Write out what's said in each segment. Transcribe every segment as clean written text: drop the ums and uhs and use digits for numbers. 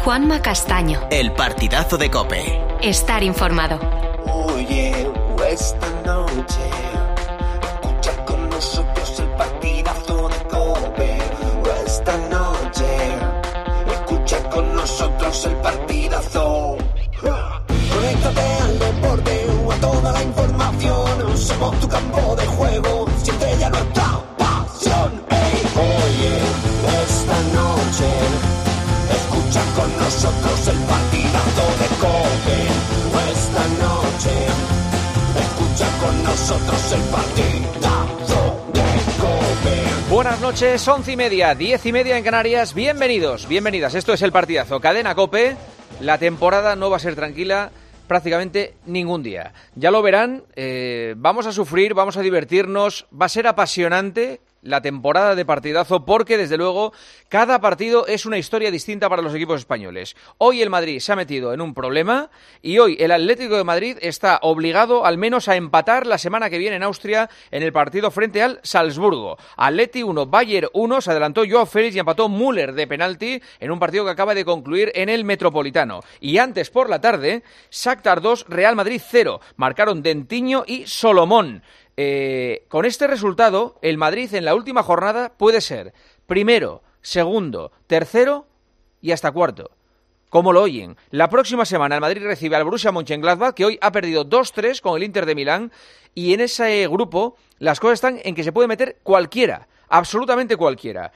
Juanma Castaño. El partidazo de COPE. Estar informado. Oye, esta noche escucha con nosotros el partidazo de COPE. Esta noche escucha con nosotros el partidazo. Conéctate al deporte o a toda la información. Somos tu campo de juego, siente ya nuestra pasión. Hey, oye, esta noche escucha con nosotros el partidazo de COPE. Esta noche escucha con nosotros el partidazo de COPE. Buenas noches, 11:30, 10:30 en Canarias. Bienvenidos, bienvenidas. Esto es el partidazo. Cadena COPE. La temporada no va a ser tranquila prácticamente ningún día. Ya lo verán, vamos a sufrir, vamos a divertirnos, va a ser apasionante la temporada de partidazo porque, desde luego, cada partido es una historia distinta para los equipos españoles. Hoy el Madrid se ha metido en un problema y hoy el Atlético de Madrid está obligado al menos a empatar la semana que viene en Austria en el partido frente al Salzburgo. Atleti 1, Bayern 1, se adelantó Joao Félix y empató Müller de penalti en un partido que acaba de concluir en el Metropolitano. Y antes por la tarde, Shakhtar 2, Real Madrid 0. Marcaron Dentinho y Solomón. Con este resultado, el Madrid en la última jornada puede ser primero, segundo, tercero y hasta cuarto. Como lo oyen, la próxima semana el Madrid recibe al Borussia Mönchengladbach, que hoy ha perdido 2-3 con el Inter de Milán, y en ese grupo las cosas están en que se puede meter cualquiera, absolutamente cualquiera.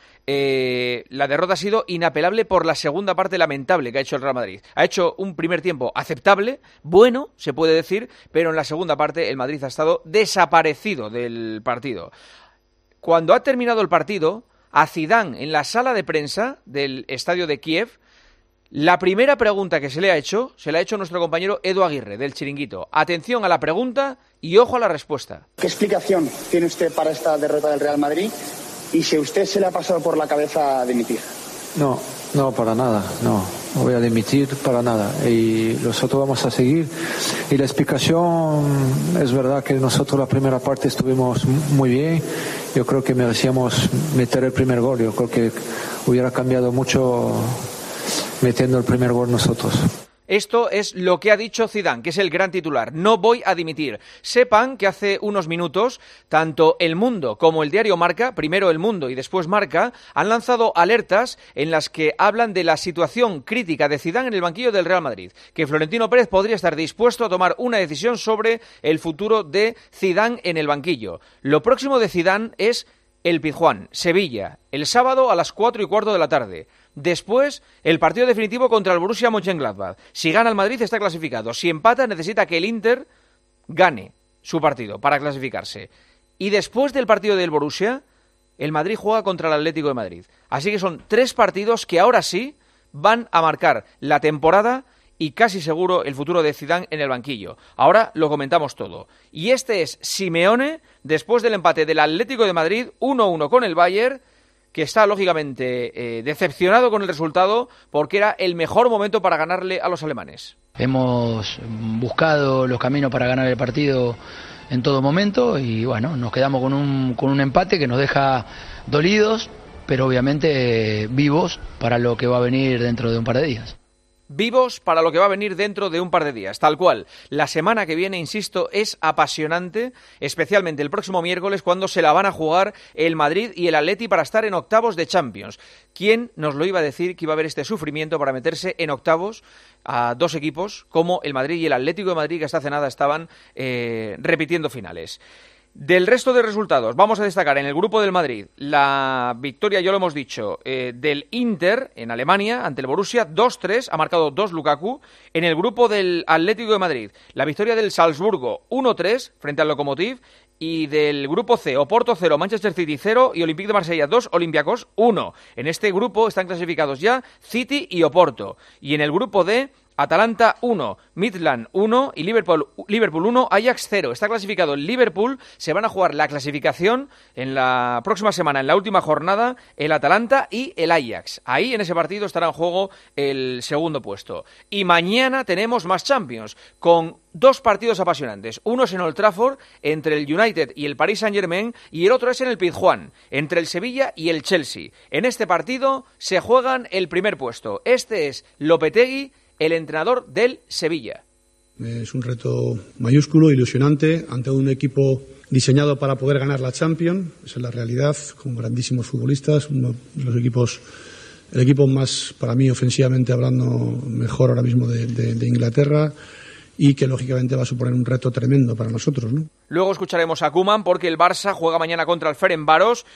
La derrota ha sido inapelable por la segunda parte lamentable que ha hecho el Real Madrid. Ha hecho un primer tiempo aceptable, bueno, se puede decir, pero en la segunda parte el Madrid ha estado desaparecido del partido. Cuando ha terminado el partido, a Zidane en la sala de prensa del estadio de Kiev, la primera pregunta que se le ha hecho nuestro compañero Edu Aguirre, del Chiringuito. Atención a la pregunta y ojo a la respuesta. ¿Qué explicación tiene usted para esta derrota del Real Madrid? ¿Y si a usted se le ha pasado por la cabeza dimitir? No, para nada, no voy a dimitir para nada. Y nosotros vamos a seguir. Y la explicación, es verdad que nosotros la primera parte estuvimos muy bien. Yo creo que merecíamos meter el primer gol. Yo creo que hubiera cambiado mucho metiendo el primer gol nosotros. Esto es lo que ha dicho Zidane, que es el gran titular. No voy a dimitir. Sepan que hace unos minutos, tanto El Mundo como el diario Marca, primero El Mundo y después Marca, han lanzado alertas en las que hablan de la situación crítica de Zidane en el banquillo del Real Madrid, que Florentino Pérez podría estar dispuesto a tomar una decisión sobre el futuro de Zidane en el banquillo. Lo próximo de Zidane es el Pizjuán, Sevilla, el sábado a las 4:15 de la tarde. Después, el partido definitivo contra el Borussia Mönchengladbach. Si gana el Madrid, está clasificado. Si empata, necesita que el Inter gane su partido para clasificarse. Y después del partido del Borussia, el Madrid juega contra el Atlético de Madrid. Así que son 3 partidos que ahora sí van a marcar la temporada y casi seguro el futuro de Zidane en el banquillo. Ahora lo comentamos todo. Y este es Simeone, después del empate del Atlético de Madrid, 1-1 con el Bayern, que está lógicamente decepcionado con el resultado porque era el mejor momento para ganarle a los alemanes. Hemos buscado los caminos para ganar el partido en todo momento y bueno, nos quedamos con un empate que nos deja dolidos, pero obviamente vivos para lo que va a venir dentro de un par de días. Vivos para lo que va a venir dentro de un par de días, tal cual. La semana que viene, insisto, es apasionante, especialmente el próximo miércoles, cuando se la van a jugar el Madrid y el Atleti para estar en octavos de Champions. ¿Quién nos lo iba a decir que iba a haber este sufrimiento para meterse en octavos a 2 equipos como el Madrid y el Atlético de Madrid, que hasta hace nada estaban repitiendo finales? Del resto de resultados, vamos a destacar en el grupo del Madrid la victoria, ya lo hemos dicho, del Inter en Alemania ante el Borussia, 2-3, ha marcado 2 Lukaku. En el grupo del Atlético de Madrid, la victoria del Salzburgo, 1-3 frente al Lokomotiv. Y del grupo C, Oporto 0, Manchester City 0 y Olympique de Marsella 2, Olympiacos 1. En este grupo están clasificados ya City y Oporto. Y en el grupo D, Atalanta 1, Midland 1 y Liverpool 1, Ajax 0. Está clasificado el Liverpool, se van a jugar la clasificación en la próxima semana, en la última jornada, el Atalanta y el Ajax. Ahí en ese partido estará en juego el segundo puesto. Y mañana tenemos más Champions, con 2 partidos apasionantes. Uno es en Old Trafford, entre el United y el Paris Saint-Germain, y el otro es en el Pizjuán, entre el Sevilla y el Chelsea. En este partido se juegan el primer puesto. Este es Lopetegui, el entrenador del Sevilla. Es un reto mayúsculo, ilusionante, ante un equipo diseñado para poder ganar la Champions. Esa es la realidad, con grandísimos futbolistas, uno de los equipos, el equipo más, para mí, ofensivamente hablando, mejor ahora mismo de Inglaterra, y que lógicamente va a suponer un reto tremendo para nosotros, ¿no? Luego escucharemos a Koeman porque el Barça juega mañana contra el Ferencváros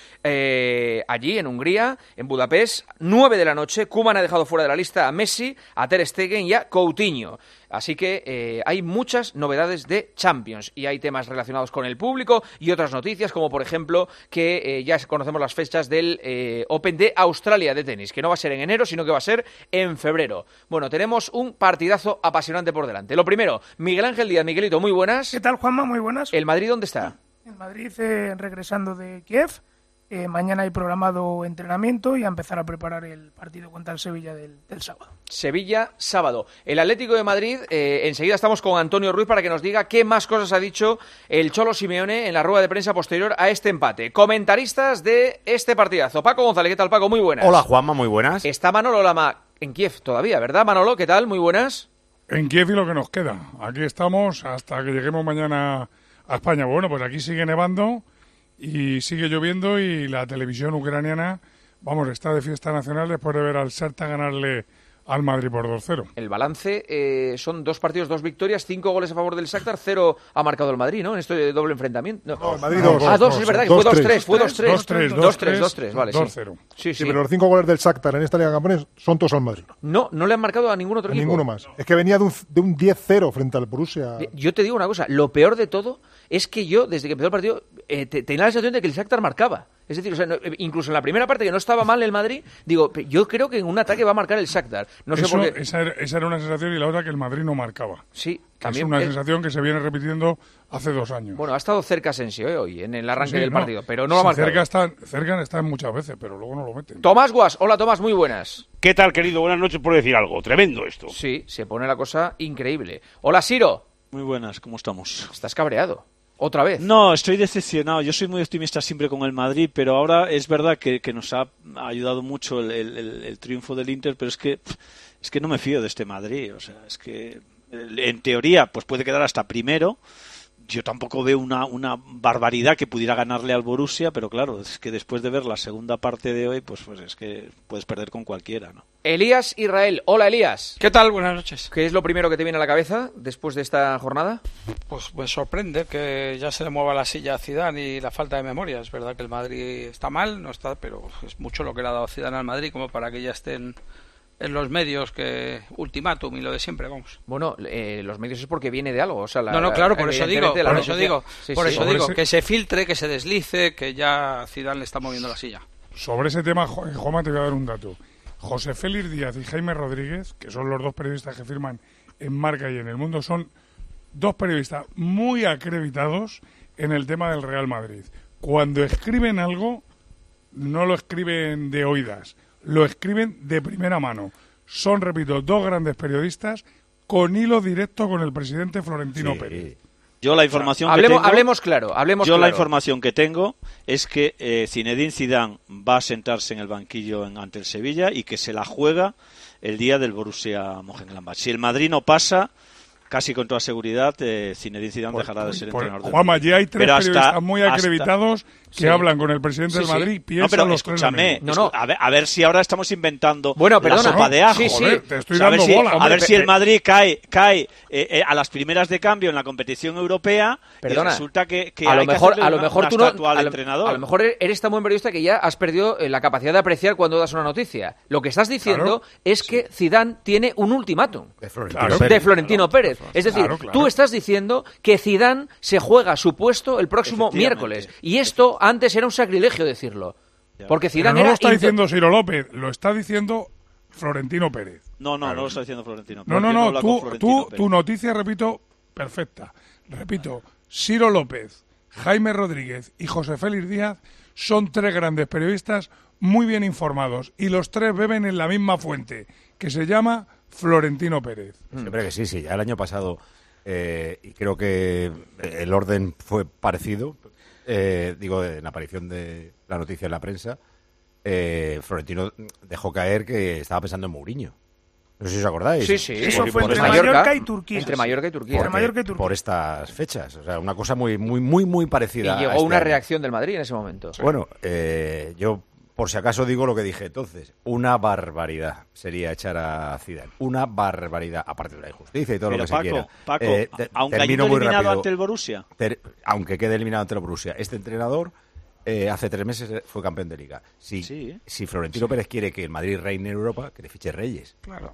allí en Hungría, en Budapest, 9 de la noche. Koeman ha dejado fuera de la lista a Messi, a Ter Stegen y a Coutinho. Así que hay muchas novedades de Champions y hay temas relacionados con el público y otras noticias, como por ejemplo que ya conocemos las fechas del Open de Australia de tenis, que no va a ser en enero, sino que va a ser en febrero. Bueno, tenemos un partidazo apasionante por delante. Lo primero, Miguel Ángel Díaz. Miguelito, muy buenas. ¿Qué tal, Juanma? Muy buenas. ¿El Madrid dónde está? El Madrid regresando de Kiev. Mañana hay programado entrenamiento y a empezar a preparar el partido contra el Sevilla del sábado. Sevilla, sábado. El Atlético de Madrid, enseguida estamos con Antonio Ruiz para que nos diga qué más cosas ha dicho el Cholo Simeone en la rueda de prensa posterior a este empate. Comentaristas de este partidazo. Paco González, ¿qué tal, Paco? Muy buenas. Hola, Juanma, muy buenas. Está Manolo Lama en Kiev todavía, ¿verdad, Manolo? ¿Qué tal? Muy buenas. En Kiev y lo que nos queda. Aquí estamos hasta que lleguemos mañana a España. Bueno, pues aquí sigue nevando y sigue lloviendo y la televisión ucraniana, vamos, está de fiesta nacional después de ver al Shakhtar ganarle al Madrid por 2-0. El balance son 2 partidos, 2 victorias, 5 goles a favor del Shakhtar, 0 ha marcado el Madrid, ¿no? En este doble enfrentamiento. No, el Madrid 2. Ah, 2, es verdad, que fue 2-3. Fue 2-3, vale, 2-0. Sí. Sí, pero los 5 goles del Shakhtar en esta Liga de Campeones son todos al Madrid. No le han marcado a ningún otro equipo. Ninguno más. Es que venía de un 10-0 frente al Borussia. Yo te digo una cosa, lo peor de todo es que yo, desde que empezó el partido, tenía la sensación de que el Shakhtar marcaba. Es decir, o sea, incluso en la primera parte, que no estaba mal el Madrid, digo, yo creo que en un ataque va a marcar el Shakhtar. No sé por qué. Esa era una sensación, y la otra que el Madrid no marcaba. Sí, también. Es una sensación que se viene repitiendo hace 2 años. Bueno, ha estado cerca Asensio hoy, en el arranque del partido, pero no lo ha marcado. Cerca están muchas veces, pero luego no lo meten. Tomás Guas, hola Tomás, muy buenas. ¿Qué tal, querido? Buenas noches, por decir algo. Tremendo esto. Sí, se pone la cosa increíble. Hola Siro. Muy buenas, ¿cómo estamos? Estás cabreado. ¿Otra vez? No, estoy decepcionado. Yo soy muy optimista siempre con el Madrid, pero ahora es verdad que nos ha ayudado mucho el triunfo del Inter, pero es que no me fío de este Madrid. O sea, es que en teoría pues puede quedar hasta primero. Yo tampoco veo una barbaridad que pudiera ganarle al Borussia, pero claro, es que después de ver la segunda parte de hoy, pues es que puedes perder con cualquiera, ¿no? Elías Israel. Hola, Elías. ¿Qué tal? Buenas noches. ¿Qué es lo primero que te viene a la cabeza después de esta jornada? Pues me sorprende que ya se le mueva la silla a Zidane y la falta de memoria. Es verdad que el Madrid está mal, no está, pero es mucho lo que le ha dado Zidane al Madrid como para que ya estén en los medios, que ultimátum y lo de siempre, vamos. Bueno, los medios es porque viene de algo, o sea, claro, por eso digo, Sí. que se filtre, que se deslice, que ya Zidane le está moviendo la silla. Sobre ese tema, Juanma, te voy a dar un dato. José Félix Díaz y Jaime Rodríguez, que son los 2 periodistas que firman en Marca y en El Mundo, son 2 periodistas muy acreditados en el tema del Real Madrid. Cuando escriben algo, no lo escriben de oídas, lo escriben de primera mano. Son, repito, 2 grandes periodistas con hilo directo con el presidente Florentino Pérez. Yo la información hablemos claro. La información que tengo es que Zinedine Zidane va a sentarse en el banquillo ante el Sevilla y que se la juega el día del Borussia Mönchengladbach. Si el Madrid no pasa, casi con toda seguridad, Zinedine Zidane dejará de ser entrenador del Juanma, ya hay 3 periodistas muy acreditados que hablan con el presidente del Madrid. No, pero escúchame, a ver si ahora estamos inventando la sopa de ajo. Te estoy dando bola. A ver si el Madrid cae a las primeras de cambio en la competición europea. Perdona, y resulta que a lo mejor tú no, entrenador. A lo mejor eres tan buen periodista que ya has perdido la capacidad de apreciar cuando das una noticia. Lo que estás diciendo es que Zidane tiene un ultimátum de Florentino Pérez. Es decir, tú estás diciendo que Zidane se juega su puesto el próximo miércoles. Y esto antes era un sacrilegio decirlo. Porque Zidane no lo está diciendo Ciro López, lo está diciendo Florentino Pérez. No lo está diciendo Florentino Pérez. No, tu noticia, repito, perfecta. Repito, Ciro López, Jaime Rodríguez y José Félix Díaz son 3 grandes periodistas muy bien informados y los 3 beben en la misma fuente, que se llama Florentino Pérez. Siempre que sí, ya el año pasado, y creo que el orden fue parecido, en la aparición de la noticia en la prensa, Florentino dejó caer que estaba pensando en Mourinho. No sé si os acordáis. Sí. Eso fue entre Mallorca y Turquía. Entre Mallorca y Turquía. Por estas fechas. O sea, una cosa muy parecida. Y llegó una reacción del Madrid en ese momento. Sí. Bueno, yo por si acaso digo lo que dije entonces. Una barbaridad sería echar a Zidane. Una barbaridad, aparte de la injusticia y todo lo que se quiera. Paco, aunque haya eliminado ante el Borussia. Aunque quede eliminado ante el Borussia. Este entrenador hace 3 meses fue campeón de Liga. Si Florentino Pérez quiere que el Madrid reine en Europa, que le fiche Reyes. Claro.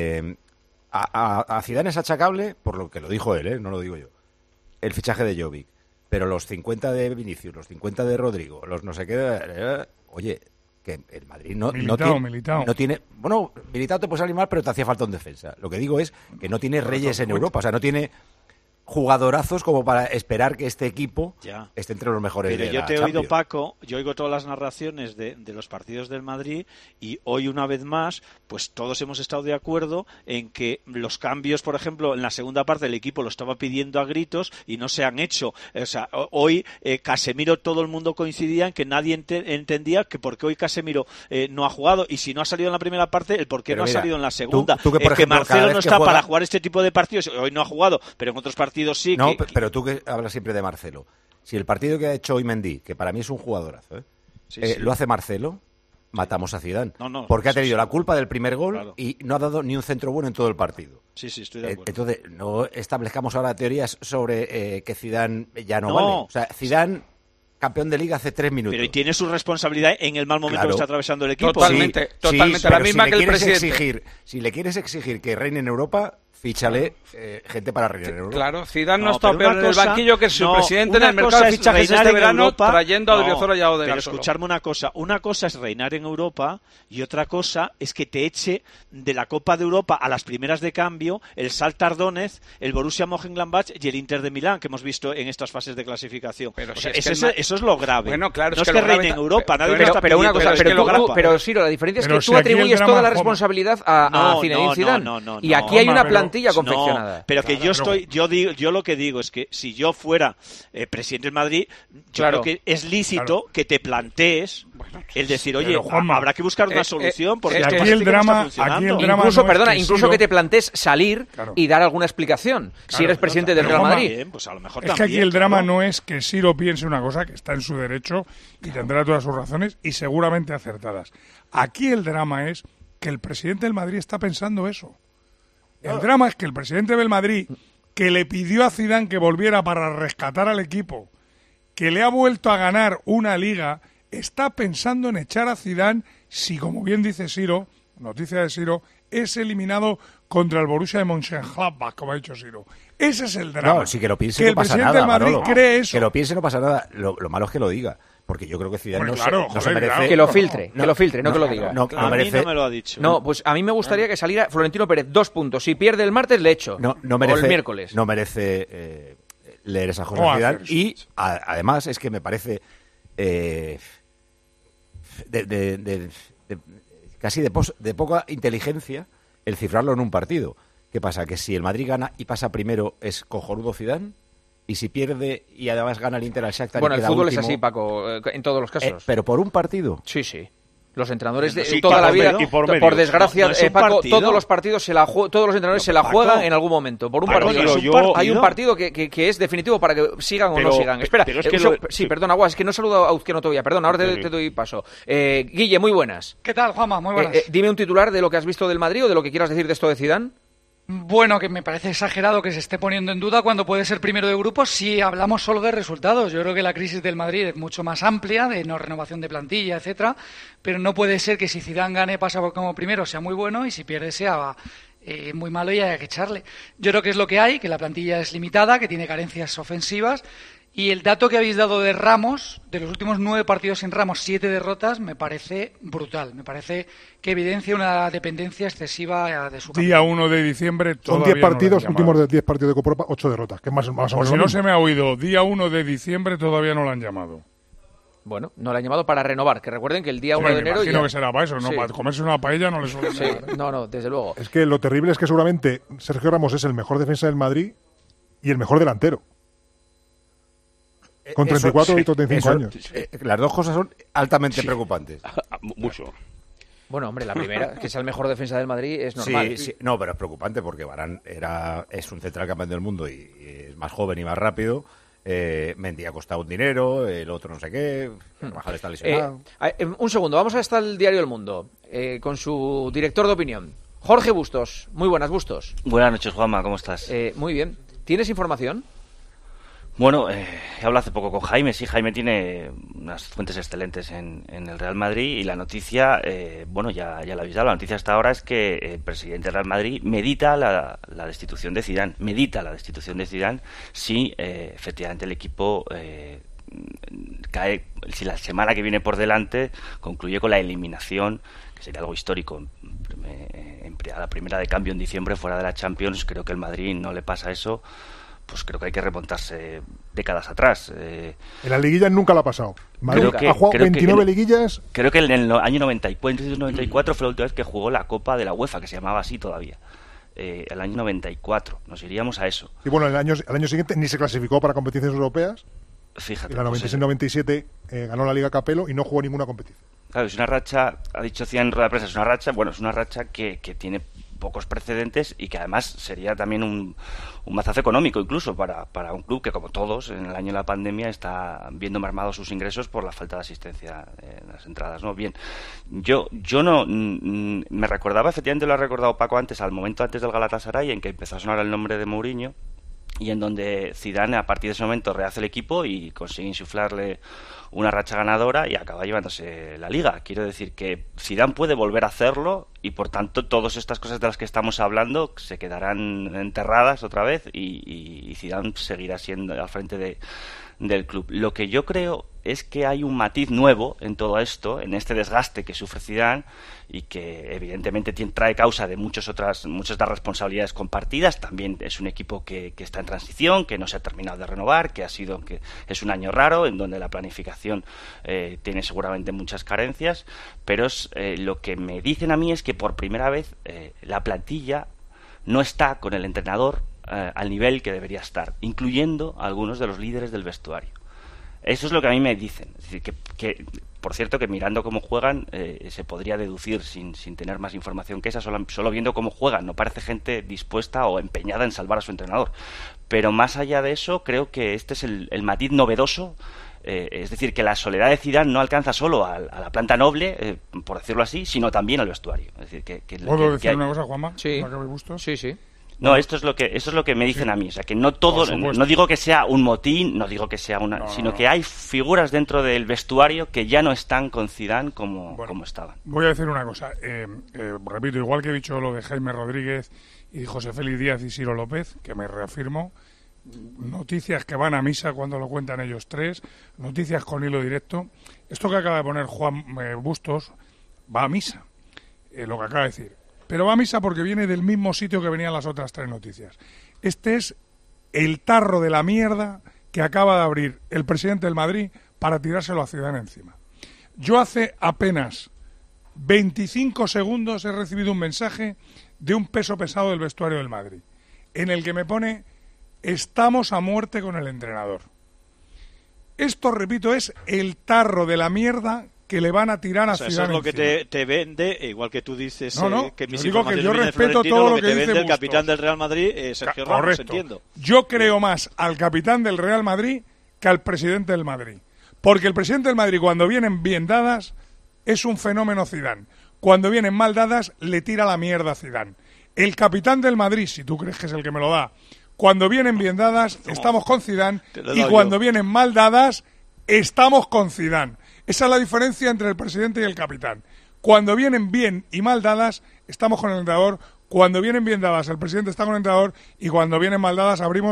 A Zidane es achacable, por lo que lo dijo él, no lo digo yo, el fichaje de Jovic. Pero los 50 de Vinicius, los 50 de Rodrigo, los no sé qué... oye, que el Madrid no tiene... Bueno, Militao te puede salir mal, pero te hacía falta un defensa. Lo que digo es que no tiene Reyes en Europa. O sea, no tiene jugadorazos como para esperar que este equipo esté entre los mejores. Pero yo te he oído, Paco, yo oigo todas las narraciones de los partidos del Madrid y hoy una vez más, pues todos hemos estado de acuerdo en que los cambios, por ejemplo, en la segunda parte el equipo lo estaba pidiendo a gritos y no se han hecho. O sea, hoy Casemiro, todo el mundo coincidía en que nadie entendía que por qué hoy Casemiro no ha jugado, y si no ha salido en la primera parte, el por qué no ha salido en la segunda. Tú que, por ejemplo, Marcelo no está para jugar este tipo de partidos, hoy no ha jugado, pero en otros partidos sí. No, pero tú que hablas siempre de Marcelo, si el partido que ha hecho hoy Mendy, que para mí es un jugadorazo, lo hace Marcelo, matamos a Zidane. Porque ha tenido la culpa del primer gol y no ha dado ni un centro bueno en todo el partido. Sí, estoy de acuerdo. Entonces, no establezcamos ahora teorías sobre que Zidane ya no vale. O sea, Zidane, campeón de Liga hace 3 minutos. Pero tiene su responsabilidad en el mal momento que está atravesando el equipo. Totalmente, la misma que el presidente. Si le quieres exigir que reine en Europa, fíchale gente para reinar en Europa. Claro, Zidane no está peor en el banquillo que su presidente en el mercado de fichajes este verano Europa, trayendo a Odriozola y a Odegaard. Pero escucharme una cosa es reinar en Europa y otra cosa es que te eche de la Copa de Europa a las primeras de cambio el Shakhtar Donetsk, el Borussia Mönchengladbach y el Inter de Milán, que hemos visto en estas fases de clasificación. Pero o sea, eso es lo grave. Bueno, claro, no es que reine en Europa, nadie está pero una cosa, pero Ciro, la diferencia es que tú atribuyes toda la responsabilidad a Zinedine Zidane. Y aquí hay una plantilla confeccionada. Pero que yo lo que digo es que si yo fuera presidente del Madrid, yo creo que es lícito que te plantees el decir, oye, habrá que buscar una solución porque aquí el drama incluso que te plantees salir y dar alguna explicación si eres presidente del Real Madrid. Pues a lo mejor es que aquí el drama no es que Ciro piense una cosa, que está en su derecho y tendrá todas sus razones y seguramente acertadas. Aquí el drama es que el presidente del Madrid está pensando eso. El drama es que el presidente del Madrid, que le pidió a Zidane que volviera para rescatar al equipo, que le ha vuelto a ganar una liga, está pensando en echar a Zidane si, como bien dice Ciro, noticia de Ciro, es eliminado contra el Borussia de Mönchengladbach, como ha dicho Ciro. Ese es el drama. No, si que lo piense no pasa nada, el presidente del Madrid cree eso. Que lo piense no pasa nada. Lo malo es que lo diga. Porque yo creo que Zidane no se merece... Claro. Que lo filtre, no que lo diga. No merece... A mí no me lo ha dicho. No, pues a mí me gustaría que saliera Florentino Pérez 2 puntos. Si pierde el martes, le echo. No merece, o el miércoles. No merece leer esas cosas de Zidane. Y además es que me parece casi de poca inteligencia el cifrarlo en un partido. ¿Qué pasa? Que si el Madrid gana y pasa primero, ¿es cojonudo Zidane? Y si pierde y además gana el Inter al Shakhtar... Bueno, el fútbol último, es así, Paco, en todos los casos. ¿Pero por un partido? Sí. Los entrenadores de toda la vida, por desgracia, Paco, todos los partidos todos los entrenadores se la juegan en algún momento. Por un partido. Hay un partido que es definitivo para que sigan o no sigan. Espera, perdona, Guas, es que no he saludado a Uzqueno todavía. Perdón, ahora te doy paso. Guille, muy buenas. ¿Qué tal, Juanma? Muy buenas. Dime un titular de lo que has visto del Madrid o de lo que quieras decir de esto de Zidane. Bueno, que me parece exagerado que se esté poniendo en duda cuando puede ser primero de grupo si hablamos solo de resultados. Yo creo que la crisis del Madrid es mucho más amplia, de no renovación de plantilla, etcétera, pero no puede ser que si Zidane gane pasa como primero sea muy bueno y si pierde sea muy malo y haya que echarle. Yo creo que es lo que hay, que la plantilla es limitada, que tiene carencias ofensivas Y el dato que habéis dado de Ramos, de los últimos 9 partidos sin Ramos, 7 derrotas, me parece brutal. Me parece que evidencia una dependencia excesiva de su campo. Día 1 de diciembre son todavía 10 partidos, no últimos de 10 partidos de Copa Europa, 8 derrotas, que es más o menos. Por si no se me ha oído, día 1 de diciembre todavía no lo han llamado. Bueno, no le han llamado para renovar, que recuerden que el día 1 de enero... Imagino que será para eso, ¿no? Para comerse una paella no le suele llamar. No, desde luego. Es que lo terrible es que seguramente Sergio Ramos es el mejor defensa del Madrid y el mejor delantero. Con 34 y 35 años. Las dos cosas son altamente preocupantes. Mucho. Bueno, hombre, la primera, que sea el mejor defensa del Madrid, es normal. Sí. No, pero es preocupante porque Varane es un central campeón del mundo y es más joven y más rápido. Mendy ha costado un dinero, el otro no sé qué. Carvajal está lesionado. Un segundo, vamos hasta el diario El Mundo, con su director de opinión. Jorge Bustos. Muy buenas, Bustos. Buenas noches, Juanma, ¿cómo estás? Muy bien. ¿Tienes información? Bueno, he hablado hace poco con Jaime. Sí, Jaime tiene unas fuentes excelentes en el Real Madrid y la noticia, bueno, ya la habéis dado. La noticia hasta ahora es que el presidente del Real Madrid medita la destitución de Zidane. Medita la destitución de Zidane si efectivamente el equipo cae, si la semana que viene por delante concluye con la eliminación, que sería algo histórico. A la primera de cambio en diciembre fuera de la Champions, creo que el Madrid no le pasa eso. Pues creo que hay que remontarse décadas atrás. En la liguilla nunca la ha pasado. Madrid ha jugado 29 liguillas. Creo que en el año 94 fue la última vez que jugó la Copa de la UEFA, que se llamaba así todavía. El año 94. Nos iríamos a eso. Y bueno, el año siguiente ni se clasificó para competiciones europeas. Fíjate. En la 96-97 ganó la Liga Capello y no jugó ninguna competición. Claro, es una racha, ha dicho Zidane en rueda de prensa, es una racha que tiene pocos precedentes y que además sería también un mazazo económico incluso para un club que, como todos, en el año de la pandemia está viendo mermados sus ingresos por la falta de asistencia en las entradas, ¿no? Bien, yo no me recordaba, efectivamente lo ha recordado Paco antes, al momento antes del Galatasaray, en que empezó a sonar el nombre de Mourinho y en donde Zidane a partir de ese momento rehace el equipo y consigue insuflarle una racha ganadora y acaba llevándose la Liga. Quiero decir que Zidane puede volver a hacerlo y por tanto todas estas cosas de las que estamos hablando se quedarán enterradas otra vez y Zidane seguirá siendo al frente del club. Lo que yo creo es que hay un matiz nuevo en todo esto, en este desgaste que sufre Zidane y que evidentemente trae causa de muchas de las responsabilidades compartidas. También es un equipo que está en transición, que no se ha terminado de renovar, que es un año raro en donde la planificación tiene seguramente muchas carencias, pero lo que me dicen a mí es que por primera vez la plantilla no está con el entrenador al nivel que debería estar, incluyendo a algunos de los líderes del vestuario. Eso es lo que a mí me dicen. Es decir, que por cierto, que mirando cómo juegan se podría deducir sin tener más información que esa, solo viendo cómo juegan. No parece gente dispuesta o empeñada en salvar a su entrenador. Pero más allá de eso, creo que este es el matiz novedoso. Es decir, que la soledad de Zidane no alcanza solo a la planta noble, por decirlo así, sino también al vestuario. Es decir, ¿Puedo decir una cosa, Juanma? Sí. Sí. No, eso es lo que me dicen a mí, o sea, que no todo, no digo que sea un motín, no digo que sea sino que hay figuras dentro del vestuario que ya no están con Zidane como estaban. Voy a decir una cosa, repito, igual que he dicho lo de Jaime Rodríguez y José Félix Díaz y Ciro López, que me reafirmo, noticias que van a misa cuando lo cuentan ellos tres, noticias con hilo directo. Esto que acaba de poner Juan Bustos va a misa, lo que acaba de decir. Pero va a misa porque viene del mismo sitio que venían las otras tres noticias. Este es el tarro de la mierda que acaba de abrir el presidente del Madrid para tirárselo a Zidane encima. Yo hace apenas 25 segundos he recibido un mensaje de un peso pesado del vestuario del Madrid, en el que me pone: estamos a muerte con el entrenador. Esto, repito, es el tarro de la mierda que le van a tirar a Zidane. Eso es lo que te vende, igual que tú dices que mis digo que yo respeto todo lo que te dice vende el Bustos. capitán del Real Madrid, Sergio Ramos, entiendo. Yo creo más al capitán del Real Madrid que al presidente del Madrid. Porque el presidente del Madrid, cuando vienen bien dadas, es un fenómeno Zidane. Cuando vienen mal dadas, le tira la mierda a Zidane. El capitán del Madrid, si tú crees que es el que me lo da, cuando vienen bien dadas, estamos con Zidane, y cuando vienen mal dadas, estamos con Zidane. Esa es la diferencia entre el presidente y el capitán. Cuando vienen bien y mal dadas, estamos con el entrenador. Cuando vienen bien dadas, el presidente está con el entrenador. Y cuando vienen mal dadas, abrimos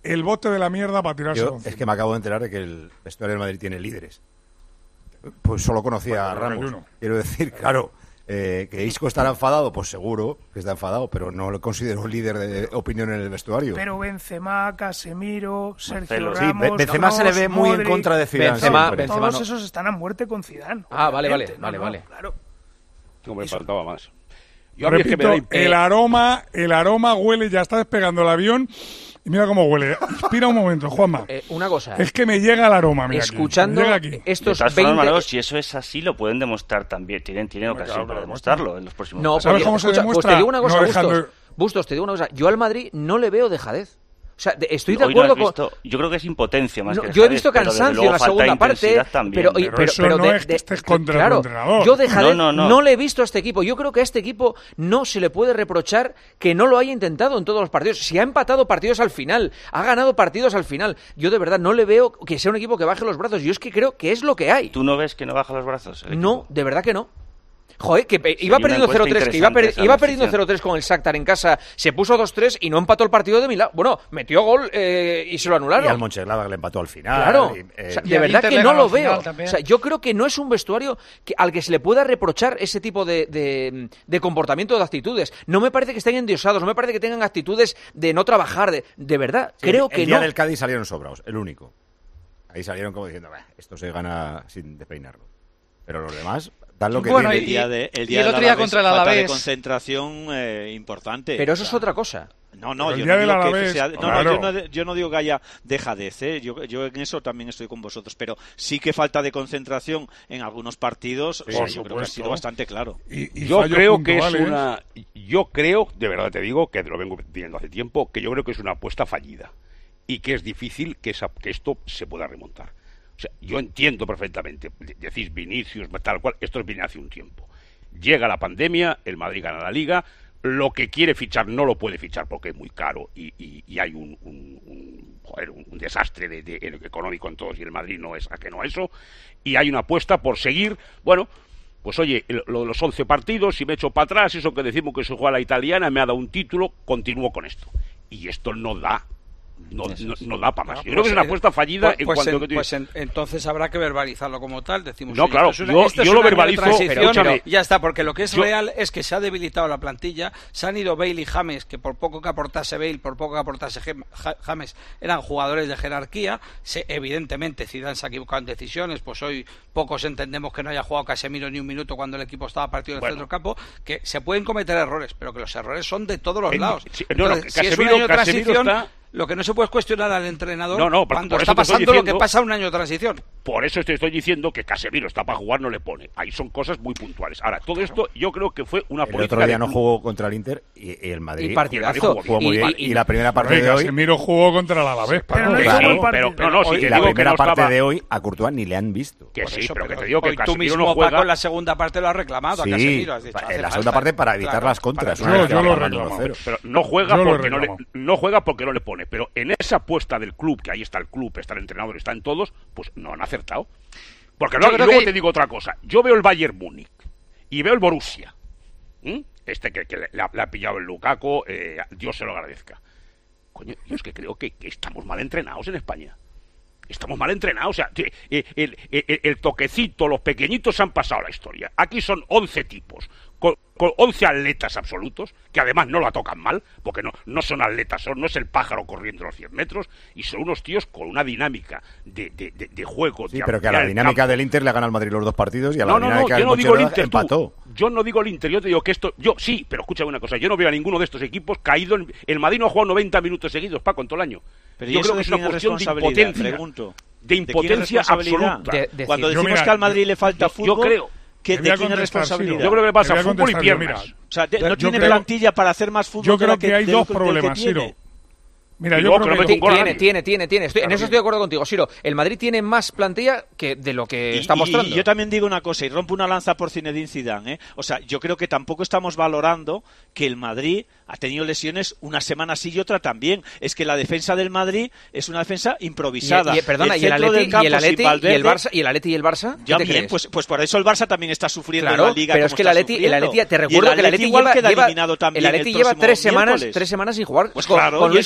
el bote de la mierda para tirarse. Es que me acabo de enterar de que el vestuario del Madrid tiene líderes. Pues solo conocía a Ramos. Quiero decir, claro, que Isco estará enfadado, pues seguro que está enfadado, pero no lo considero líder de opinión en el vestuario. Pero Benzema, Casemiro, Sergio Ramos... Sí, Benzema se le ve muy Modric, en contra de Zidane. Todos esos están a muerte con Zidane. Vale. Claro. No me faltaba más. Yo repito, el aroma huele, ya está despegando el avión y mira cómo huele. Inspira un momento, Juanma. Una cosa. Es que me llega el aroma, mira. Escuchando estos 20... si eso es así, lo pueden demostrar también. Tienen ocasión para demostrarlo en los próximos meses. ¿Sabes cómo se demuestra? Pues te digo una cosa, Bustos, te digo una cosa. Yo al Madrid no le veo dejadez. O sea, estoy de acuerdo con... Yo creo que es impotencia más que yo he visto cansancio en la segunda parte, pero no es que estés contra el entrenador. Yo dejadez no le he visto a este equipo. Yo creo que a este equipo no se le puede reprochar que no lo haya intentado en todos los partidos. Si ha empatado partidos al final, ha ganado partidos al final, yo de verdad no le veo que sea un equipo que baje los brazos. Yo es que creo que es lo que hay. ¿Tú no ves que no baja los brazos? No, de verdad que no. Joder, que iba perdiendo 0-3, que iba perdiendo 0-3 con el Shakhtar en casa, se puso 2-3 y no empató el partido de milagro. Bueno, metió gol y se lo anularon. Y al Mönchengladbach le empató al final. Claro, o sea, de verdad que no lo veo. O sea, yo creo que no es un vestuario al que se le pueda reprochar ese tipo de comportamiento, de actitudes. No me parece que estén endiosados, no me parece que tengan actitudes de no trabajar, de verdad, sí, creo que no. El día del Cádiz salieron sobrados, el único. Ahí salieron como diciendo, esto se gana sin despeinarlo. Pero los demás... Bueno, el día otro día contra el Alavés, falta de concentración importante. Pero eso es otra cosa. No, yo no digo que haya dejadez, yo en eso también estoy con vosotros, pero sí que falta de concentración en algunos partidos, yo creo que ha sido bastante claro. Yo creo que es una... Yo creo, de verdad te digo, que lo vengo diciendo hace tiempo, que yo creo que es una apuesta fallida y que es difícil que esto se pueda remontar. O sea, yo entiendo perfectamente, decís Vinicius, tal cual, esto viene hace un tiempo. Llega la pandemia, el Madrid gana la Liga, lo que quiere fichar no lo puede fichar porque es muy caro y hay un desastre económico en todos y el Madrid no es ajeno a eso, y hay una apuesta por seguir, bueno, pues oye, los 11 partidos, si me echo para atrás, eso que decimos que se juega a la italiana, me ha dado un título, continúo con esto. Y esto no da. No da para más. Yo creo que es una apuesta fallida entonces habrá que verbalizarlo como tal. Decimos, no, claro, yo lo verbalizo, pero ya está, porque lo que es real es que se ha debilitado la plantilla, se han ido Bale y James, que por poco que aportase Bale, por poco que aportase James, eran jugadores de jerarquía. Evidentemente Zidane se ha equivocado en decisiones, pues hoy pocos entendemos que no haya jugado Casemiro ni un minuto cuando el equipo estaba partido en el centro del campo, que se pueden cometer errores, pero que los errores son de todos los lados. Entonces, si es un año de transición, lo que no se puede cuestionar al entrenador cuando está pasando lo que pasa un año de transición. Por eso te estoy diciendo que Casemiro está para jugar, no le pone. Ahí son cosas muy puntuales. Ahora, todo esto yo creo que fue una política. El otro día no jugó contra el Inter y el Madrid. Y partidazo. Jugó muy bien. Y la primera parte de hoy. Casemiro jugó contra el Alavés. La primera parte de hoy a Courtois ni le han visto. Que sí, pero que te digo que Casemiro tú mismo, no juega. Paco, en la segunda parte lo has reclamado a Casemiro. Has dicho, en la segunda parte para evitar las contras. Yo lo reclamo. Pero no juega porque no le pone. Pero en esa apuesta del club, que ahí está el club, está el entrenador, está en todos, pues no han acertado. Porque luego te digo otra cosa. Yo veo el Bayern Múnich y veo el Borussia. Que le ha pillado el Lukaku, Dios se lo agradezca. Coño, yo es que creo que estamos mal entrenados en España. Estamos mal entrenados. O sea, el toquecito, los pequeñitos han pasado a la historia. Aquí son 11 tipos. Con 11 atletas absolutos, que además no la tocan mal, porque no son atletas, no es el pájaro corriendo los 100 metros, y son unos tíos con una dinámica de juego. Sí, pero que a la dinámica del Inter le gana al Madrid los 2 partidos y a la dinámica del Mönchengladbach empató. Yo no digo el Inter, yo te digo que esto... Yo sí, pero escúchame una cosa, yo no veo a ninguno de estos equipos caído en... El Madrid no ha jugado 90 minutos seguidos, Paco, en todo el año. Pero yo creo que es una cuestión de impotencia. De impotencia absoluta. Cuando decimos que al Madrid le falta fútbol... Yo creo... ¿De quién es responsabilidad? Yo creo que le pasa fútbol y piernas. O sea, no tiene plantilla para hacer más fútbol. Yo creo que hay dos problemas, Siro. Mira, yo creo que tiene. En eso estoy de acuerdo contigo, Siro. El Madrid tiene más plantilla que de lo que está mostrando. Y yo también digo una cosa, y rompo una lanza por Zinedine Zidane, O sea, yo creo que tampoco estamos valorando que el Madrid ha tenido lesiones una semana sí y otra también. Es que la defensa del Madrid es una defensa improvisada. ¿Y el Atleti y el Barça? Ya bien, pues por eso el Barça también está sufriendo en la Liga. Pero es que el Atleti, te recuerdo que el Atleti igual queda eliminado también. El Atleti lleva 3 semanas sin jugar pues con Luis Suárez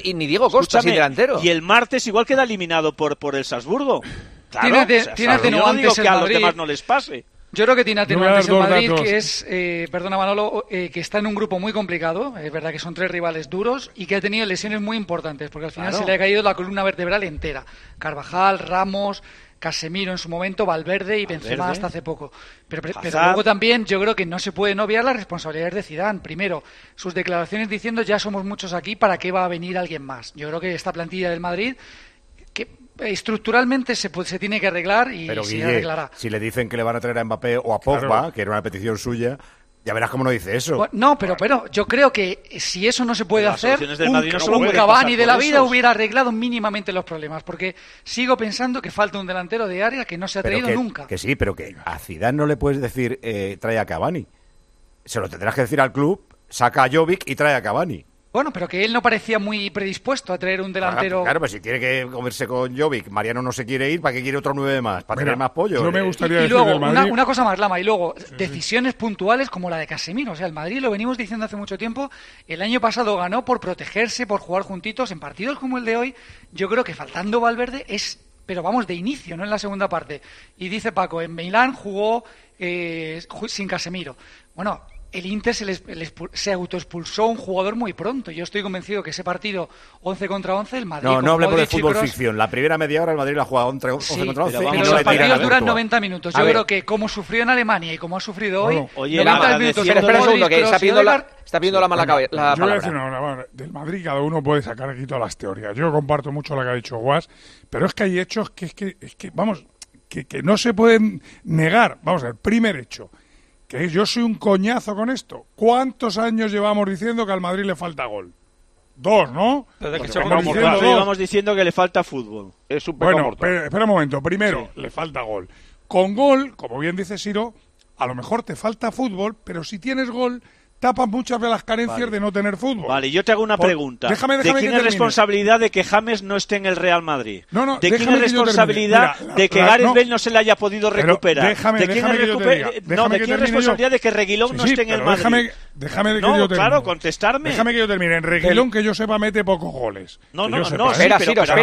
y ni Diego Costa sin delantero. Y el martes igual queda eliminado por el Salzburgo. Claro, tiene atenuantes que a los demás no les pase. Yo creo que tiene atenuantes el Madrid, que es, perdona Manolo, que está en un grupo muy complicado, es verdad que son 3 rivales duros y que ha tenido lesiones muy importantes, porque al final se le ha caído la columna vertebral entera. Carvajal, Ramos, Casemiro en su momento, Valverde y Benzema hasta hace poco. Pero luego también yo creo que no se puede obviar las responsabilidades de Zidane. Primero, sus declaraciones diciendo ya somos muchos aquí, ¿para qué va a venir alguien más? Yo creo que esta plantilla del Madrid, que estructuralmente se tiene que arreglar y pero, se Guille, arreglará. Si le dicen que le van a traer a Mbappé o a Pogba, que era una petición suya, ya verás cómo no dice eso. Bueno, no, pero yo creo que si eso no se puede hacer, un no Cavani de la vida hubiera arreglado mínimamente los problemas, porque sigo pensando que falta un delantero de área que no se ha traído nunca. Que sí, pero que a Zidane no le puedes decir trae a Cavani. Se lo tendrás que decir al club, saca a Jovic y trae a Cavani. Bueno, pero que él no parecía muy predispuesto a traer un delantero. Claro, pues si tiene que comerse con Jovic, Mariano no se quiere ir, ¿para qué quiere otro 9 más? ¿Para tener más pollo? Yo me gustaría y luego, una cosa más, Lama, y luego, decisiones puntuales como la de Casemiro. O sea, el Madrid, lo venimos diciendo hace mucho tiempo, el año pasado ganó por protegerse, por jugar juntitos. En partidos como el de hoy, yo creo que faltando Valverde pero vamos, de inicio, no en la segunda parte. Y dice Paco, en Milán jugó sin Casemiro. Bueno, el Inter se autoexpulsó un jugador muy pronto. Yo estoy convencido que ese partido 11 contra 11, el Madrid... No hablemos de fútbol ficción. La primera media hora el Madrid la ha jugado 11 contra 11. Pero los partidos duran 90 minutos. Yo creo que como sufrió en Alemania y como ha sufrido hoy... Oye, 90 minutos. Espera un segundo, que está pidiendo la mala cabeza. Yo voy a decir una, del Madrid cada uno puede sacar aquí todas las teorías. Yo comparto mucho lo que ha dicho Guas, pero es que hay hechos que vamos, que no se pueden negar. Vamos a ver, primer hecho, que yo soy un coñazo con esto. ¿Cuántos años llevamos diciendo que al Madrid le falta gol? 2, ¿no? Desde que llevamos diciendo que le falta fútbol. Es un bueno, espera un momento. Primero, le falta gol. Con gol, como bien dice Siro, a lo mejor te falta fútbol, pero si tienes gol, tapas muchas de las carencias de no tener fútbol. Vale, yo te hago una pregunta. ¿De quién es responsabilidad de que James no esté en el Real Madrid? ¿De quién es responsabilidad de que Gareth Bale no se le haya podido recuperar? ¿De quién es responsabilidad de que Reguilón no esté en el Madrid? Déjame que yo termine. Claro, contestarme. Déjame que yo termine. En Reguilón, que yo sepa, mete pocos goles. Espera,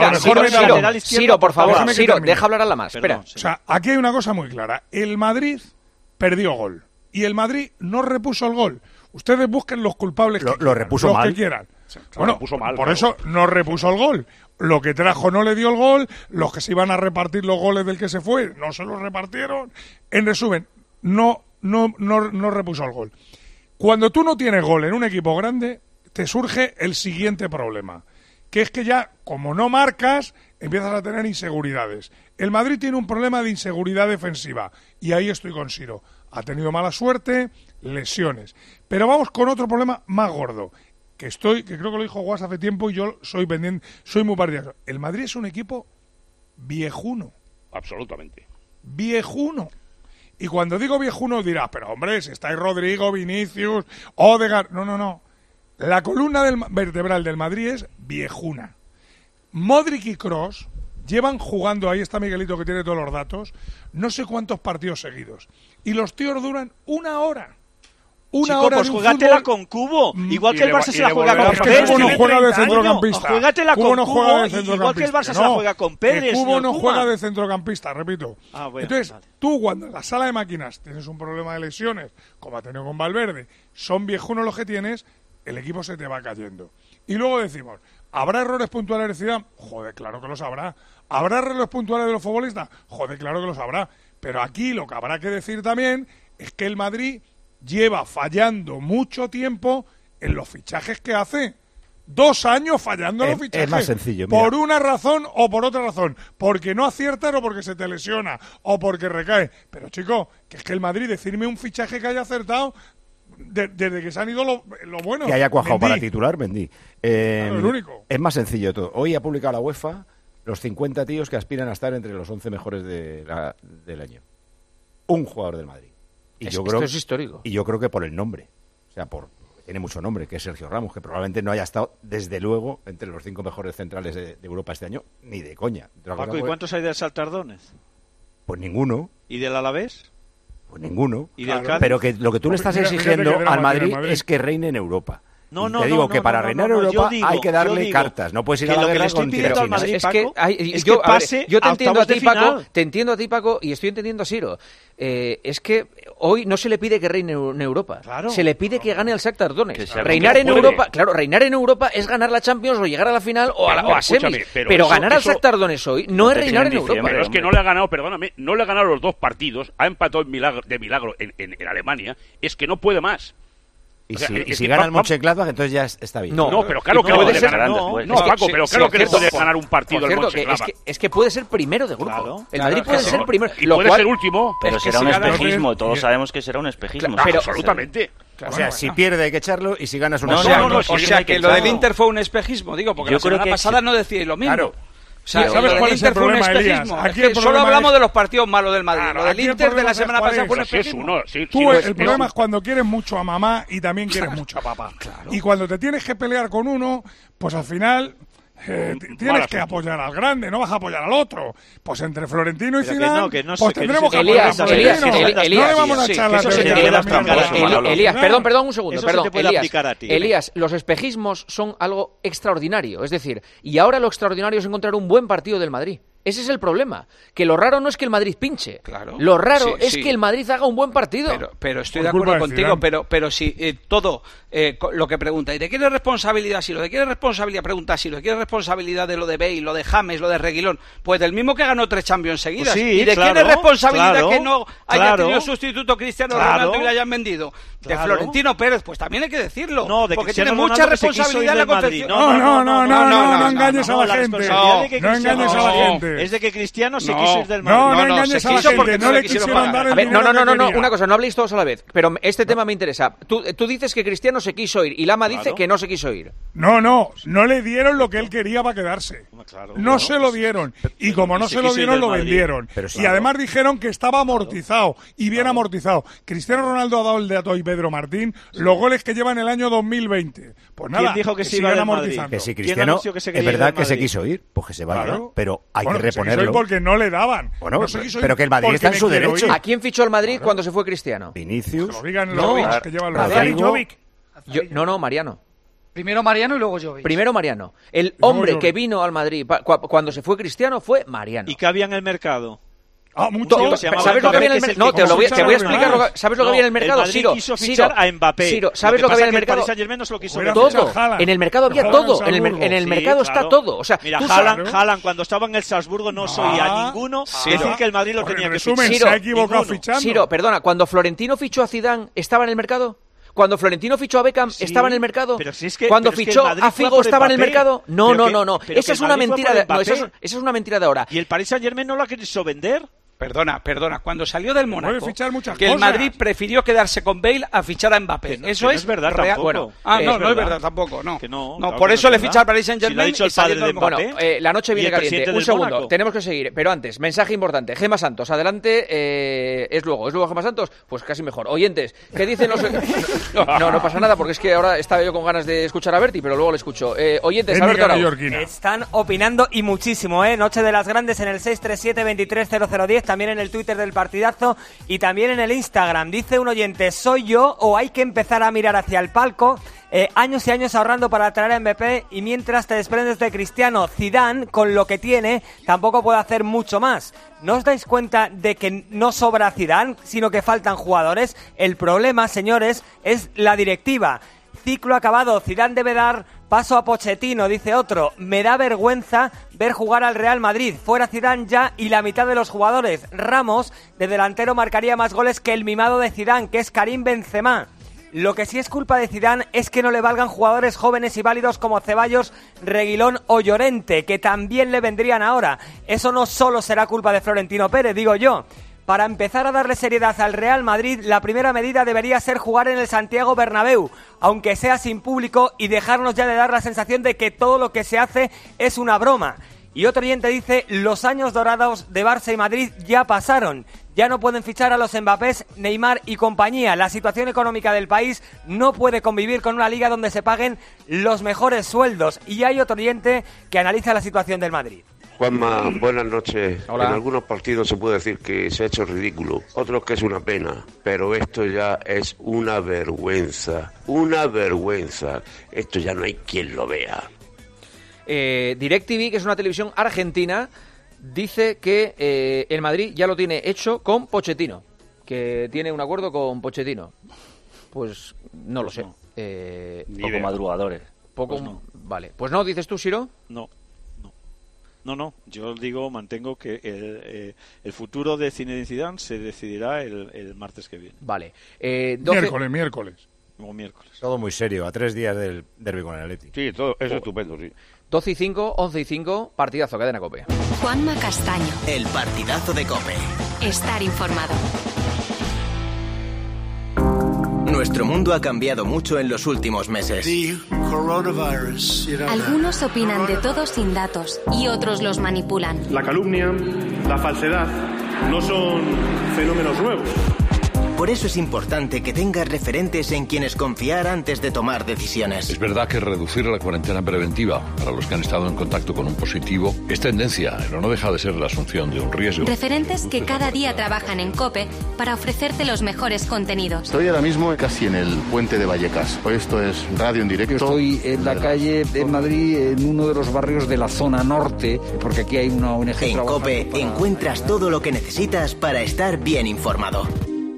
Siro, por favor. Siro, deja hablar a la más. Espera. O sea, aquí hay una cosa muy clara. El Madrid perdió gol. Y el Madrid no repuso el gol. Ustedes busquen los culpables lo repuso mal. Que quieran. Bueno, por eso no repuso el gol. Lo que trajo no le dio el gol. Los que se iban a repartir los goles del que se fue no se los repartieron. En resumen, no repuso el gol. Cuando tú no tienes gol en un equipo grande, te surge el siguiente problema, que es que ya, como no marcas, empiezas a tener inseguridades. El Madrid tiene un problema de inseguridad defensiva, y ahí estoy con Siro. Ha tenido mala suerte, lesiones. Pero vamos con otro problema más gordo, que creo que lo dijo Guas hace tiempo y yo soy muy partidario. El Madrid es un equipo viejuno. Absolutamente. Viejuno. Y cuando digo viejuno dirás, pero hombre, si estáis Rodrigo, Vinicius, Odegaard... No. La columna vertebral del Madrid es viejuna. Modric y Kroos llevan jugando, ahí está Miguelito que tiene todos los datos, no sé cuántos partidos seguidos. Y los tíos duran una hora. Una hora pues jugatela con Cubo. Igual que el Barça se la juega con Pedri. Cubo no juega de centrocampista. Jugatela con Cubo, igual que el Barça se la juega con Pedri. Cubo no juega de centrocampista, repito. Entonces, tú cuando en la sala de máquinas tienes un problema de lesiones, como ha tenido con Valverde, son viejunos los que tienes, el equipo se te va cayendo. Y luego decimos, ¿habrá errores puntuales de Zidane? Joder, claro que los habrá. ¿Habrá errores puntuales de los futbolistas? Joder, claro que los habrá. Pero aquí lo que habrá que decir también es que el Madrid lleva fallando mucho tiempo en los fichajes que hace. 2 años fallando en los fichajes. Es más sencillo. Mira. Por una razón o por otra razón. Porque no aciertas o porque se te lesiona o porque recae. Pero, chico, que es que el Madrid, decirme un fichaje que haya acertado desde que se han ido lo bueno. Que haya cuajado para titular, Mendy. Claro, el único. Es más sencillo todo. Hoy ha publicado la UEFA los 50 tíos que aspiran a estar entre los 11 mejores del año. Un jugador del Madrid. Y esto es histórico. Y yo creo que por el nombre. O sea, tiene mucho nombre, que es Sergio Ramos, que probablemente no haya estado, desde luego, entre los 5 mejores centrales de Europa este año, ni de coña. Paco, ¿y cuántos hay del Saltardones? Pues ninguno. ¿Y del Alavés? Pues ninguno. ¿Y del Cádiz? Pero que lo que tú le estás exigiendo al Madrid es que reine en Europa. Te digo que para reinar Europa hay que darle cartas. No puedes ir a la guerra con tirachinas. Yo te entiendo a ti, Paco. Te entiendo a ti, Paco, y estoy entendiendo a Siro. Es que hoy no se le pide que reine en Europa. Claro, se le pide que gane al Shakhtar Donetsk. Reinar en Europa es ganar la Champions o llegar a la final o a semis. Pero ganar al Shakhtar Donetsk hoy no es reinar en Europa. Pero es que no le ha ganado, perdóname, no le ha ganado los 2 partidos, ha empatado de milagro en Alemania, es que no puede más. Y si gana el Mönchengladbach, entonces ya está bien. No, pero claro que no puede ganar. No, Paco, pero claro que le puede ganar un partido al Mönchengladbach. Es que puede ser primero de grupo. El Madrid puede ser primero. Y puede ser último. Pero será un espejismo, todos sabemos que será un espejismo. Pero absolutamente. O sea, si pierde hay que echarlo y si ganas una... O sea, que lo del Inter fue un espejismo, digo, porque la semana pasada no decíais lo mismo. Claro. O sea, ¿sabes cuál es el problema, Elías? Solo hablamos de los partidos malos del Madrid. Lo del Inter de la semana pasada fue un espejismo. El problema es cuando quieres mucho a mamá y también quieres mucho a papá. Y cuando te tienes que pelear con uno, pues al final... tienes que apoyar al grande, no vas a apoyar al otro. Pues entre Florentino y Zidane, pues tendremos que apoyar a Florentino. No le vamos a echar la teoría. Elías, perdón un segundo. Elías, los espejismos son algo extraordinario. Es decir, y ahora lo extraordinario es encontrar un buen partido del Madrid. Ese es el problema. Que lo raro no es que el Madrid pinche. Claro. Lo raro es que el Madrid haga un buen partido. Pero estoy de acuerdo contigo, pero si todo lo que pregunta, ¿y de quién es responsabilidad? Si lo de quién es responsabilidad, pregunta si lo de quién es responsabilidad de lo de Bale, lo de James, lo de Reguilón, pues del mismo que ganó 3 Champions seguidas. Pues sí, ¿Y de quién es responsabilidad que no haya tenido sustituto Cristiano Ronaldo y le hayan vendido? De Florentino Pérez, pues también hay que decirlo. No, porque tiene mucha responsabilidad en la confección. No engañes a la gente. No engañes a la gente. Es de que Cristiano se quiso ir del Madrid. No engañes a la gente, no le quisieron dar el dinero. No, una cosa, no habléis todos a la vez, pero este tema me interesa. Tú dices que Cristiano se quiso ir y Lama dice que no se quiso ir. No le dieron lo que él quería para quedarse. No se lo dieron. Y como no se lo dieron, lo vendieron. Y además dijeron que estaba amortizado y bien amortizado. Cristiano Ronaldo ha dado el dato y Pedro Martín los goles que lleva en el año 2020. Pues nada, ¿quién dijo que se iba del Madrid? Que si Cristiano es verdad que se quiso ir, pues que se vaya, pero hay que reponerlo. Porque no le daban. Bueno, pero que el Madrid está en su derecho. ¿A quién fichó el Madrid cuando se fue Cristiano? Vinicius. Lo digan los que llevan los Jovic. Mariano. Primero Mariano y luego Jovic. Primero Mariano. El hombre que vino al Madrid cuando se fue Cristiano fue Mariano. ¿Y qué había en el mercado? ¿Sabes lo que había en el mercado? No, te voy a explicar. ¿Sabes lo que había en el mercado? El Madrid quiso fichar a Mbappé. ¿Sabes lo que había en el mercado? El Paris Saint-Germain no se lo quiso todo. En el mercado había todo. En el mercado está todo. O sea, mira, Haaland cuando estaba en el Salzburgo no oía a ninguno decir que el Madrid lo tenía que fichar. Se ha equivocado fichando. Siro, perdona, cuando Florentino fichó a Zidane, ¿estaba en el mercado? Cuando Florentino fichó a Beckham, ¿estaba en el mercado? Cuando fichó a Figo, ¿estaba en el mercado? No. Esa es una mentira de ahora. ¿Y el Paris Saint-Germain no lo ha querido vender? Perdona, cuando salió del Mónaco, el Madrid prefirió quedarse con Bale a fichar a Mbappé. Eso es verdad tampoco. Bueno, no es verdad tampoco, no. Por eso le ficha al Paris Saint-Germain y salió del Mónaco. Bueno, la noche viene caliente. Un segundo, tenemos que seguir. Pero antes, mensaje importante. Gema Santos, adelante. ¿Es luego Gema Santos? Pues casi mejor. Oyentes, ¿qué dicen los...? No pasa nada, porque es que ahora estaba yo con ganas de escuchar a Berti, pero luego le escucho. Oyentes, Alberto Arau. Están opinando y muchísimo, Noche de las Grandes en el 637-230010. También en el Twitter del Partidazo y también en el Instagram. Dice un oyente, ¿soy yo o hay que empezar a mirar hacia el palco? Años y años ahorrando para traer a Mbappé y mientras te desprendes de Cristiano. Zidane, con lo que tiene, tampoco puede hacer mucho más. ¿No os dais cuenta de que no sobra Zidane, sino que faltan jugadores? El problema, señores, es la directiva. Ciclo acabado, Zidane debe dar paso a Pochettino, dice otro. Me da vergüenza ver jugar al Real Madrid. Fuera Zidane ya y la mitad de los jugadores. Ramos, de delantero, marcaría más goles que el mimado de Zidane, que es Karim Benzema. Lo que sí es culpa de Zidane es que no le valgan jugadores jóvenes y válidos como Ceballos, Reguilón o Llorente, que también le vendrían ahora. Eso no solo será culpa de Florentino Pérez, digo yo. Para empezar a darle seriedad al Real Madrid, la primera medida debería ser jugar en el Santiago Bernabéu, aunque sea sin público, y dejarnos ya de dar la sensación de que todo lo que se hace es una broma. Y otro oyente dice, los años dorados de Barça y Madrid ya pasaron. Ya no pueden fichar a los Mbappés, Neymar y compañía. La situación económica del país no puede convivir con una liga donde se paguen los mejores sueldos. Y hay otro oyente que analiza la situación del Madrid. Juanma, buenas noches. Hola. En algunos partidos se puede decir que se ha hecho ridículo, otros que es una pena, pero esto ya es una vergüenza, esto ya no hay quien lo vea. DirecTV, que es una televisión argentina, dice que el Madrid ya lo tiene hecho con Pochettino, que tiene un acuerdo con Pochettino. Pues no lo sé. Poco madrugadores. Poco, Pues no. Vale. Pues no, dices tú, Siro. No, yo digo, mantengo que el futuro de Zinedine Zidane se decidirá el martes que viene. Vale. Miércoles. O miércoles. Todo muy serio, a 3 días del derbi con el Atleti. Sí, todo eso estupendo, sí. 12:05, 11:05, partidazo, Cadena COPE. Juanma Castaño. El partidazo de COPE. Estar informado. Nuestro mundo ha cambiado mucho en los últimos meses. Algunos opinan de todo sin datos y otros los manipulan. La calumnia, la falsedad, no son fenómenos nuevos. Por eso es importante que tengas referentes en quienes confiar antes de tomar decisiones. Es verdad que reducir la cuarentena preventiva para los que han estado en contacto con un positivo es tendencia, pero no deja de ser la asunción de un riesgo. Referentes que cada día trabajan en COPE para ofrecerte los mejores contenidos. Estoy ahora mismo casi en el puente de Vallecas. Esto es radio en directo. Estoy en la calle de Madrid, en uno de los barrios de la zona norte, porque aquí hay una ONG. En COPE encuentras todo lo que necesitas para estar bien informado.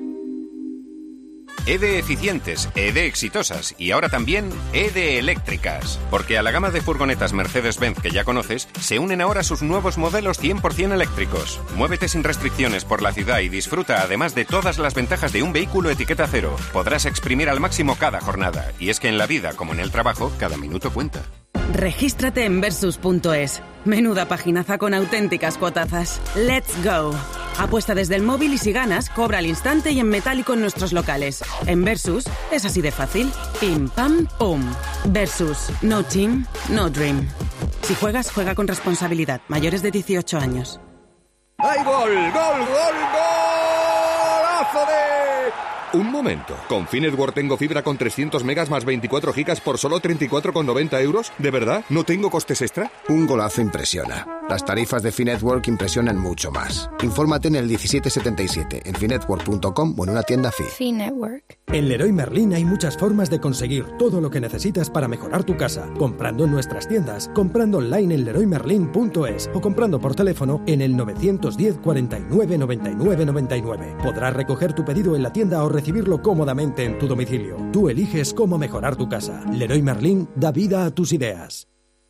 EDE eficientes, EDE exitosas y ahora también EDE eléctricas. Porque a la gama de furgonetas Mercedes-Benz que ya conoces, se unen ahora sus nuevos modelos 100% eléctricos. Muévete sin restricciones por la ciudad y disfruta además de todas las ventajas de un vehículo etiqueta cero. Podrás exprimir al máximo cada jornada. Y es que en la vida, como en el trabajo, cada minuto cuenta. Regístrate en Versus.es. Menuda paginaza con auténticas cuotazas. ¡Let's go! Apuesta desde el móvil y si ganas, cobra al instante y en metálico en nuestros locales. En Versus es así de fácil. Pim, pam, pum. Versus. No team, no dream. Si juegas, juega con responsabilidad. Mayores de 18 años. ¡Hay gol! ¡Gol! ¡Golazo de... Un momento. ¿Con Finetwork tengo fibra con 300 megas más 24 gigas por solo 34,90 euros? ¿De verdad? ¿No tengo costes extra? Un golazo impresiona. Las tarifas de Finetwork impresionan mucho más. Infórmate en el 1777, en finetwork.com o en una tienda Fi. Finetwork. En Leroy Merlin hay muchas formas de conseguir todo lo que necesitas para mejorar tu casa. Comprando en nuestras tiendas, comprando online en leroymerlin.es o comprando por teléfono en el 910 49 99 99. Podrás recoger tu pedido en la tienda o recibirlo cómodamente en tu domicilio. Tú eliges cómo mejorar tu casa. Leroy Merlin da vida a tus ideas.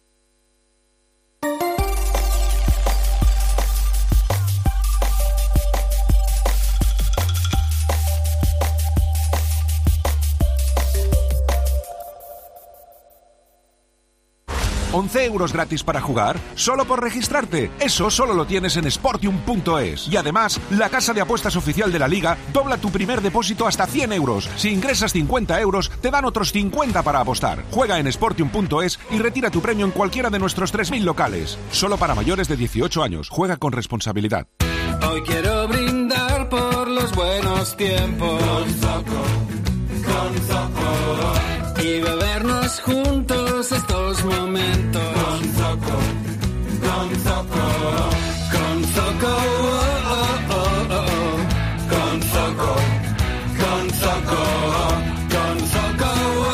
€11 gratis para jugar, solo por registrarte. Eso solo lo tienes en Sportium.es. Y además, la casa de apuestas oficial de la Liga dobla tu primer depósito hasta €100. Si ingresas €50, te dan otros 50 para apostar. Juega en Sportium.es y retira tu premio en cualquiera de nuestros 3.000 locales. Solo para mayores de 18 años. Juega con responsabilidad. Hoy quiero brindar por los buenos tiempos. Con Zoco. Y bebernos juntos estos momentos. Con Zoco. Con Zoco. Con Zoco. Con Zoco. Con Zoco. Con Zoco.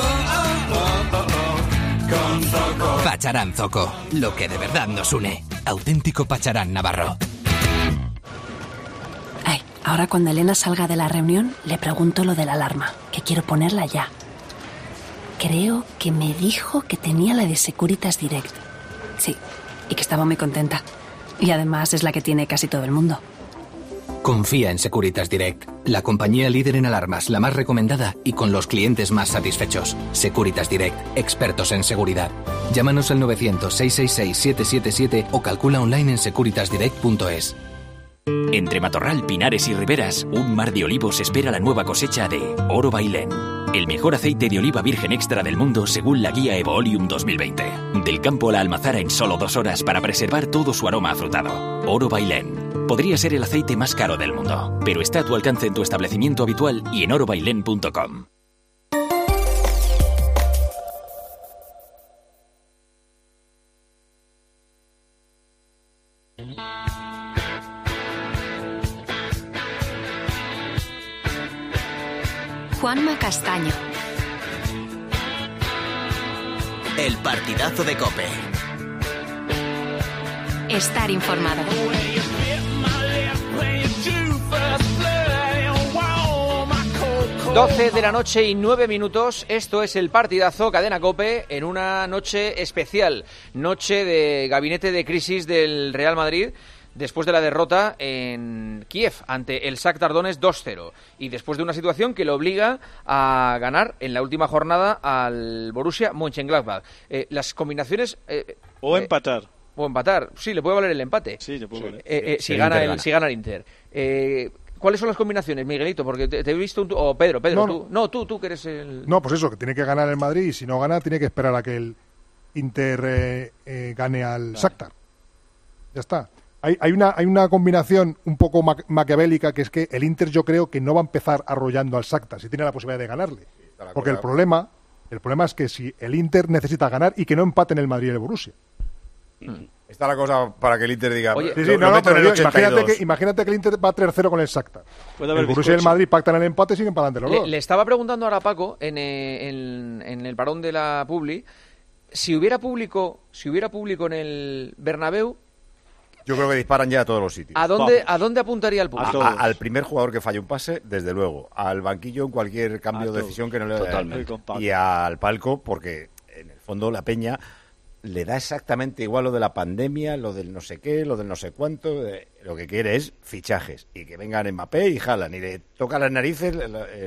Con Zoco. Pacharán Zoco, lo que de verdad nos une. Auténtico Pacharán navarro. Ay, ahora cuando Elena salga de la reunión, le pregunto lo de la alarma, que quiero ponerla ya. Creo que me dijo que tenía la de Securitas Direct. Sí, y que estaba muy contenta. Y además es la que tiene casi todo el mundo. Confía en Securitas Direct, la compañía líder en alarmas, la más recomendada y con los clientes más satisfechos. Securitas Direct, expertos en seguridad. Llámanos al 900-666-777 o calcula online en securitasdirect.es. Entre Matorral, Pinares y Riberas, un mar de olivos espera la nueva cosecha de Oro Bailén, el mejor aceite de oliva virgen extra del mundo según la guía Evoolium 2020. Del campo a la almazara en solo 2 horas para preservar todo su aroma afrutado. Oro Bailén. Podría ser el aceite más caro del mundo, pero está a tu alcance en tu establecimiento habitual y en orobailén.com. Juanma Castaño. El partidazo de COPE. Estar informado. 12 de la noche y 9 minutos, esto es el partidazo Cadena COPE en una noche especial, noche de gabinete de crisis del Real Madrid después de la derrota en Kiev ante el Shakhtar Donetsk 2-0 y después de una situación que lo obliga a ganar en la última jornada al Borussia Mönchengladbach. Las combinaciones... o empatar. O empatar, sí, le puede valer el empate. Sí, le puede valer. Si gana el Inter. ¿Cuáles son las combinaciones, Miguelito? Porque te he visto o Pedro, tú que eres el... No, pues eso, que tiene que ganar el Madrid y si no gana tiene que esperar a que el Inter gane al Shakhtar. Ya está. Hay una combinación un poco maquiavélica, que es que el Inter yo creo que no va a empezar arrollando al Shakhtar si tiene la posibilidad de ganarle. Porque el problema es que si el Inter necesita ganar y que no empaten el Madrid y el Borussia. Está la cosa para que el Inter diga... Oye, imagínate que el Inter va 3-0 con el Shakhtar. El Borussia y el Madrid pactan el empate y siguen para adelante los dos. Le estaba preguntando ahora a Paco, en el parón de la Publi, si hubiera público en el Bernabéu... Yo creo que disparan ya a todos los sitios. ¿A dónde apuntaría el público? Al primer jugador que falle un pase, desde luego. Al banquillo en cualquier cambio de decisión que no le dé. Y al palco, porque en el fondo la peña... le da exactamente igual lo de la pandemia, lo del no sé qué, lo del no sé cuánto. Lo que quiere es fichajes. Y que vengan Mbappé y Haaland. Y le toca las narices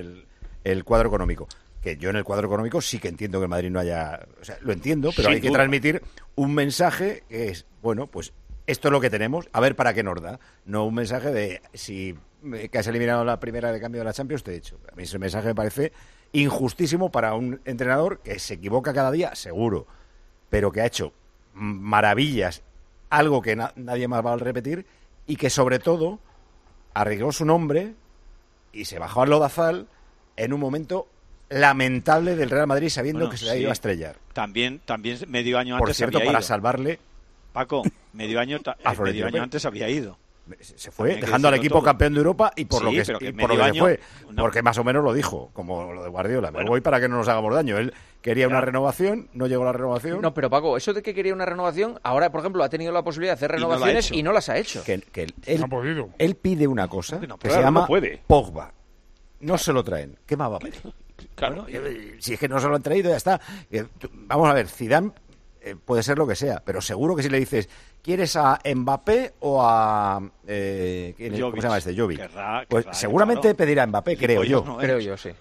el cuadro económico. Que yo en el cuadro económico sí que entiendo que el Madrid no haya... O sea, lo entiendo, pero hay que transmitir un mensaje que es, bueno, pues esto es lo que tenemos, a ver para qué nos da. No un mensaje de si que has eliminado la primera de cambio de la Champions, te he dicho. A mí ese mensaje me parece injustísimo para un entrenador que se equivoca cada día, seguro, pero que ha hecho maravillas, algo que nadie más va a repetir, y que sobre todo arregló su nombre y se bajó al lodazal en un momento lamentable del Real Madrid, sabiendo que se le iba a estrellar. También medio año Por antes cierto, había para ido. Salvarle... Paco, medio año antes había ido. Se fue, dejando al equipo campeón de Europa y por lo que se fue. No. Porque más o menos lo dijo, como lo de Guardiola. Me voy para que no nos hagamos daño. Él quería una renovación, no llegó la renovación. No, pero Paco, eso de que quería una renovación, ahora, por ejemplo, ha tenido la posibilidad de hacer renovaciones y no las ha hecho. Que él, no ha podido. Él pide una cosa que se llama Pogba. No se lo traen. ¿Qué más va a pedir? Claro. Si es que no se lo han traído, ya está. Vamos a ver, Zidane... puede ser lo que sea, pero seguro que si le dices ¿quieres a Mbappé o a ¿cómo se llama este? Jovic? Pues seguramente pedirá a Mbappé, creo yo. Creo yo, sí.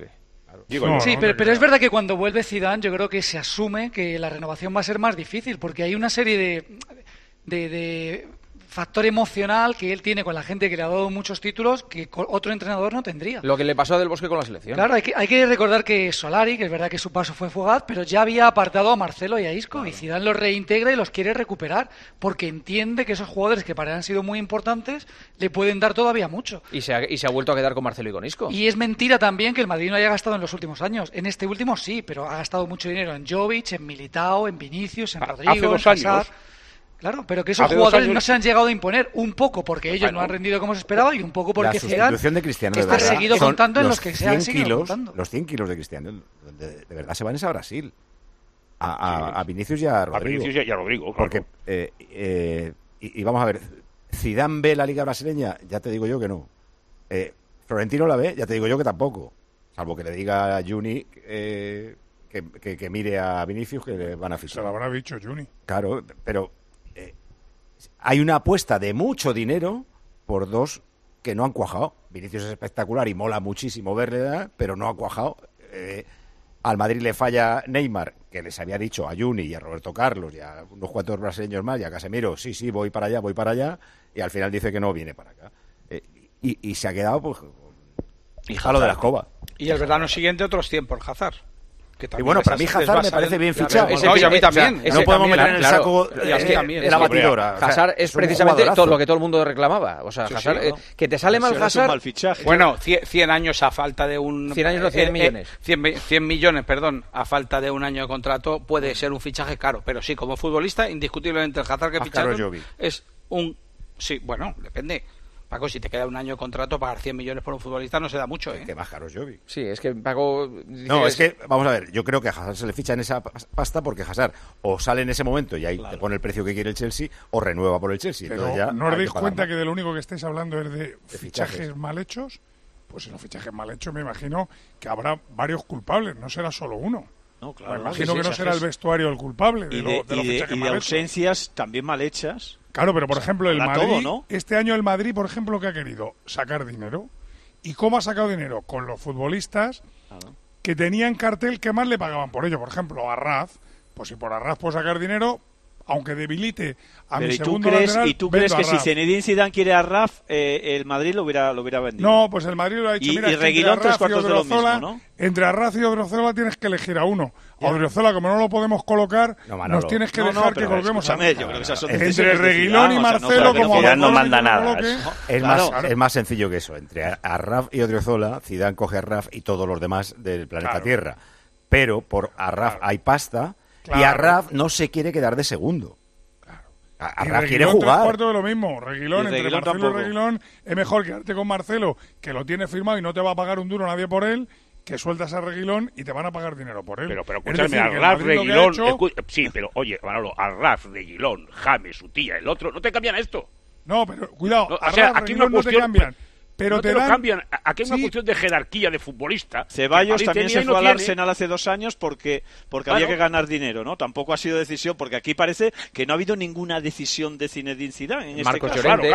Pero es verdad que cuando vuelve Zidane yo creo que se asume que la renovación va a ser más difícil, porque hay una serie de factor emocional que él tiene con la gente que le ha dado muchos títulos que otro entrenador no tendría. Lo que le pasó a Del Bosque con la selección. Claro, hay que recordar que Solari, que es verdad que su paso fue fugaz, pero ya había apartado a Marcelo y a Isco, y Zidane los reintegra y los quiere recuperar, porque entiende que esos jugadores que para él han sido muy importantes le pueden dar todavía mucho. Y se ha vuelto a quedar con Marcelo y con Isco. Y es mentira también que el Madrid no haya gastado en los últimos años. En este último sí, pero ha gastado mucho dinero en Jovic, en Militao, en Vinicius, en Rodrigo, hace 2 en Hazard. años. Claro, pero que esos jugadores no se han llegado a imponer, un poco porque ellos no han rendido como se esperaba y un poco porque Zidane está seguido contando en los que se han seguido contando. Los 100 kilos de Cristiano de verdad se van a Brasil, a Vinicius y a Rodrigo. Claro. Porque y vamos a ver, Zidane ve la Liga Brasileña, ya te digo yo que no. Florentino la ve, ya te digo yo que tampoco, salvo que le diga a Juni que mire a Vinicius, que le van a fichar. Se lo habrá dicho Juni. Claro, pero hay una apuesta de mucho dinero por dos que no han cuajado. Vinicius es espectacular y mola muchísimo verle, pero no ha cuajado. Al Madrid le falla Neymar, que les había dicho a Juni y a Roberto Carlos y a unos cuantos brasileños más, y a Casemiro, sí, voy para allá, y al final dice que no viene para acá. Y se ha quedado pues a lo de la escoba. Y el verano siguiente otros 100 por Hazard. Y bueno, para mí Hazard me parece bien fichado. Y a mí también. No podemos meter en el saco de la batidora. Hazard es precisamente todo lo que todo el mundo reclamaba. O sea, Hazard, que te sale mal Hazard... Bueno, 100 años a falta de un... 100 años no, 100 millones. 100 millones, perdón, a falta de un año de contrato puede ser un fichaje caro. Pero sí, como futbolista, indiscutiblemente el Hazard que ficharon es un... Sí, bueno, depende. Paco, si te queda un año de contrato, pagar 100 millones por un futbolista no se da mucho, ¿eh? Que más caro es Jovic. Sí, es que Paco... No, es que, vamos a ver, yo creo que a Hazard se le ficha en esa pasta porque Hazard o sale en ese momento y ahí te pone el precio que quiere el Chelsea o renueva por el Chelsea. Pero entonces ya ¿no os dais cuenta que de lo único que estáis hablando es de fichajes mal hechos? Pues si los fichajes mal hechos me imagino que habrá varios culpables, no será solo uno. No, claro, me imagino que no será el vestuario el culpable de los fichajes mal hechos. Ausencias también mal hechas. Claro, pero por ejemplo el Madrid, todo, ¿no? este año el Madrid, por ejemplo, ¿qué ha querido? Sacar dinero. ¿Y cómo ha sacado dinero? Con los futbolistas que tenían cartel que más le pagaban por ello. Por ejemplo, Arraz, pues si por Arraz puedo sacar dinero, aunque debilite a mi segundo lateral, ¿y tú crees que si Zinedine Zidane quiere a Raf, el Madrid lo hubiera vendido? No, pues el Madrid lo ha dicho. Mira, y Reguilón 3/4 de lo mismo, ¿no? Entre Arraz y Odriozola tienes que elegir a uno. A Odriozola, como no lo podemos colocar, nos tienes que dejar que coloquemos a uno. Entre Reguilón y Marcelo, como Zidane no manda nada. Es más sencillo que eso. Entre Arraf y Odriozola, Zidane coge a Arraf y todos los demás del planeta Tierra. Pero por Arraf hay pasta. Y Arraf no se quiere quedar de segundo. Arraf quiere jugar. Cuarto de lo mismo. Reguilón, entre Marcelo y Reguilón, es mejor quedarte con Marcelo, que lo tiene firmado y no te va a pagar un duro nadie por él, que sueltas a Reguilón y te van a pagar dinero por él. Pero escúchame, Arraf, Reguilón... Sí, pero oye, Manolo, Arraf, Reguilón, James, su tía, el otro, ¿no te cambian esto? No, pero cuidado, Arraf, o sea, aquí Reguilón no te cambian. Pero no te lo cambian. Aquí hay una cuestión de jerarquía de futbolista. Ceballos también se fue al Arsenal hace 2 años porque había que ganar dinero, ¿no? Tampoco ha sido decisión, porque aquí parece que no ha habido ninguna decisión de Zinedine Zidane en Marcos este caso.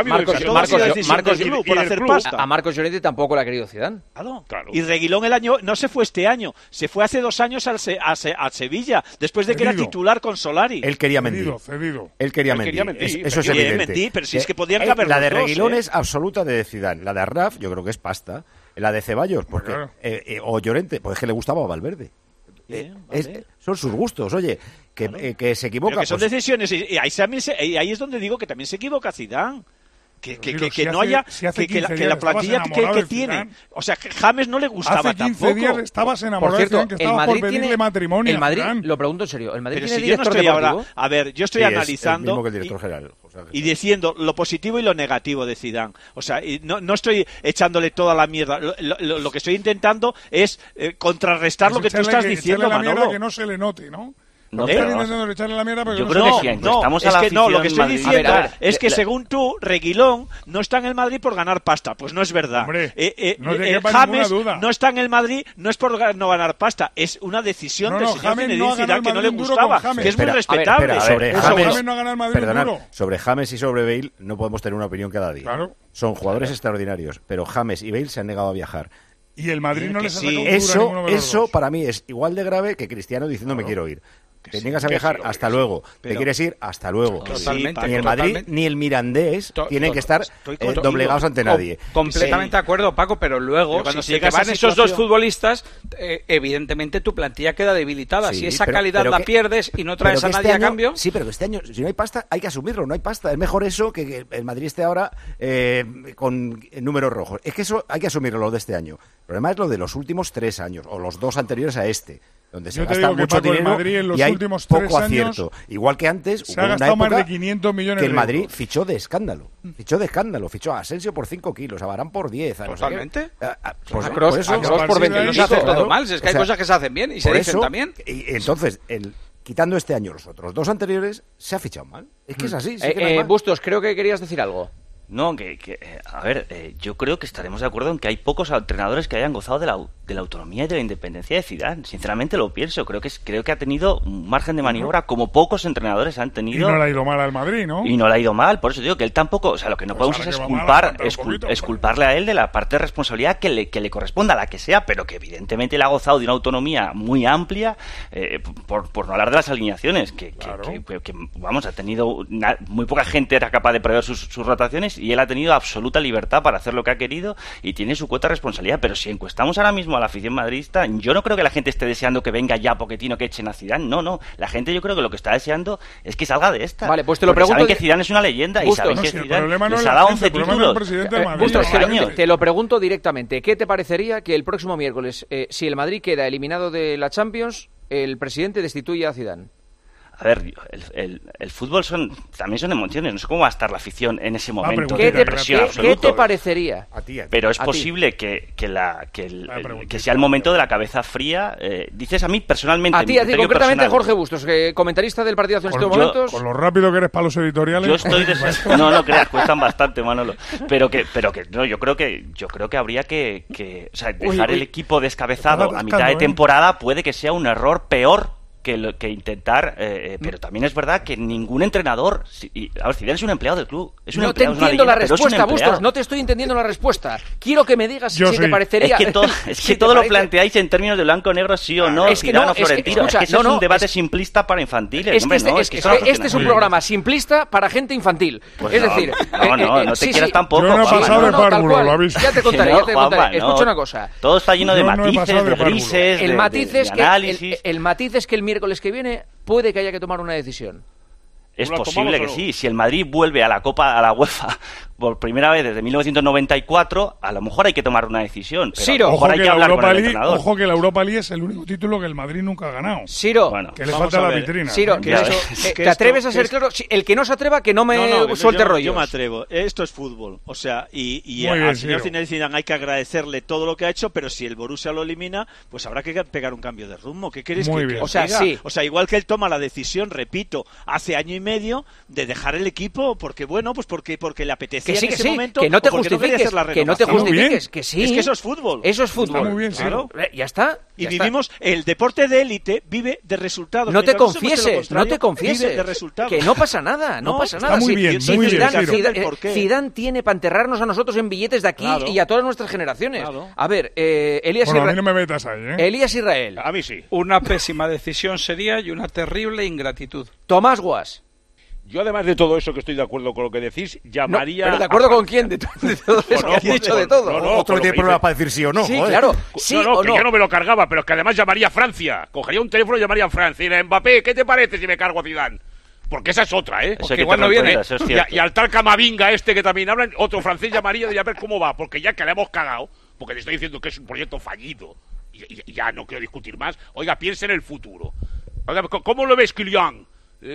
A Marcos Llorente tampoco la ha querido Zidane. Claro. Y Reguilón no se fue este año, se fue hace 2 años a Sevilla, después de que era titular con Solari. Él quería mentir. Él quería mentir. Eso es evidente. Pero si es que podían caber la de Reguilón es absoluta de Zidane. La de Raf, yo creo que es pasta. La de Ceballos, porque o Llorente, pues es que le gustaba a Valverde. Son sus gustos, oye, que se equivoca. Pero que son decisiones, y ahí es donde digo que también se equivoca Zidane. Que no haya que la plantilla que tiene, o sea, que James no le gustaba hace 15 tampoco. días estabas enamorado. Por cierto, que estabas por pedirle matrimonio. El Madrid, lo pregunto en serio, el Madrid pero tiene si yo no estoy ahora, a ver, yo estoy analizando que el director general, y diciendo lo positivo y lo negativo de Zidane. O sea, no estoy echándole toda la mierda. Lo que estoy intentando es contrarrestar lo que tú estás diciendo, Manolo. Que no se le note, ¿no? No, echarle la mierda, yo creo que estamos a la afición. No, lo que estoy diciendo es que según tú, Reguilón no está en el Madrid por ganar pasta. Pues no es verdad. Hombre, James no está en el Madrid no es por no ganar pasta, es una decisión del señor Zinedine Zidane que no le gustaba, que es muy respetable. Sobre James y sobre Bale no podemos tener una opinión cada día. Claro. Son jugadores extraordinarios, pero James y Bale se han negado a viajar. Y el Madrid no les ha sacado un duro a ninguno de los Eso dos. Para mí es igual de grave que Cristiano diciendo me quiero ir. Te niegas a viajar, hasta luego. Te quieres ir, hasta luego. Ni el Madrid ni el Mirandés tienen que estar doblegados ante nadie. Completamente de acuerdo, Paco, pero luego, cuando si te van esos dos futbolistas, evidentemente tu plantilla queda debilitada. Si esa calidad la pierdes y no traes a nadie a cambio... Sí, pero que este año, si no hay pasta, hay que asumirlo, no hay pasta. Es mejor eso que el Madrid esté ahora con números rojos. Es que eso hay que asumirlo, lo de este año. El problema es lo de los últimos 3 años, o los 2 anteriores a este, donde se gasta mucho dinero y hay poco acierto. Igual que antes, se ha gastado más de 500 millones que el Madrid fichó de escándalo. Fichó a Asensio por 5 kilos, a Varane por 10. Totalmente. A Kroos por 20. No se hace todo mal, es que hay cosas que se hacen bien y se dicen también. Y entonces, quitando este año los otros 2 anteriores, se ha fichado mal. Es que es así. Bustos, creo que querías decir algo. No, a ver, yo creo que estaremos de acuerdo en que hay pocos entrenadores que hayan gozado de la autonomía y de la independencia de Zidane. Sinceramente lo pienso, creo que ha tenido un margen de maniobra como pocos entrenadores han tenido. Y no le ha ido mal al Madrid, ¿no? Y no le ha ido mal, por eso digo que él tampoco, o sea, lo que no podemos es culparle a él de la parte de responsabilidad que le corresponda, la que sea, pero que evidentemente le ha gozado de una autonomía muy amplia, por no hablar de las alineaciones, que vamos, ha tenido muy poca gente era capaz de prever sus rotaciones, y él ha tenido absoluta libertad para hacer lo que ha querido y tiene su cuota de responsabilidad. Pero si encuestamos ahora mismo a la afición madridista, yo no creo que la gente esté deseando que venga ya Pochettino, que echen a Zidane. No. La gente yo creo que lo que está deseando es que salga de esta. Vale, pues te lo pregunto. Saben que Zidane es una leyenda y saben que Zidane les ha dado 11 títulos. Te lo pregunto directamente. ¿Qué te parecería que el próximo miércoles, si el Madrid queda eliminado de la Champions, el presidente destituya a Zidane? A ver, el fútbol también son emociones. No sé cómo va a estar la afición en ese momento. ¿Qué te parecería? Pero es posible que sea el momento de la cabeza fría. Dices a mí personalmente. A ti, concretamente personal. Jorge Bustos, comentarista del partidazo en estos momentos. Con lo rápido que eres para los editoriales. Yo estoy no creas, cuestan bastante, Manolo. Pero que no, yo creo que habría que dejar el equipo descabezado a mitad de temporada puede que sea un error peor que intentar, pero también es verdad que ningún entrenador, a ver, Zidane es un empleado del club, no te entiendo la respuesta, Bustos, no te estoy entendiendo la respuesta. Quiero que me digas si te parecería. Es que todo lo planteáis en términos de blanco-negro, sí o no, Zidane o Florentino. Es que eso es un debate simplista para infantiles. Este es un programa simplista para gente infantil. Es decir, no te quieras tampoco. Yo no he pasado de párvulo, lo aviso. Ya te contaré. Escucha una cosa. Todo está lleno de matices, de grises, de análisis. El matiz es que el miércoles que viene puede que haya que tomar una decisión. Es posible que sí. Si el Madrid vuelve a la UEFA por primera vez desde 1994, a lo mejor hay que tomar una decisión. Pero a lo mejor hay que hablar con el entrenador. Ojo que la Europa League es el único título que el Madrid nunca ha ganado. Siro, que le falta la vitrina. Siro, ¿te atreves a ser claro? El que no se atreva, que no me suelte rollos. Yo me atrevo. Esto es fútbol. O sea, y al señor Zinedine hay que agradecerle todo lo que ha hecho, pero si el Borussia lo elimina, pues habrá que pegar un cambio de rumbo. ¿Qué queréis que o sea, sí. O sea, igual que él toma la decisión, repito, hace año y medio de dejar el equipo porque le apetecía en ese momento, que no te justifiques, que no te justifiques, que sí. Es que eso es fútbol. Eso es fútbol. Está muy bien, claro. Ya está. Y vivimos, el deporte de élite vive de resultados. No te confieses. Vive de resultados. Que no pasa nada, no pasa nada. Está muy bien, muy bien. Zidane tiene para enterrarnos a nosotros en billetes de aquí y a todas nuestras generaciones. A ver, Elías Israel. A mí no me metas ahí, Elías Israel. A mí sí. Una pésima decisión sería y una terrible ingratitud. Tomás Guas. Yo, además de todo eso, que estoy de acuerdo con lo que decís, llamaría... ¿Pero de acuerdo con quién? De todo eso que has dicho de todo. Otro tiene problemas para decir sí o no. Sí, claro. Sí o no. Que yo no me lo cargaba, pero es que además llamaría a Francia. Cogería un teléfono y llamaría a Francia. Y diría, Mbappé, ¿qué te parece si me cargo a Zidane? Porque esa es otra, ¿eh? Porque igual no viene. Y al tal Camavinga que también hablan, otro francés llamaría y diría, a ver cómo va. Porque ya que le hemos cagado, porque te estoy diciendo que es un proyecto fallido, y ya no quiero discutir más, oiga, piense en el futuro. Oiga, ¿cómo lo ves, Kylian?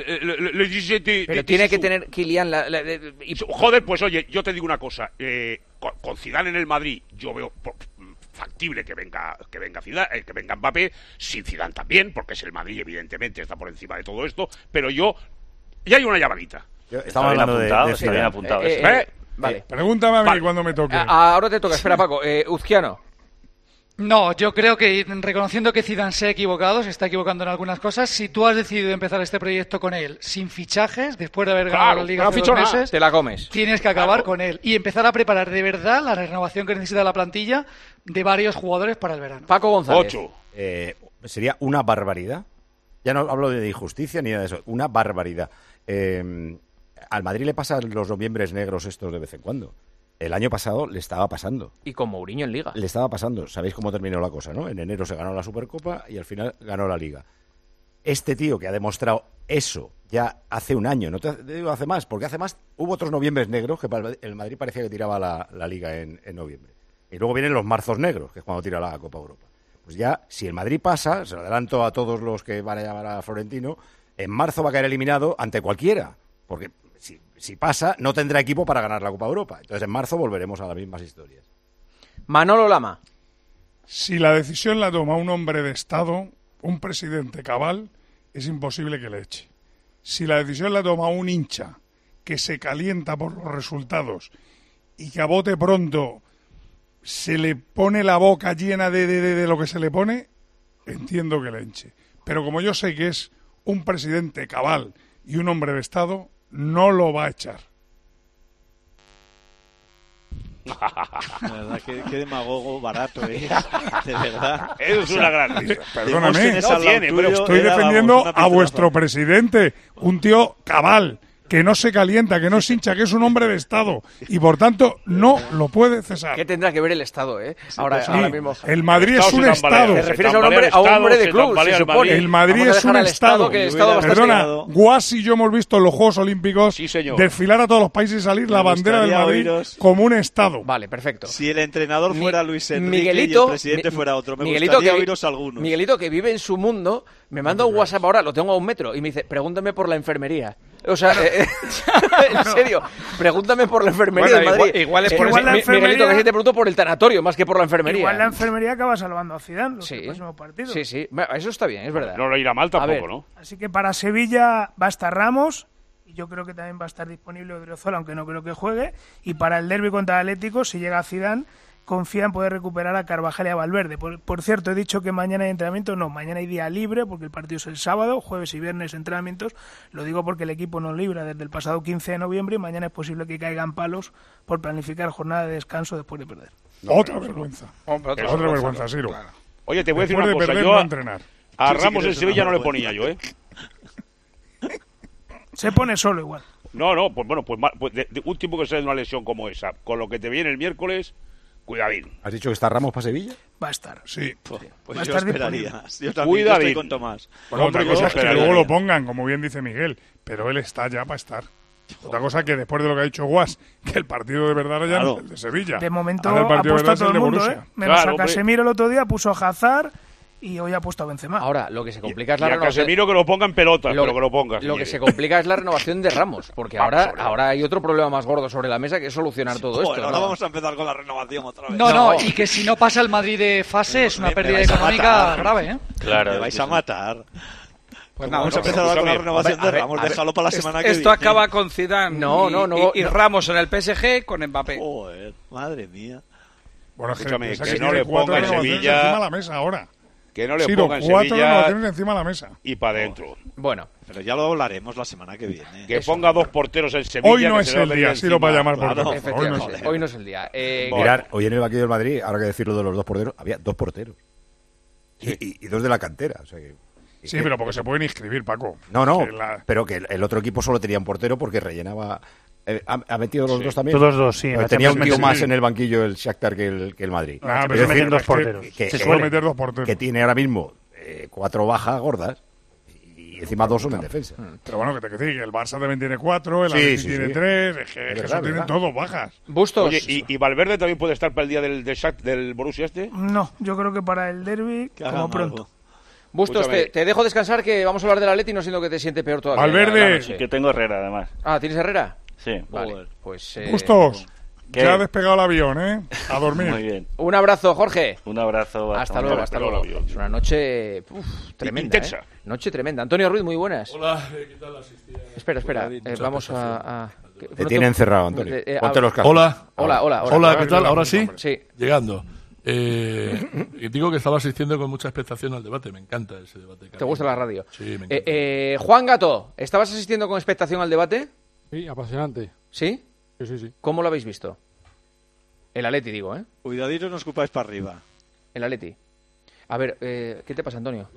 Pero tiene que tener Kylian Joder, pues oye, yo te digo una cosa, con Zidane en el Madrid yo veo factible que venga Zidane, que venga Mbappé, sin Zidane también, porque es el Madrid, evidentemente está por encima de todo esto, pero ya hay una llamadita. Estamos hablando está bien apuntado. Vale. Pregúntame a mí cuando me toque. Ahora te toca, espera, Paco. Uzquiano. No, yo creo que reconociendo que Zidane se ha equivocado, se está equivocando en algunas cosas, si tú has decidido empezar este proyecto con él sin fichajes, después de haber ganado la Liga hace 2 meses, te la comes. Tienes que acabar con él y empezar a preparar de verdad la renovación que necesita la plantilla de varios jugadores para el verano. Paco González. 8. Sería una barbaridad. Ya no hablo de injusticia ni de eso. Una barbaridad. Al Madrid le pasan los noviembres negros estos de vez en cuando. El año pasado le estaba pasando. Y con Mourinho en Liga. Le estaba pasando. Sabéis cómo terminó la cosa, ¿no? En enero se ganó la Supercopa y al final ganó la Liga. Este tío que ha demostrado eso ya hace un año, no te digo hace más, porque hace más hubo otros noviembres negros que el Madrid parecía que tiraba la Liga en noviembre. Y luego vienen los marzos negros, que es cuando tira la Copa Europa. Pues ya, si el Madrid pasa, se lo adelanto a todos los que van a llamar a Florentino, en marzo va a caer eliminado ante cualquiera. Porque si pasa, no tendrá equipo para ganar la Copa Europa. Entonces en marzo volveremos a las mismas historias. Manolo Lama. Si la decisión la toma un hombre de Estado, un presidente cabal, es imposible que le eche. Si la decisión la toma un hincha que se calienta por los resultados y que a bote pronto se le pone la boca llena de lo que se le pone, entiendo que le eche. Pero como yo sé que es un presidente cabal y un hombre de Estado, no lo va a echar. De verdad, qué demagogo barato, ¿eh? De verdad. Eso es una gran risa. Perdóname, estoy defendiendo a vuestro presidente, un tío cabal, que no se calienta, que no se hincha, que es un hombre de Estado y por tanto no lo puede cesar. ¿Qué tendrá que ver el Estado, ahora mismo. El Madrid es un Estado. Te refieres a un hombre de club, se supone. El Madrid es un Estado. Perdona, Guas y yo hemos visto en los Juegos Olímpicos desfilar a todos los países y salir la bandera del Madrid como un Estado. Vale, perfecto. Si el entrenador fuera Luis Enrique y el presidente fuera otro, me gustaría oíros algunos. Miguelito, que vive en su mundo, me manda un WhatsApp ahora, lo tengo a 1 metro, y me dice, pregúntame por la enfermería. O sea, en serio, pregúntame por la enfermería del Madrid. Igual es por Miguelito, que sí te pregunto por el tanatorio, más que por la enfermería. Igual la enfermería acaba salvando a Zidane los próximos partidos. Sí, eso está bien, es verdad. No lo irá mal tampoco, ¿no? Así que para Sevilla va a estar Ramos, y yo creo que también va a estar disponible Odriozola, aunque no creo que juegue, y para el derbi contra el Atlético, si llega Zidane, confía en poder recuperar a Carvajal y a Valverde. Por cierto, he dicho que mañana hay entrenamiento. No, mañana hay día libre porque el partido es el sábado, jueves y viernes entrenamientos. Lo digo porque el equipo no libra desde el pasado 15 de noviembre y mañana es posible que caigan palos por planificar jornada de descanso después de perder. Otra vergüenza. Otra vergüenza, Siro. Claro. Oye, te voy a decir una cosa. Yo a Ramos en Sevilla no le ponía yo, Se pone solo igual. No, pues bueno, pues un tipo que sale de una lesión como esa, con lo que te viene el miércoles... Cuidadín. ¿Has dicho que está Ramos para Sevilla? Va a estar. Sí. Pues yo esperaría. Yo también estoy con Tomás. Bueno, otra cosa es que luego lo pongan, como bien dice Miguel, pero él está ya para estar. Otra cosa que después de lo que ha dicho Guas, que el partido de verdad ya no es el de Sevilla. De momento ha puesto a todo el mundo, menos a Casemiro el otro día, puso a Hazard y hoy ha puesto a Benzema. Ahora, lo que se complica es la renovación. Casemiro que lo ponga en pelotas, pero que lo pongas. Lo que se complica es la renovación de Ramos, porque ahora hay otro problema más gordo sobre la mesa que es solucionar todo esto. Ahora vamos a empezar con la renovación otra vez. No, y que si no pasa el Madrid de fase es una pérdida económica grave, Claro, me vais a matar. Pues nada, vamos a empezar con la renovación de Ramos. Déjalo para la semana que viene. Esto acaba con Zidane y Ramos en el PSG con Mbappé. Joder, madre mía. Bueno, escúchame, que no le ponga en Sevilla encima la mesa ahora. Que no le ponga en Sevilla encima de la mesa. Y para adentro. Bueno, pero ya lo hablaremos la semana que viene. Que ponga 2 porteros en Sevilla. Hoy no es el día, sí lo va a llamar por hoy no es el día. Mirad, hoy en el banquillo del Madrid, ahora que decirlo de los 2 porteros, había 2 porteros. Y 2 de la cantera. O sea que, sí, pero porque se pueden inscribir, Paco. No, pero que el otro equipo solo tenía un portero porque rellenaba... ¿Ha metido los 2 también? Todos 2, sí. Tenía un tío más en el banquillo el Shakhtar que el Madrid. Pero se meten 2 porteros. Se suele meter 2 porteros. Que tiene ahora mismo 4 bajas gordas y encima 2 son en defensa. Pero bueno, que te decir que el Barça también tiene 4, el Atleti tiene 3, es que eso tienen todos bajas. Bustos. Oye, ¿y Valverde también puede estar para el día del Borussia este? No, yo creo que para el derbi como pronto. Bustos, te dejo descansar que vamos a hablar del Atleti, no siendo que te siente peor todavía. Valverde. Que tengo Herrera, además. ¿Tienes Herrera? Sí. Vale, pues... Bustos. Ya ha despegado el avión, A dormir. Muy bien. Un abrazo, Jorge. Un abrazo. Hasta luego. Es una noche tremenda, intensa. Noche tremenda. Antonio Ruiz, muy buenas. Hola, ¿qué tal asistía? Espera. Vamos a... Te tiene encerrado, Antonio. Ponte los cascos. Hola, ¿qué tal? ¿Ahora sí? Sí. Llegando. Y digo que estaba asistiendo con mucha expectación al debate. Me encanta ese debate. ¿Te gusta la radio? Sí, me encanta. Juan Gato, ¿estabas asistiendo con expectación al debate? Sí, apasionante. ¿Sí? Sí. ¿Cómo lo habéis visto? El Atleti, digo, Cuidadito, no escupáis para arriba. El Atleti. A ver, ¿qué te pasa, Antonio?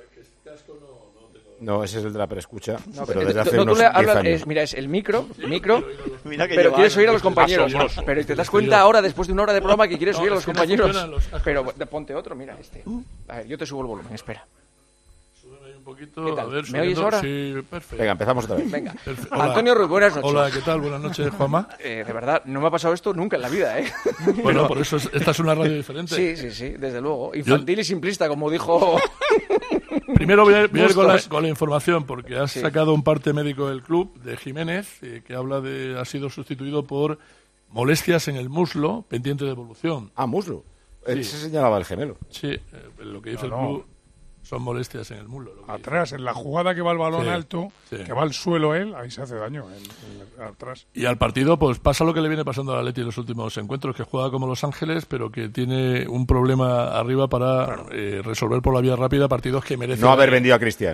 No, ese es el de la preescucha. No, pero desde hace unos 10 años. Es el micro. Mira que pero quieres oír a los compañeros. Pero te das cuenta ahora, después de una hora de programa, que quieres oír a los compañeros. Pero ponte otro, mira este. A ver, yo te subo el volumen, espera. ¿Qué tal? A ver, ¿me oyes ahora? Sí, perfecto. Venga, empezamos otra vez. Venga. Antonio Ruiz, buenas noches. Hola, ¿qué tal? Buenas noches, Juanma. De verdad, no me ha pasado esto nunca en la vida, Bueno, por eso esta es una radio diferente. Sí, desde luego. Infantil y simplista, como dijo... Primero voy a ir con la información, porque has sacado un parte médico del club, de Jiménez, que habla ha sido sustituido por molestias en el muslo, pendiente de evolución. Ah, muslo. Sí. Se señalaba el gemelo. Sí, lo que dice el club son molestias en el muslo. Atrás, en la jugada que va el balón alto, que va al suelo él, ahí se hace daño, atrás. Y al partido, pues pasa lo que le viene pasando al Atleti en los últimos encuentros, que juega como Los Ángeles, pero que tiene un problema arriba para resolver por la vía rápida partidos que merecen... No haber vendido a Cristiano.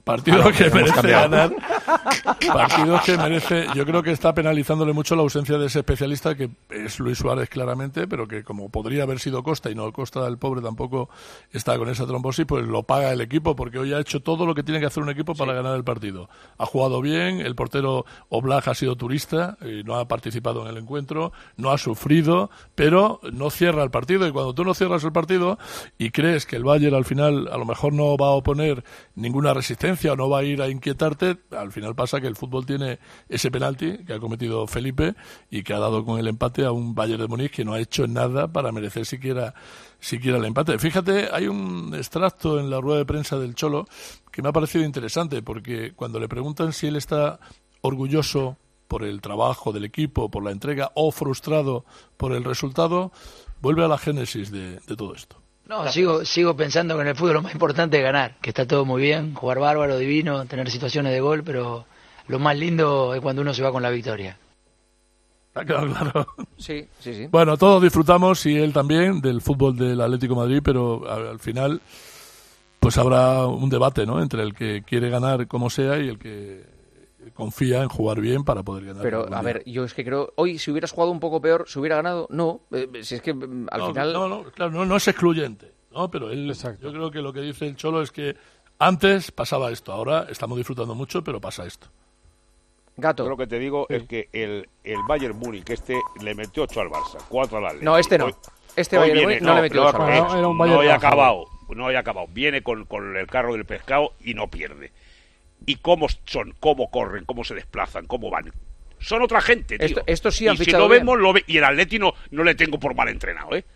Partido que merece ganar. Partidos que merece. Yo creo que está penalizándole mucho la ausencia de ese especialista, que es Luis Suárez claramente, pero que como podría haber sido Costa, y no Costa, el pobre, tampoco está con esa trombosis, pues lo paga el equipo, porque hoy ha hecho todo lo que tiene que hacer un equipo para ganar el partido. Ha jugado bien, el portero Oblak ha sido turista, no ha participado en el encuentro, no ha sufrido, pero no cierra el partido, y cuando tú no cierras el partido y crees que el Bayern al final a lo mejor no va a oponer ninguna resistencia o no va a ir a inquietarte, al final pasa que el fútbol tiene ese penalti que ha cometido Felipe y que ha dado con el empate a un Bayern de Múnich que no ha hecho nada para merecer siquiera el empate. Fíjate, hay un extracto en la rueda de prensa del Cholo que me ha parecido interesante, porque cuando le preguntan si él está orgulloso por el trabajo del equipo, por la entrega, o frustrado por el resultado, vuelve a la génesis de todo esto. No, sigo pensando que en el fútbol lo más importante es ganar, que está todo muy bien, jugar bárbaro, divino, tener situaciones de gol, pero lo más lindo es cuando uno se va con la victoria. Claro. Sí. Bueno, todos disfrutamos, y él también, del fútbol del Atlético de Madrid, pero al final pues habrá un debate, ¿no?, entre el que quiere ganar como sea y el que confía en jugar bien para poder ganar. Pero, a ver, yo es que creo, hoy si hubieras jugado un poco peor, ¿se hubiera ganado? No, si es que al final... No es excluyente, ¿no? Pero él, yo creo que lo que dice el Cholo es que antes pasaba esto, ahora estamos disfrutando mucho, pero pasa esto. Gato. Yo lo que te digo es que el Bayern Múnich, le metió 8 al Barça, 4 al Atlético. No, no. Bayern Múnich no le metió 8 al Barça. No he acabado. Viene con el carro del pescado y no pierde. Y cómo son, cómo corren, cómo se desplazan, cómo van. Son otra gente, tío. Esto sí han fichado. Y si lo vemos, y el Atleti no le tengo por mal entrenado, ¿eh?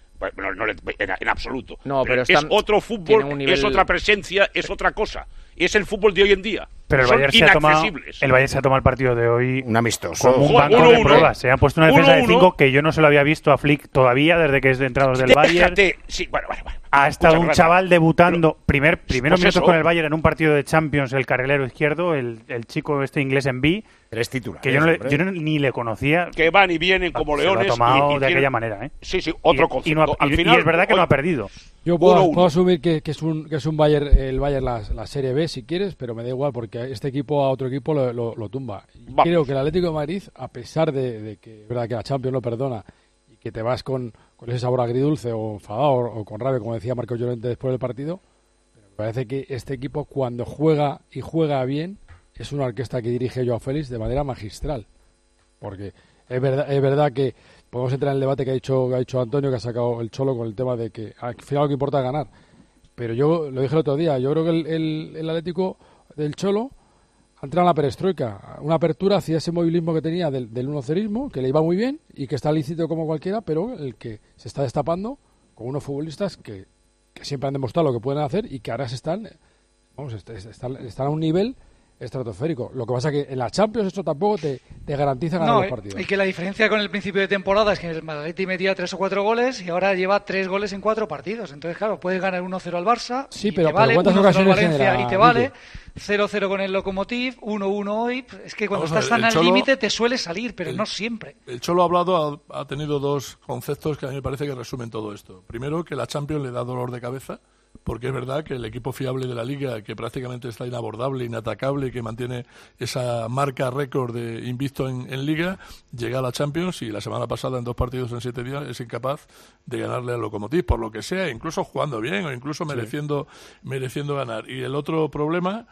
En absoluto. No, pero es otro fútbol, es otra presencia, es otra cosa. Es el fútbol de hoy en día. Pero el Bayern se ha tomado el partido de hoy un amistoso, como un banco de pruebas. Se han puesto una defensa de 5 que yo no se lo había visto a Flick todavía desde que es de entrados del Bayern. Sí, bueno. Ha estado un chaval debutando primeros minutos con el Bayern en un partido de Champions, el carrilero izquierdo, el chico inglés en B. Eres titular. Que yo ni le conocía. Que van y vienen como leones. Se lo ha tomado de aquella manera, ¿eh? Sí, otro concepto. Y es verdad que no ha perdido. Yo puedo asumir que es un Bayern, el Bayern la Serie B si quieres, pero me da igual porque este equipo a otro equipo lo tumba. Creo que el Atlético de Madrid, a pesar de que es verdad que la Champions lo perdona y que te vas con ese sabor agridulce o enfadado o con rabia, como decía Marco Llorente después del partido, pero me parece que este equipo cuando juega y juega bien es una orquesta que dirige Joao Félix de manera magistral, porque es verdad que podemos entrar en el debate que ha dicho Antonio, que ha sacado el Cholo con el tema de que al final lo que importa es ganar, pero yo lo dije el otro día, yo creo que el Atlético del Cholo ha entrado en la perestroika, una apertura hacia ese movilismo que tenía del unocerismo, que le iba muy bien y que está lícito como cualquiera, pero el que se está destapando con unos futbolistas que siempre han demostrado lo que pueden hacer y que ahora están a un nivel estratosférico. Lo que pasa es que en la Champions esto tampoco te garantiza ganar los partidos. Y que la diferencia con el principio de temporada es que el Madrid metía 3 o 4 goles y ahora lleva 3 goles en 4 partidos. Entonces, claro, puedes ganar 1-0 al Barça, sí, y pero te vale, ¿cuántas 1-0 ocasiones al Valencia genera, y te vale, 0-0 con el Lokomotiv, 1-1 hoy. Es que cuando estás tan al límite te suele salir, pero no siempre. El Cholo ha hablado, ha tenido 2 conceptos que a mí me parece que resumen todo esto. Primero, que la Champions le da dolor de cabeza, porque es verdad que el equipo fiable de la Liga, que prácticamente está inabordable, inatacable, que mantiene esa marca récord de invicto en Liga, llega a la Champions y la semana pasada en 2 partidos en 7 días es incapaz de ganarle al Lokomotiv, por lo que sea, incluso jugando bien o incluso mereciendo ganar. Y el otro problema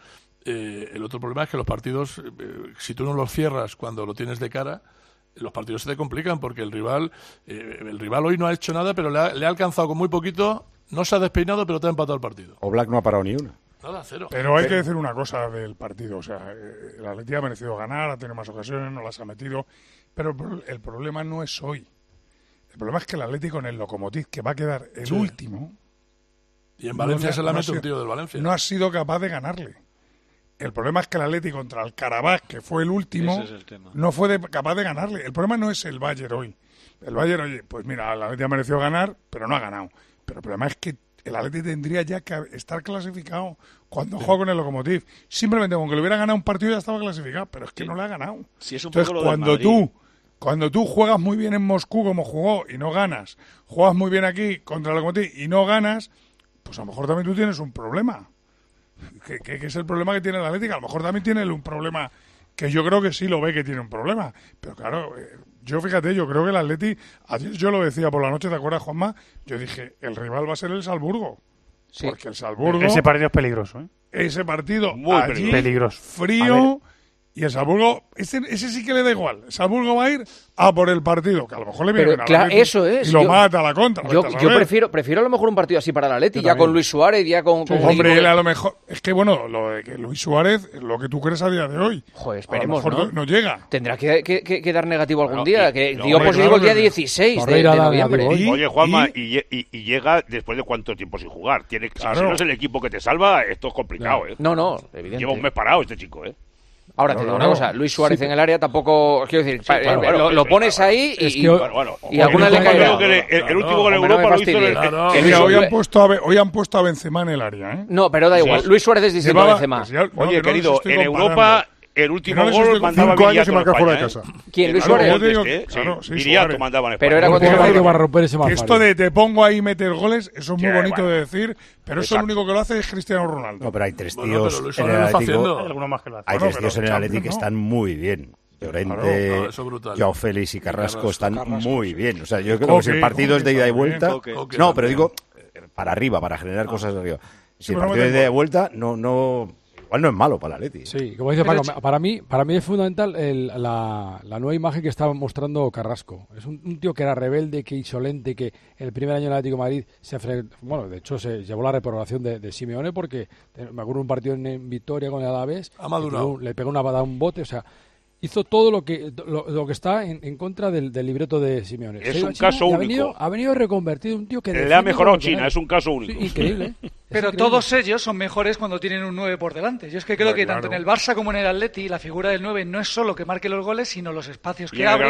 es que los partidos, si tú no los cierras cuando lo tienes de cara, los partidos se te complican, porque el rival hoy no ha hecho nada, pero le ha alcanzado con muy poquito. No se ha despeinado, pero te ha empatado el partido. Oblak no ha parado ni una. Nada, 0. Pero hay que decir una cosa del partido. O sea, el Atleti ha merecido ganar, ha tenido más ocasiones, no las ha metido. Pero el problema no es hoy. El problema es que el Atleti con el Lokomotiv, que va a quedar el último... Y en Valencia se la mete un tío del Valencia. No ha sido capaz de ganarle. El problema es que el Atleti contra el Karabakh, que fue el último, no fue capaz de ganarle. El problema no es el Bayern hoy. El Bayern, oye, pues mira, el Atleti ha merecido ganar, pero no ha ganado. Pero el problema es que el Atleti tendría ya que estar clasificado cuando juega con el Lokomotiv. Simplemente con que le hubiera ganado un partido ya estaba clasificado, pero es que no le ha ganado. Sí, es un entonces, poco cuando tú juegas muy bien en Moscú como jugó y no ganas, juegas muy bien aquí contra el Lokomotiv y no ganas, pues a lo mejor también tú tienes un problema. que es el problema que tiene el Atlético. A lo mejor también tiene un problema que yo creo que sí lo ve que tiene un problema. Pero claro, yo fíjate, yo creo que el Atleti, ayer yo lo decía por la noche, ¿te acuerdas, Juanma? Yo dije, el rival va a ser el Salzburgo. Sí. Porque el Salzburgo... Ese partido es peligroso, ¿eh? Ese partido muy allí, peligroso. Frío... Y el Salzburgo, ese sí que le da igual. El Salzburgo va a ir a por el partido, que a lo mejor le viene claro, eso es. Y lo mata a la contra. Yo prefiero a lo mejor un partido así para el Atleti, ya con Luis Suárez, ya con... Hombre, él a lo mejor... Es que, bueno, lo de que Luis Suárez, lo que tú crees a día de hoy, joder, esperemos, a lo mejor no llega. Tendrá que dar negativo algún día, que dio positivo el día 16 de noviembre. Oye, Juanma, y llega después de cuánto tiempo sin jugar. Si no es el equipo que te salva, esto es complicado, ¿eh? No, evidente. Lleva un mes parado este chico, ¿eh? Ahora te digo una cosa, Luis Suárez en el área tampoco, quiero decir, lo pones ahí y alguna le caerá. El último gol en Europa lo hizo hoy han puesto a Benzema en el área, ¿eh? No, pero da igual, Luis Suárez es distinto a Benzema. Oye, querido, en Europa... El último gol mandaba Viriato en España, ¿Quién? ¿Luis Suárez? Viriato mandaba en España. Pero era cuando esto de te pongo ahí y meter goles, eso es muy bonito de decir, pero eso el único que lo hace es Cristiano Ronaldo. No, pero hay tres tíos en el Atlético. Hay tres tíos en el Atlético que están muy bien. Llorente, Joao Félix y Carrasco están muy bien. O sea, yo creo que si el partido es de ida y vuelta... No, pero digo, para arriba, para generar cosas de arriba. Si el partido es de ida y vuelta, no... Igual no es malo para el Atleti. Sí, como dice Paco, para mí es fundamental la nueva imagen que estaba mostrando Carrasco. Es un tío que era rebelde, que insolente, que el primer año en el Atlético de Madrid de hecho se llevó la reprobación de Simeone porque me acuerdo un partido en Vitoria con el Alavés, le pegó un bote, o sea, hizo todo lo que está en contra del libreto de Simeone. Es un caso único. Ha venido reconvertido un tío que le ha mejorado China, es un caso único. Sí, increíble. Pero todos ellos son mejores cuando tienen un 9 por delante. Yo es que creo que tanto en el Barça como en el Atleti la figura del 9 no es solo que marque los goles, sino los espacios que abre,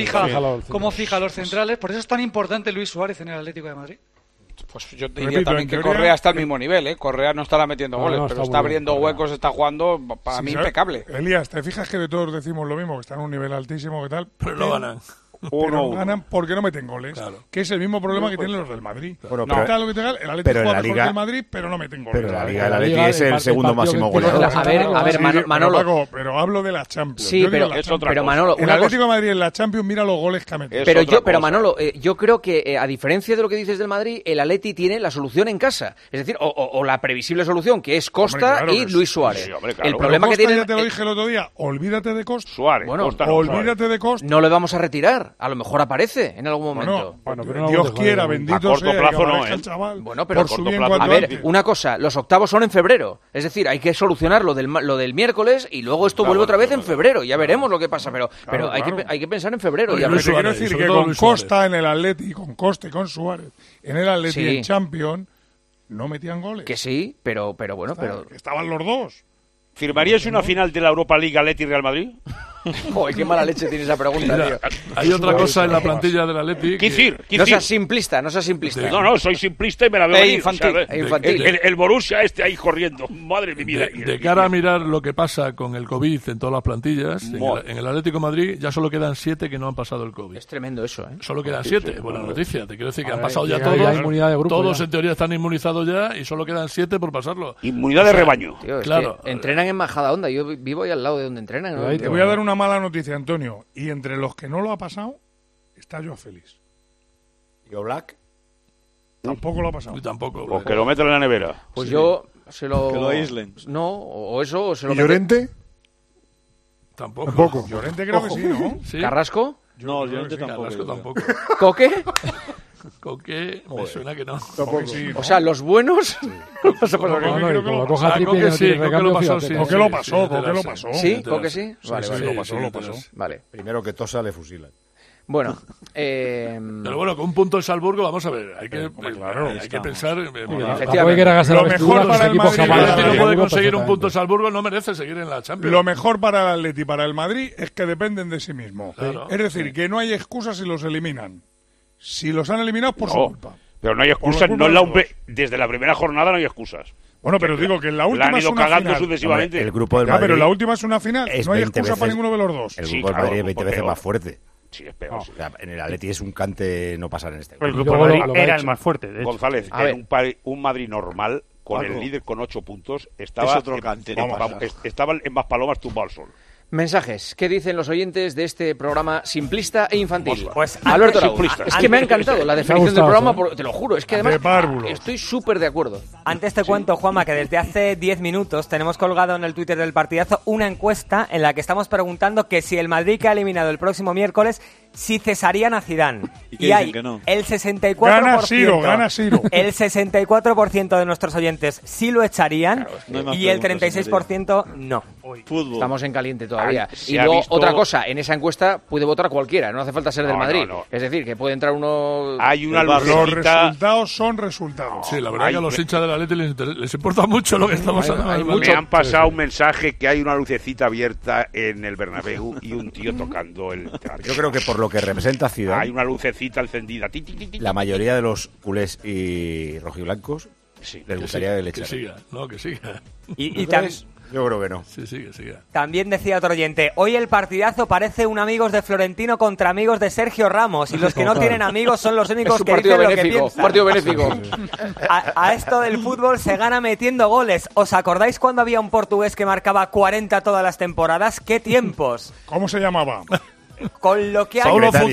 cómo fija los centrales. Por eso es tan importante Luis Suárez en el Atlético de Madrid. Pues yo diría también que Correa está al mismo nivel, ¿eh? Correa no estará metiendo goles, pero está abriendo huecos, está jugando, para mí impecable. Elías, ¿te fijas que de todos decimos lo mismo? Que están a un nivel altísimo, que tal, pero no ganan. Pero ganan porque no meten goles, que es el mismo problema que tienen los del Madrid. Bueno, el Atlético juega mejor que el Madrid, pero no meten goles. Pero la Liga del Atleti es el segundo máximo goleador. A ver, Manolo. Pero hablo de la Champions. Sí, pero Manolo, el Atlético de Madrid en la Champions, mira los goles que ha metido. Pero Manolo, yo creo que a diferencia de lo que dices del Madrid, el Atleti tiene la solución en casa. Es decir, o la previsible solución, que es Costa y Luis Suárez. El problema que tiene, ya te lo dije el otro día, olvídate de Costa. Suárez, olvídate de Costa. No le vamos a retirar, a lo mejor aparece en algún momento. Pero Dios quiera, bendito sea, plazo no, el chaval. Bueno, pero a ver, una cosa, los octavos son en febrero. Es decir, hay que solucionar lo del miércoles y luego esto vuelve otra vez en febrero. Ya veremos lo que pasa, pero hay que pensar en febrero. Quiero decir que con Costa en el Atleti, con Costa y con Suárez en el Atleti en Champions no metían goles. Que sí, pero bueno, estaban los dos. ¿Firmarías una final de la Europa League Atleti-Real Madrid? Joder, qué mala leche tiene esa pregunta, tío. Hay otra cosa en la plantilla del Atleti. No seas simplista. No, soy simplista y me la veo infantil. El Borussia ahí corriendo. Madre mía. De cara a mirar lo que pasa con el COVID en todas las plantillas, en el Atlético de Madrid ya solo quedan 7 que no han pasado el COVID. Es tremendo eso, ¿eh? Solo quedan 7. Buena noticia. Te quiero decir que han pasado ya todos. Todos en teoría están inmunizados ya y solo quedan 7 por pasarlo. Inmunidad de rebaño. Tío, claro. Entrenan en Majadahonda. Yo vivo ahí al lado de donde entrenan. ¿No? Te voy a dar una mala noticia, Antonio, y entre los que no lo ha pasado está Joao Félix. ¿Y Oblak? Tampoco lo ha pasado. Tampoco. Pues que lo metan en la nevera. Pues yo se lo... Que lo aíslen. No, o eso, o se lo ¿Y Llorente? Tampoco. Llorente creo que sí, ¿no? ¿Sí? ¿Carrasco? No, Llorente tampoco. ¿Coque? Coque, me suena que no. Sí, ¿no? O sea, los buenos... Lo coja Trippier lo pasó. Coque lo pasó. ¿Sí? ¿Coque sí? Vale, lo pasó. Vale. Primero que tosa le fusilan. Bueno, pero bueno, con un punto en Salzburgo, vamos a ver, hay que pensar. Lo mejor para el Madrid, si no puede conseguir un punto en Salzburgo, no merece seguir en la Champions. Lo mejor para el Atleti y para el Madrid es que dependen de sí mismos. Claro. Es decir, que no hay excusas si los eliminan. Si los han eliminado por su culpa. Pero no hay excusas, desde la primera jornada no hay excusas. Bueno, pero digo que en la última la han ido es una cagando final. sucesivamente. El grupo del Madrid. Pero la última es una final. No hay excusa para ninguno de los dos. El grupo del Madrid es 20 veces más fuerte. Sí, es peor. O sea, en el Atleti es un cante no pasar en este grupo. El grupo de Madrid era el más fuerte, de hecho. González, un Madrid normal con el líder con 8 puntos, estaba en Maspalomas tumbado al sol. Mensajes. ¿Qué dicen los oyentes de este programa simplista e infantil? Pues Alberto Araúz. Es que me ha encantado la definición del programa, te lo juro. Es que además estoy súper de acuerdo. Antes te cuento, Juanma, que desde hace 10 minutos tenemos colgado en el Twitter del Partidazo una encuesta en la que estamos preguntando que si el Madrid queda eliminado el próximo miércoles, si cesarían a Zidane. Y hay no. El 64%. Gana Ciro. El 64% de nuestros oyentes sí lo echarían, y el 36% no. Fútbol. Estamos en caliente todavía. Y luego, otra cosa, en esa encuesta puede votar cualquiera, no hace falta ser del Madrid. No. Es decir, que puede entrar uno... Los resultados son resultados. Sí, la verdad que a los hinchas del Atleti les importa mucho lo que estamos hablando. Me han pasado un mensaje que hay una lucecita abierta en el Bernabéu y un tío tocando el traje. Yo creo que por lo que representa Zidane, hay una lucecita encendida. La mayoría de los culés y rojiblancos les gustaría que le echaran. Que siga. Y también... Yo creo que no. Sí, que siga. También decía otro oyente, hoy el partidazo parece un amigos de Florentino contra amigos de Sergio Ramos, y los que no tienen amigos son los únicos que dicen lo que piensan. Partido benéfico. A esto del fútbol se gana metiendo goles. ¿Os acordáis cuando había un portugués que marcaba 40 todas las temporadas? ¡Qué tiempos! ¿Cómo se llamaba? Con lo que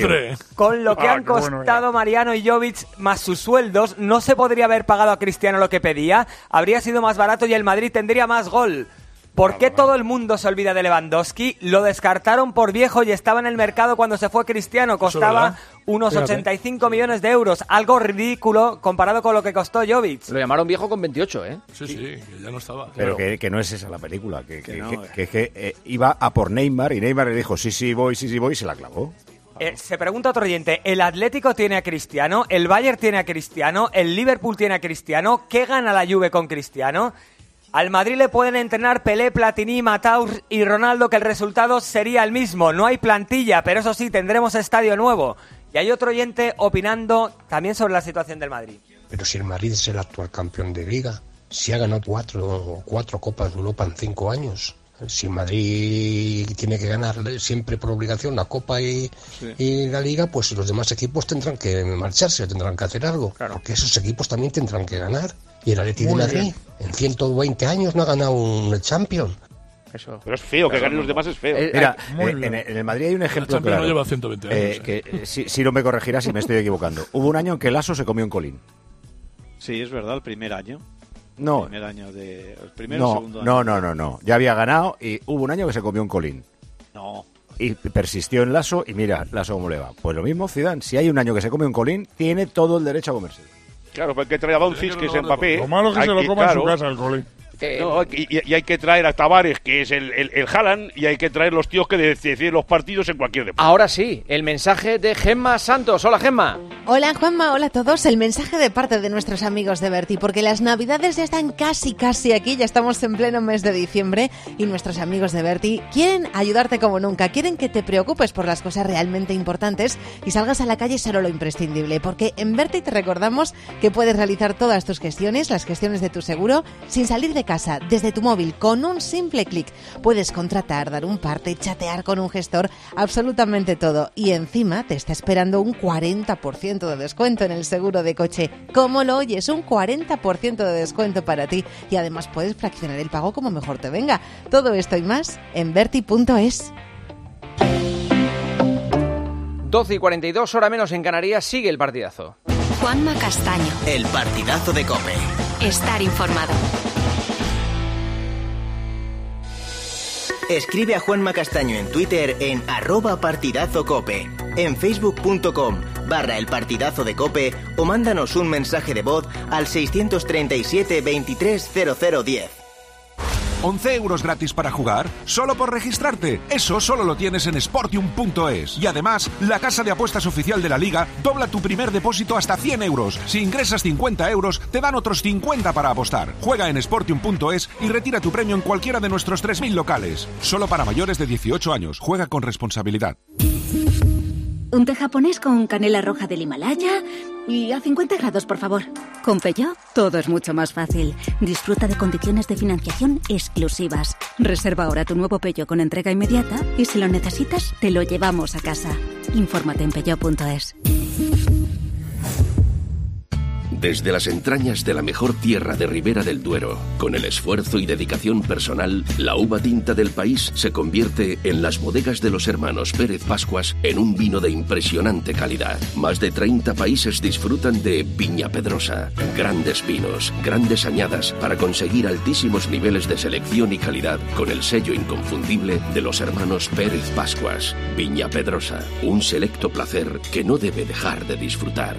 han costado Mariano y Jovic más sus sueldos, no se podría haber pagado a Cristiano lo que pedía, habría sido más barato y el Madrid tendría más gol. ¿Por qué todo el mundo se olvida de Lewandowski? Lo descartaron por viejo y estaba en el mercado cuando se fue Cristiano. Costaba unos 85 millones de euros. Algo ridículo comparado con lo que costó Jovic. Lo llamaron viejo con 28, ¿eh? Sí, que ya no estaba. Pero que no es esa la película. Que iba a por Neymar y Neymar le dijo sí voy, y se la clavó. Se pregunta otro oyente, ¿el Atlético tiene a Cristiano? ¿El Bayern tiene a Cristiano? ¿El Liverpool tiene a Cristiano? ¿Qué gana la Juve con Cristiano? Al Madrid le pueden entrenar Pelé, Platini, Mataus y Ronaldo, que el resultado sería el mismo. No hay plantilla, pero eso sí, tendremos estadio nuevo. Y hay otro oyente opinando también sobre la situación del Madrid. Pero si el Madrid es el actual campeón de Liga, si ha ganado cuatro Copas de Europa en 5 años, si el Madrid tiene que ganar siempre por obligación la Copa y la Liga, pues los demás equipos tendrán que marcharse, tendrán que hacer algo. Claro. Porque esos equipos también tendrán que ganar. Y el Atleti de Madrid, en 120 años no ha ganado un Champions. Eso. Pero es feo, que ganen los demás es feo. Mira, en el Madrid hay un ejemplo claro. No lleva 120 años. Que si no me corregirás si me estoy equivocando. Hubo un año en que Lasso se comió un colín. Sí, es verdad, el primer año. No. El primer año el segundo año. No. Ya había ganado y hubo un año que se comió un colín. No. Y persistió en Lasso y mira, Lasso cómo le va. Pues lo mismo Zidane, si hay un año que se come un colín, tiene todo el derecho a comérselo. Claro, porque hay que traer a Doncic, que es Mbappé. Lo malo es que se lo coma en su casa el colín. Y hay que traer a Tavares, que es el Haaland, y hay que traer los tíos que deciden los partidos en cualquier deporte. Ahora sí, el mensaje de Gemma Santos. Hola, Gemma. Hola, Juanma. Hola a todos. El mensaje de parte de nuestros amigos de Berti, porque las Navidades ya están casi aquí. Ya estamos en pleno mes de diciembre y nuestros amigos de Berti quieren ayudarte como nunca. Quieren que te preocupes por las cosas realmente importantes y salgas a la calle solo lo imprescindible, porque en Berti te recordamos que puedes realizar todas tus gestiones, las gestiones de tu seguro, sin salir de casa, desde tu móvil, con un simple clic. Puedes contratar, dar un parte, chatear con un gestor, absolutamente todo. Y encima te está esperando un 40% de descuento en el seguro de coche. ¿Cómo lo oyes? Un 40% de descuento para ti. Y además puedes fraccionar el pago como mejor te venga. Todo esto y más en Berti.es. 12:42, hora menos en Canarias, sigue el partidazo. Juanma Castaño. El partidazo de COPE. Estar informado. Escribe a Juanma Castaño en Twitter en @partidazocope, en facebook.com/El Partidazo de Cope o mándanos un mensaje de voz al 637 23 0010. 11 euros gratis para jugar, solo por registrarte. Eso solo lo tienes en Sportium.es. Y además, la casa de apuestas oficial de la Liga dobla tu primer depósito hasta 100 euros. Si ingresas 50 euros, te dan otros 50 para apostar. Juega en Sportium.es y retira tu premio en cualquiera de nuestros 3.000 locales. Solo para mayores de 18 años. Juega con responsabilidad. Un té japonés con canela roja del Himalaya y a 50 grados, por favor. Con Peugeot todo es mucho más fácil. Disfruta de condiciones de financiación exclusivas. Reserva ahora tu nuevo Peugeot con entrega inmediata y si lo necesitas, te lo llevamos a casa. Infórmate en Peugeot.es. Desde las entrañas de la mejor tierra de Ribera del Duero, con el esfuerzo y dedicación personal, la uva tinta del país se convierte en las bodegas de los hermanos Pérez Pascuas en un vino de impresionante calidad. Más de 30 países disfrutan de Viña Pedrosa. Grandes vinos, grandes añadas para conseguir altísimos niveles de selección y calidad con el sello inconfundible de los hermanos Pérez Pascuas. Viña Pedrosa, un selecto placer que no debe dejar de disfrutar.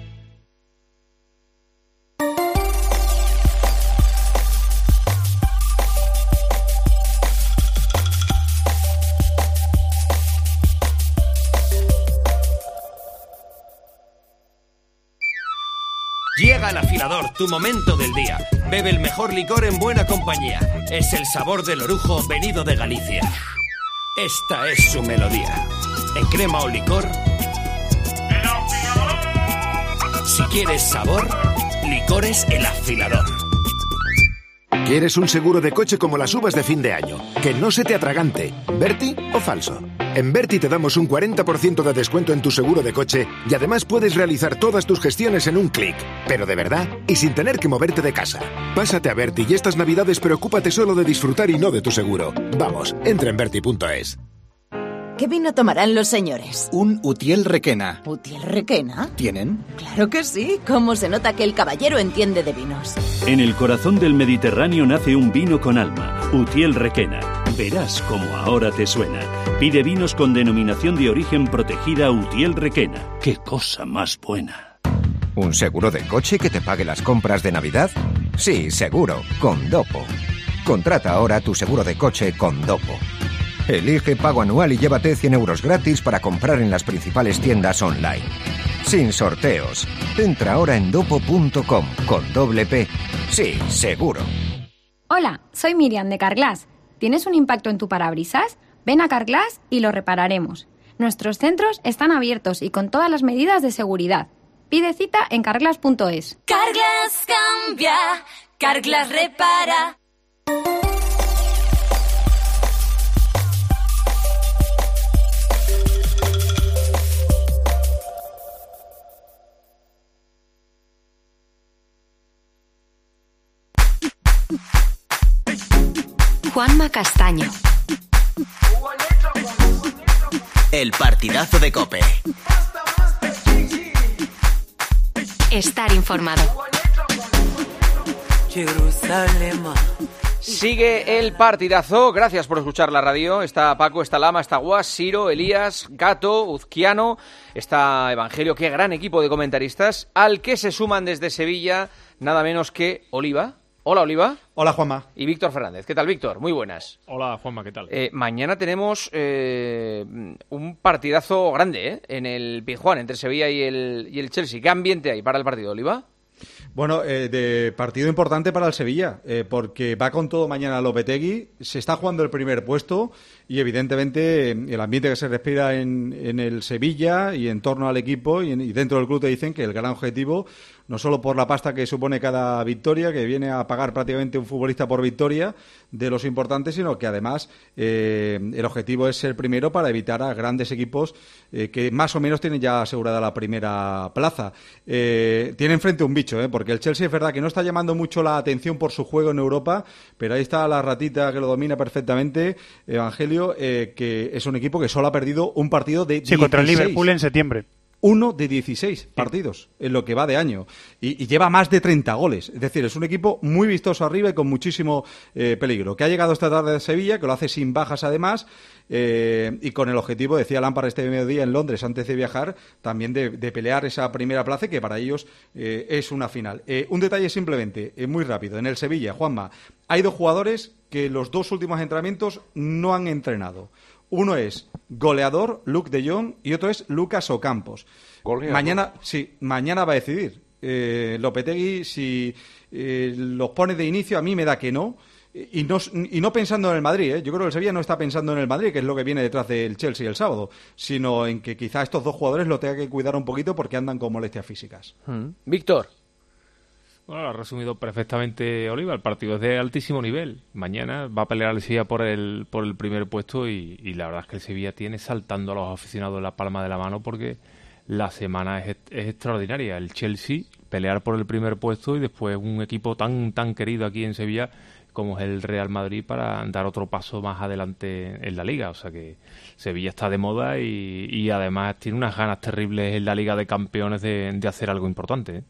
Llega al afilador, tu momento del día. Bebe el mejor licor en buena compañía. Es el sabor del orujo venido de Galicia. Esta es su melodía. En crema o licor. ¡El afilador! Si quieres sabor, Licores El Afilador. ¿Quieres un seguro de coche como las uvas de fin de año? Que no se te atragante. ¿Berti o falso? En Berti te damos un 40% de descuento en tu seguro de coche y además puedes realizar todas tus gestiones en un clic. Pero de verdad y sin tener que moverte de casa. Pásate a Berti y estas navidades preocúpate solo de disfrutar y no de tu seguro. Vamos, entra en Berti.es. ¿Qué vino tomarán los señores? Un Utiel Requena. ¿Utiel Requena? ¿Tienen? Claro que sí. ¿Cómo se nota que el caballero entiende de vinos? En el corazón del Mediterráneo nace un vino con alma, Utiel Requena. Verás cómo ahora te suena. Pide vinos con denominación de origen protegida Utiel Requena. ¡Qué cosa más buena! ¿Un seguro de coche que te pague las compras de Navidad? Sí, seguro, con Dopo. Contrata ahora tu seguro de coche con Dopo. Elige pago anual y llévate 100 euros gratis para comprar en las principales tiendas online. Sin sorteos. Entra ahora en dopo.com con doble P. Sí, seguro. Hola, soy Miriam de Carglass. ¿Tienes un impacto en tu parabrisas? Ven a Carglass y lo repararemos. Nuestros centros están abiertos y con todas las medidas de seguridad. Pide cita en carglass.es. Carglass cambia, Carglass repara. Juanma Castaño. El partidazo de COPE. Estar informado. Sigue el partidazo. Gracias por escuchar la radio. Está Paco, está Lama, está Guas, Siro, Elías, Gato, Uzquiano, está Evangelio. Qué gran equipo de comentaristas al que se suman desde Sevilla nada menos que Oliva. Hola, Oliva. Hola, Juanma. Y Víctor Fernández. ¿Qué tal, Víctor? Muy buenas. Hola, Juanma, ¿qué tal? Mañana tenemos un partidazo grande en el Pizjuán, entre Sevilla y el Chelsea. ¿Qué ambiente hay para el partido, Oliva? Bueno, de partido importante para el Sevilla, porque va con todo mañana Lopetegui, se está jugando el primer puesto y evidentemente el ambiente que se respira en el Sevilla y en torno al equipo y dentro del club te dicen que el gran objetivo, no solo por la pasta que supone cada victoria, que viene a pagar prácticamente un futbolista por victoria de los importantes, sino que además el objetivo es ser primero para evitar a grandes equipos que más o menos tienen ya asegurada la primera plaza. Tiene enfrente un bicho, porque el Chelsea es verdad que no está llamando mucho la atención por su juego en Europa, pero ahí está la ratita que lo domina perfectamente, Evangelio, que es un equipo que solo ha perdido un partido de 16. Sí, contra el Liverpool en septiembre. 1 de 16 partidos en lo que va de año y lleva más de 30 goles. Es decir, es un equipo muy vistoso arriba y con muchísimo peligro. Que ha llegado esta tarde a Sevilla, que lo hace sin bajas además y con el objetivo, decía Lampard este mediodía en Londres antes de viajar, también de pelear esa primera plaza que para ellos es una final. Un detalle simplemente, muy rápido. En el Sevilla, Juanma, hay dos jugadores que los dos últimos entrenamientos no han entrenado. Uno es goleador, Luke de Jong, y otro es Lucas Ocampos. Goleador. Mañana va a decidir. Lopetegui, si los pone de inicio, a mí me da que no. Y no pensando en el Madrid, Yo creo que el Sevilla no está pensando en el Madrid, que es lo que viene detrás del Chelsea el sábado, sino en que quizá estos dos jugadores lo tenga que cuidar un poquito porque andan con molestias físicas. Víctor. Bueno, lo ha resumido perfectamente Oliva. El partido es de altísimo nivel. Mañana va a pelear el Sevilla por el primer puesto y la verdad es que el Sevilla tiene saltando a los aficionados la palma de la mano porque la semana es extraordinaria. El Chelsea pelear por el primer puesto y después un equipo tan querido aquí en Sevilla como es el Real Madrid para dar otro paso más adelante en la Liga. O sea que Sevilla está de moda y además tiene unas ganas terribles en la Liga de Campeones de hacer algo importante.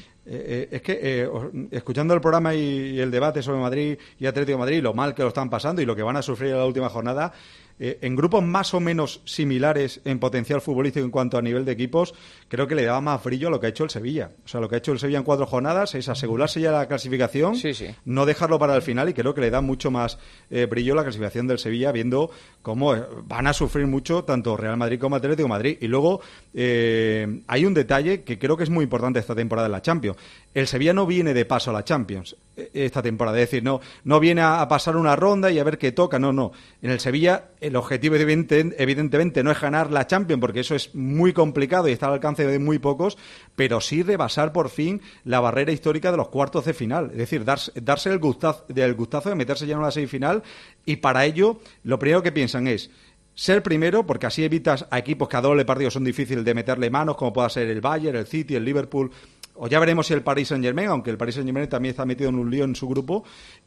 Es que escuchando el programa y el debate sobre Madrid y Atlético de Madrid, lo mal que lo están pasando y lo que van a sufrir en la última jornada, en grupos más o menos similares en potencial futbolístico en cuanto a nivel de equipos, creo que le daba más brillo a lo que ha hecho el Sevilla. O sea, lo que ha hecho el Sevilla en 4 jornadas es asegurarse ya la clasificación, no dejarlo para el final, y creo que le da mucho más brillo la clasificación del Sevilla, viendo cómo van a sufrir mucho tanto Real Madrid como Atlético de Madrid. Y luego hay un detalle que creo que es muy importante esta temporada en la Champions. El Sevilla no viene de paso a la Champions esta temporada, es decir, no viene a pasar una ronda y a ver qué toca, no. En el Sevilla el objetivo evidentemente no es ganar la Champions, porque eso es muy complicado y está al alcance de muy pocos, pero sí rebasar por fin la barrera histórica de los cuartos de final, es decir, darse el gustazo de meterse ya en una semifinal, y para ello lo primero que piensan es ser primero, porque así evitas a equipos que a doble partido son difíciles de meterle manos, como pueda ser el Bayern, el City, el Liverpool, o ya veremos si el Paris Saint-Germain, aunque el Paris Saint-Germain también está metido en un lío en su grupo,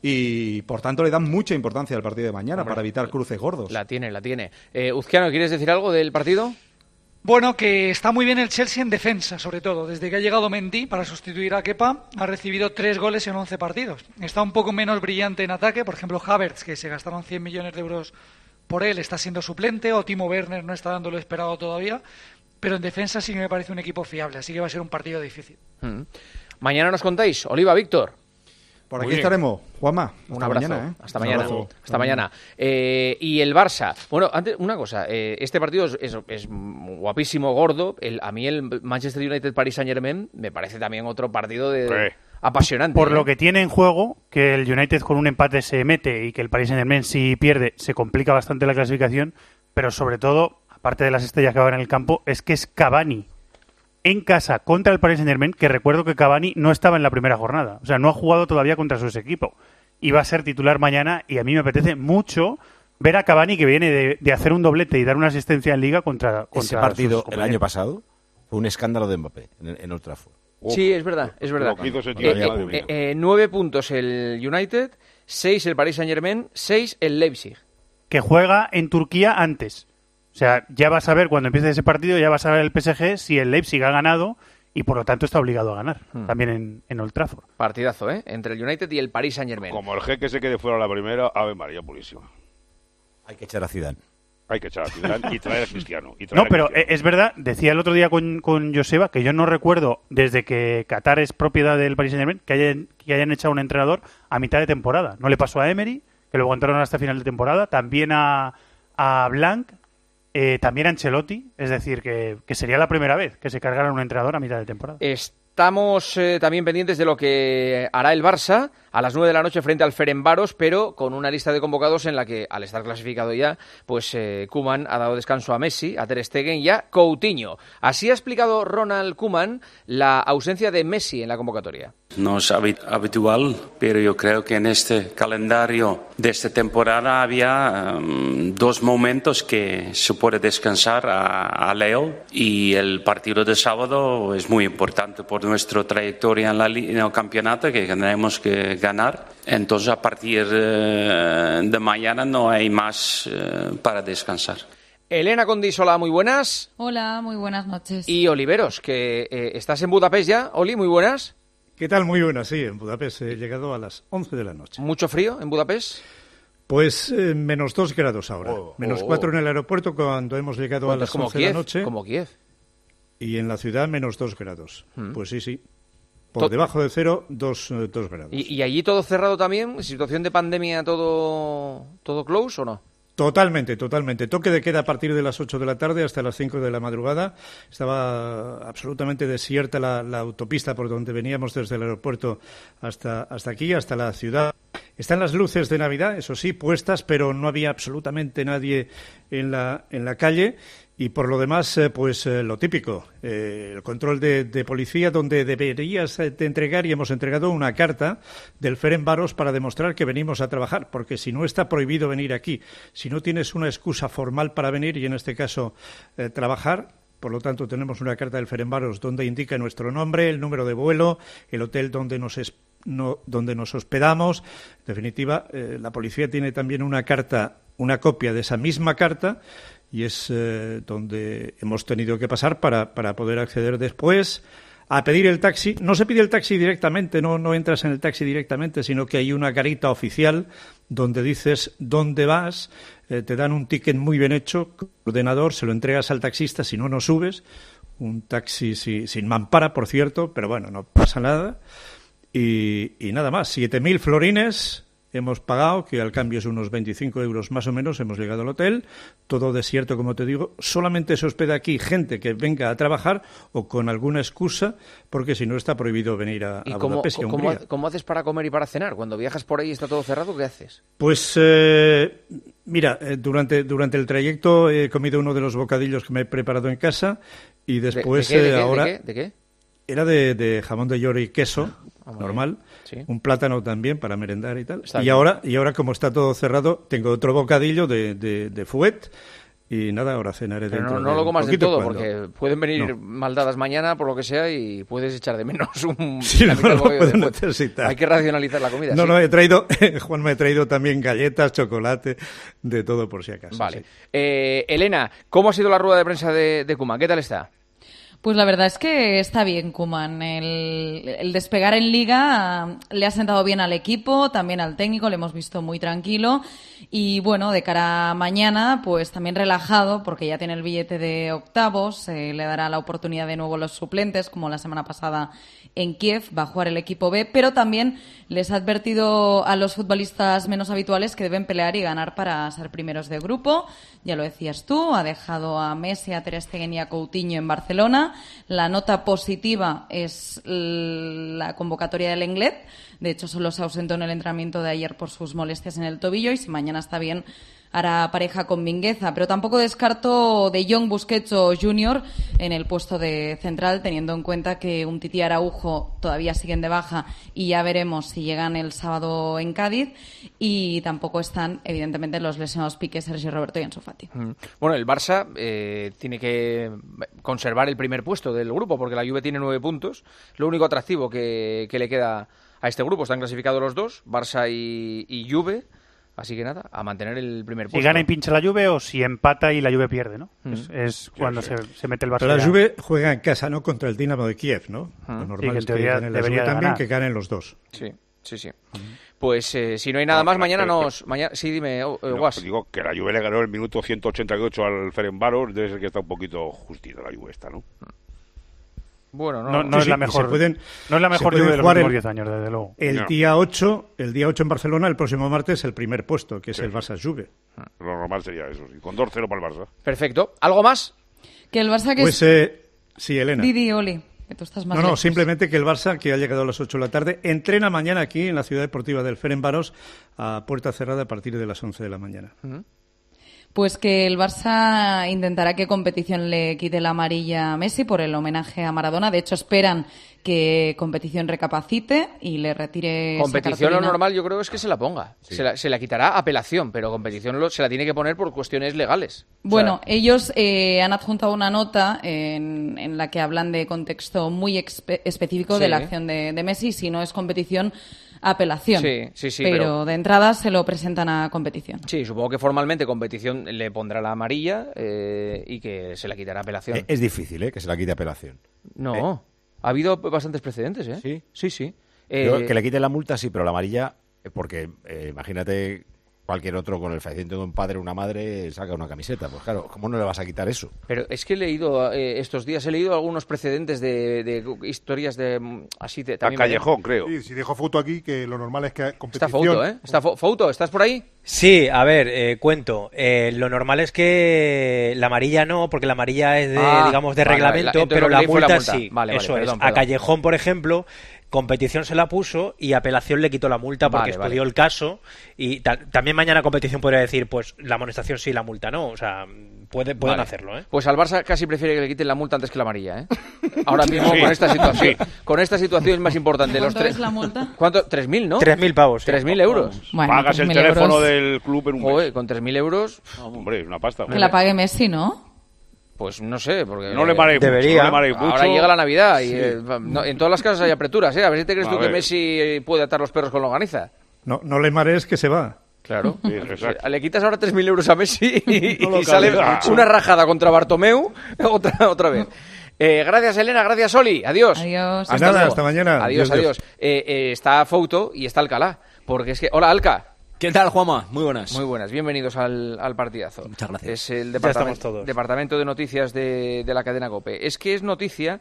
y por tanto le dan mucha importancia al partido de mañana para evitar cruces gordos. La tiene. Uzquiano, ¿quieres decir algo del partido? Bueno, que está muy bien el Chelsea en defensa, sobre todo. Desde que ha llegado Mendy para sustituir a Kepa, ha recibido 3 goles en 11 partidos. Está un poco menos brillante en ataque. Por ejemplo, Havertz, que se gastaron 100 millones de euros por él, está siendo suplente, o Timo Werner no está dando lo esperado todavía. Pero en defensa sí que me parece un equipo fiable, así que va a ser un partido difícil. Mañana nos contáis. Oliva, Víctor. Por aquí estaremos, Juanma. Un abrazo. Mañana, Hasta mañana. Hasta mañana. Y el Barça. Bueno, antes, una cosa. Este partido es guapísimo, gordo. A mí el Manchester United-Paris Saint-Germain me parece también otro partido apasionante. Por lo que tiene en juego, que el United con un empate se mete y que el Paris Saint-Germain, si pierde, se complica bastante la clasificación, pero sobre todo, aparte de las estrellas que va en el campo, es que es Cavani en casa contra el Paris Saint-Germain, que recuerdo que Cavani no estaba en la primera jornada. O sea, no ha jugado todavía contra su equipo. Y va a ser titular mañana, y a mí me apetece mucho ver a Cavani, que viene de hacer un doblete y dar una asistencia en Liga contra ese partido el año pasado fue un escándalo de Mbappé en Old Trafford. Sí, es verdad. 9 puntos el United, 6 el Paris Saint-Germain, 6 el Leipzig. Que juega en Turquía antes. O sea, ya vas a ver cuando empiece ese partido, ya vas a ver el PSG si el Leipzig ha ganado y por lo tanto está obligado a ganar, también en Old Trafford. Partidazo, entre el United y el Paris Saint-Germain. Como el Jeque se quede fuera a la primera, Ave María purísima. Hay que echar a Zidane. Y traer a Cristiano. Pero es verdad, decía el otro día con Joseba, que yo no recuerdo desde que Qatar es propiedad del Paris Saint-Germain que hayan echado un entrenador a mitad de temporada. No le pasó a Emery, que lo aguantaron hasta final de temporada, también a Blanc, también a Ancelotti, es decir, que sería la primera vez que se cargara un entrenador a mitad de temporada. Estamos también pendientes de lo que hará el Barça a las 9 de la noche frente al Ferencváros, pero con una lista de convocados en la que, al estar clasificado ya, pues Koeman ha dado descanso a Messi, a Ter Stegen y a Coutinho. Así ha explicado Ronald Koeman la ausencia de Messi en la convocatoria. No es habitual, pero yo creo que en este calendario de esta temporada había 2 momentos que se puede descansar a Leo, y el partido de sábado es muy importante por nuestra trayectoria en el campeonato, que tenemos que ganar. Entonces, a partir de mañana no hay más para descansar. Elena Condisola, muy buenas. Hola, muy buenas noches. Y Oliveros, que estás en Budapest ya. Oli, muy buenas. ¿Qué tal? Muy buenas, sí, en Budapest. He llegado a las 11 de la noche. ¿Mucho frío en Budapest? Pues menos 2 grados ahora. Menos 4 en el aeropuerto cuando hemos llegado a las 11 de la noche. Como Kiev. Y en la ciudad menos 2 grados. Pues sí. Por debajo de 0, 2 grados. ¿Y allí todo cerrado también? ¿Situación de pandemia todo close o no? Totalmente. Toque de queda a partir de las 8 de la tarde hasta las 5 de la madrugada. Estaba absolutamente desierta la autopista por donde veníamos desde el aeropuerto hasta aquí, hasta la ciudad. Están las luces de Navidad, eso sí, puestas, pero no había absolutamente nadie en la calle. Y por lo demás, lo típico, el control de policía, donde deberías de entregar, y hemos entregado una carta del Ferencváros para demostrar que venimos a trabajar, porque si no está prohibido venir aquí, si no tienes una excusa formal para venir, y en este caso trabajar, Por lo tanto, tenemos una carta del Ferencváros donde indica nuestro nombre, el número de vuelo, el hotel donde nos hospedamos. En definitiva, la policía tiene también una copia de esa misma carta, y es donde hemos tenido que pasar para poder acceder después a pedir el taxi. No se pide el taxi directamente, no entras en el taxi directamente, sino que hay una carita oficial donde dices dónde vas, te dan un ticket muy bien hecho, con ordenador, se lo entregas al taxista, si no subes. Un taxi sin mampara, por cierto, pero bueno, no pasa nada. Y nada más, 7.000 florines hemos pagado, que al cambio es unos 25 euros más o menos. Hemos llegado al hotel, todo desierto, como te digo. Solamente se hospeda aquí gente que venga a trabajar o con alguna excusa, porque si no está prohibido venir a Budapest y a Hungría. ¿Cómo haces para comer y para cenar? Cuando viajas por ahí y está todo cerrado, ¿qué haces? Pues mira, durante el trayecto he comido uno de los bocadillos que me he preparado en casa, y después ¿De qué? Era de jamón de york y queso, normal, sí. Un plátano también para merendar y tal. Está Y bien. ahora, como está todo cerrado, tengo otro bocadillo de fuet, y nada, ahora cenaré Pero dentro no lo comas de poquito todo, cuando... porque pueden venir maldadas mañana, por lo que sea, y puedes echar de menos Sí, la mitad del lo bocadillo de puedo fuet. necesitar. Hay que racionalizar la comida. No, sí. no, he traído, Juan, me ha traído también galletas, chocolate, de todo por si acaso. Vale. Sí. Elena, ¿cómo ha sido la rueda de prensa de Koeman? ¿Qué tal está? Pues la verdad es que está bien Koeman. El despegar en Liga le ha sentado bien al equipo, también al técnico, le hemos visto muy tranquilo. Y bueno, de cara a mañana, pues también relajado, porque ya tiene el billete de octavos, le dará la oportunidad de nuevo a los suplentes, como la semana pasada en Kiev, va a jugar el equipo B, pero también les ha advertido a los futbolistas menos habituales que deben pelear y ganar para ser primeros de grupo. Ya lo decías tú, ha dejado a Messi, a Ter Stegen y a Coutinho en Barcelona. La nota positiva es la convocatoria del Lenglet. De hecho, solo se ausentó en el entrenamiento de ayer por sus molestias en el tobillo, y si mañana está bien hará pareja con Mingueza. Pero tampoco descarto de Jong, Busquets o Junior en el puesto de central, teniendo en cuenta que Umtiti y Araujo todavía siguen de baja y ya veremos si llegan el sábado en Cádiz. Y tampoco están, evidentemente, los lesionados Piqué, Sergio Roberto y Ansu Fati. Bueno, el Barça tiene que conservar el primer puesto del grupo, porque la Juve tiene 9 puntos. Lo único atractivo que le queda a este grupo. Están clasificados los dos, Barça y Juve. Así que nada, a mantener el primer puesto. Si gana y pincha la Juve, o si empata y la Juve pierde, ¿no? Es cuando se mete el Barça. Pero la Juve juega en casa, ¿no? Contra el Dinamo de Kiev, ¿no? Lo normal que es que gane la Juve también, que ganen los dos. Sí. Pues si no hay nada más, mañana sí, dime, Guas. Pues digo que la Juve le ganó el minuto 188 al Ferencváros, debe ser que está un poquito justita la Juve esta, ¿no? Bueno, no es la mejor. No es la mejor Juve de los últimos 10 años, desde luego. El día 8 en Barcelona, el próximo martes, el primer puesto, que es el Barça Juve. Lo normal sería eso, sí, con 2-0 para el Barça. Perfecto. ¿Algo más? Que el Barça Pues sí, Elena. Didi, Oli, que tú estás más lejos. Simplemente que el Barça, que ha llegado a las 8 de la tarde, entrena mañana aquí en la Ciudad Deportiva del Ferencváros a puerta cerrada a partir de las 11 de la mañana. Pues que el Barça intentará que Competición le quite la amarilla a Messi por el homenaje a Maradona. De hecho, esperan que Competición recapacite y le retire Competición, esa lo normal yo creo es que se la ponga. Sí. Se la quitará apelación, pero Competición se la tiene que poner por cuestiones legales. Bueno, ellos han adjuntado una nota en la que hablan de contexto muy específico de la acción de Messi. Si no es Competición, apelación. Sí, pero de entrada se lo presentan a Competición. Sí, supongo que formalmente Competición le pondrá la amarilla y que se la quitará apelación. Es difícil, que se la quite apelación. No, ha habido bastantes precedentes, ¿eh? Sí. Que le quite la multa, sí, pero la amarilla, porque imagínate cualquier otro con el fallecimiento de un padre o una madre saca una camiseta. Pues claro, ¿cómo no le vas a quitar eso? Pero es que he leído estos días, algunos precedentes de historias de así de también. A Callejón, creo. Sí, si dejo foto aquí, que lo normal es que competición... Está foto, ¿eh? Está foto, ¿estás por ahí? Sí, a ver, cuento. Lo normal es que la amarilla no, porque la amarilla es de reglamento, pero la multa sí. Eso es. A Callejón, por ejemplo, Competición se la puso y apelación le quitó la multa porque estudió el caso, y también mañana Competición podría decir, pues la amonestación sí, la multa no, o sea, pueden hacerlo, ¿eh? Pues al Barça casi prefiere que le quiten la multa antes que la amarilla, ¿eh? Ahora mismo con esta situación. Con esta situación es más importante. ¿Cuánto es la multa? ¿Cuánto? 3.000, ¿no? 3.000 pavos. 3.000 euros. Bueno, pagas el teléfono del club en un mes. Con 3.000 euros... Hombre, es una pasta. Que la pague Messi, ¿no? Pues no sé, porque no le mareéis mucho. Ahora llega la Navidad y en todas las casas hay aperturas, A ver si te crees tú que Messi puede atar los perros con longaniza. No le marees que se va. Claro. Sí, le quitas ahora 3.000 euros a Messi y sale una rajada contra Bartomeu otra vez. Gracias, Elena. Gracias, Oli. Adiós. Adiós. Hasta mañana. Adiós. Está Fouto y está Alcalá. Porque es que... Hola, Alca. ¿Qué tal, Juanma? Muy buenas. Muy buenas. Bienvenidos al partidazo. Muchas gracias. Es el departamento de noticias de la cadena COPE. Es que es noticia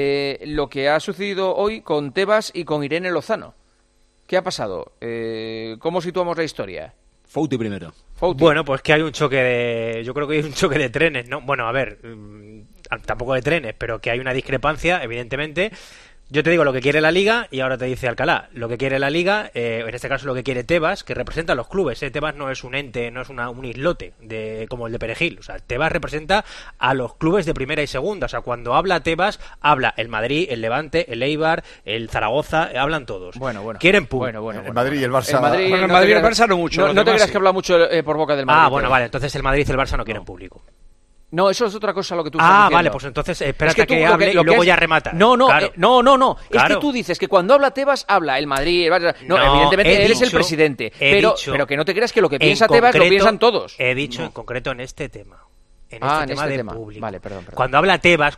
lo que ha sucedido hoy con Tebas y con Irene Lozano. ¿Qué ha pasado? ¿Cómo situamos la historia? Fouti primero. Bueno, pues que hay un choque yo creo que hay un choque de trenes, ¿no? Bueno, a ver, tampoco de trenes, pero que hay una discrepancia, evidentemente. Yo te digo lo que quiere la Liga y ahora te dice Alcalá. Lo que quiere la Liga, en este caso lo que quiere Tebas, que representa a los clubes. Tebas no es un ente, no es un islote como el de Perejil. O sea, Tebas representa a los clubes de primera y segunda. O sea, cuando habla Tebas, habla el Madrid, el Levante, el Eibar, el Zaragoza, hablan todos. Bueno. Quieren público. El Madrid y el Barça. El Madrid y el Barça no mucho. No te creas que habla mucho por boca del Madrid. Bueno, vale. Entonces el Madrid y el Barça no quieren público. No, eso es otra cosa lo que tú estás diciendo. Vale, pues entonces espérate que hable y luego ya remata. No. Claro. Es que tú dices que cuando habla Tebas, habla el Madrid, el Barça. No, evidentemente él es el presidente. Pero que no te creas que lo que piensa Tebas lo piensan todos. He dicho en concreto en este tema. En este tema de público. Vale, perdón. Cuando habla Tebas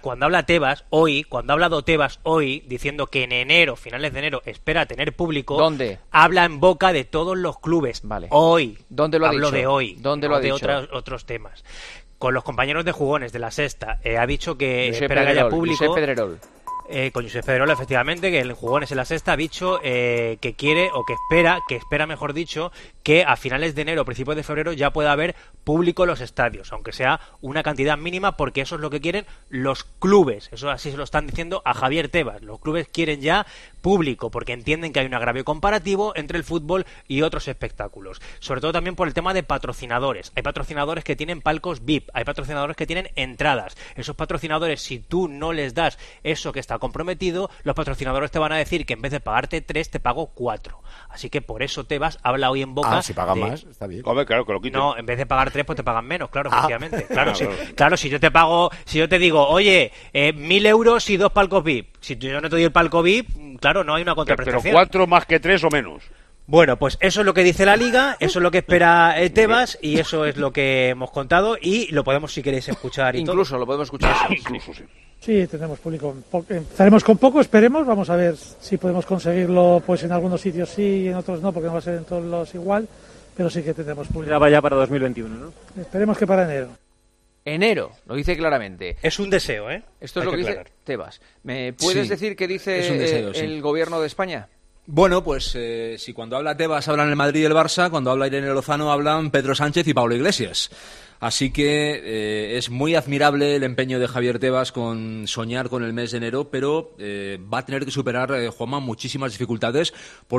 hoy, cuando ha hablado Tebas hoy, diciendo que en enero, finales de enero, espera tener público. ¿Dónde? Habla en boca de todos los clubes. Vale. Hoy. ¿Dónde lo ha dicho? Hablo de hoy. ¿Dónde lo ha dicho? De otros temas. Con los compañeros de jugones de la Sexta, ha dicho que espera que haya público. Josep Pedrerol. Con Josep Pedrerol, efectivamente, que el jugones en la Sexta ha dicho que quiere, o que espera, mejor dicho, que a finales de enero o principios de febrero ya pueda haber público en los estadios, aunque sea una cantidad mínima, porque eso es lo que quieren los clubes. Eso así se lo están diciendo a Javier Tebas. Los clubes quieren ya público, porque entienden que hay un agravio comparativo entre el fútbol y otros espectáculos. Sobre todo también por el tema de patrocinadores. Hay patrocinadores que tienen palcos VIP, hay patrocinadores que tienen entradas. Esos patrocinadores, si tú no les das eso que está comprometido, los patrocinadores te van a decir que en vez de pagarte 3, te pago 4. Así que por eso Tebas habla hoy en boca. Si pagan más, está bien. Hombre, claro, que lo quiten. No, en vez de pagar 3, pues te pagan menos, claro, efectivamente. Claro, si yo te pago, si yo te digo, oye, 1.000 euros y 2 palcos VIP. Si yo no te doy el palco VIP, claro, no hay una contraprestación. Pero 4 más que 3 o menos. Bueno, pues eso es lo que dice la Liga, eso es lo que espera Tebas y eso es lo que hemos contado y lo podemos, si queréis, escuchar. Lo podemos escuchar. Incluso, sí. Sí, tenemos público. Empezaremos con poco, esperemos. Vamos a ver si podemos conseguirlo, pues en algunos sitios sí y en otros no, porque no va a ser en todos los igual, pero sí que tendremos público. Ya va ya para 2021, ¿no? Esperemos que para enero. Enero, lo dice claramente. Es un deseo, ¿eh? Esto es lo que dice Tebas. ¿Me puedes decir qué dice el gobierno de España? Bueno, pues si cuando habla Tebas hablan el Madrid y el Barça, cuando habla Irene Lozano hablan Pedro Sánchez y Pablo Iglesias. Así que es muy admirable el empeño de Javier Tebas con soñar con el mes de enero, pero va a tener que superar, Juanma, muchísimas dificultades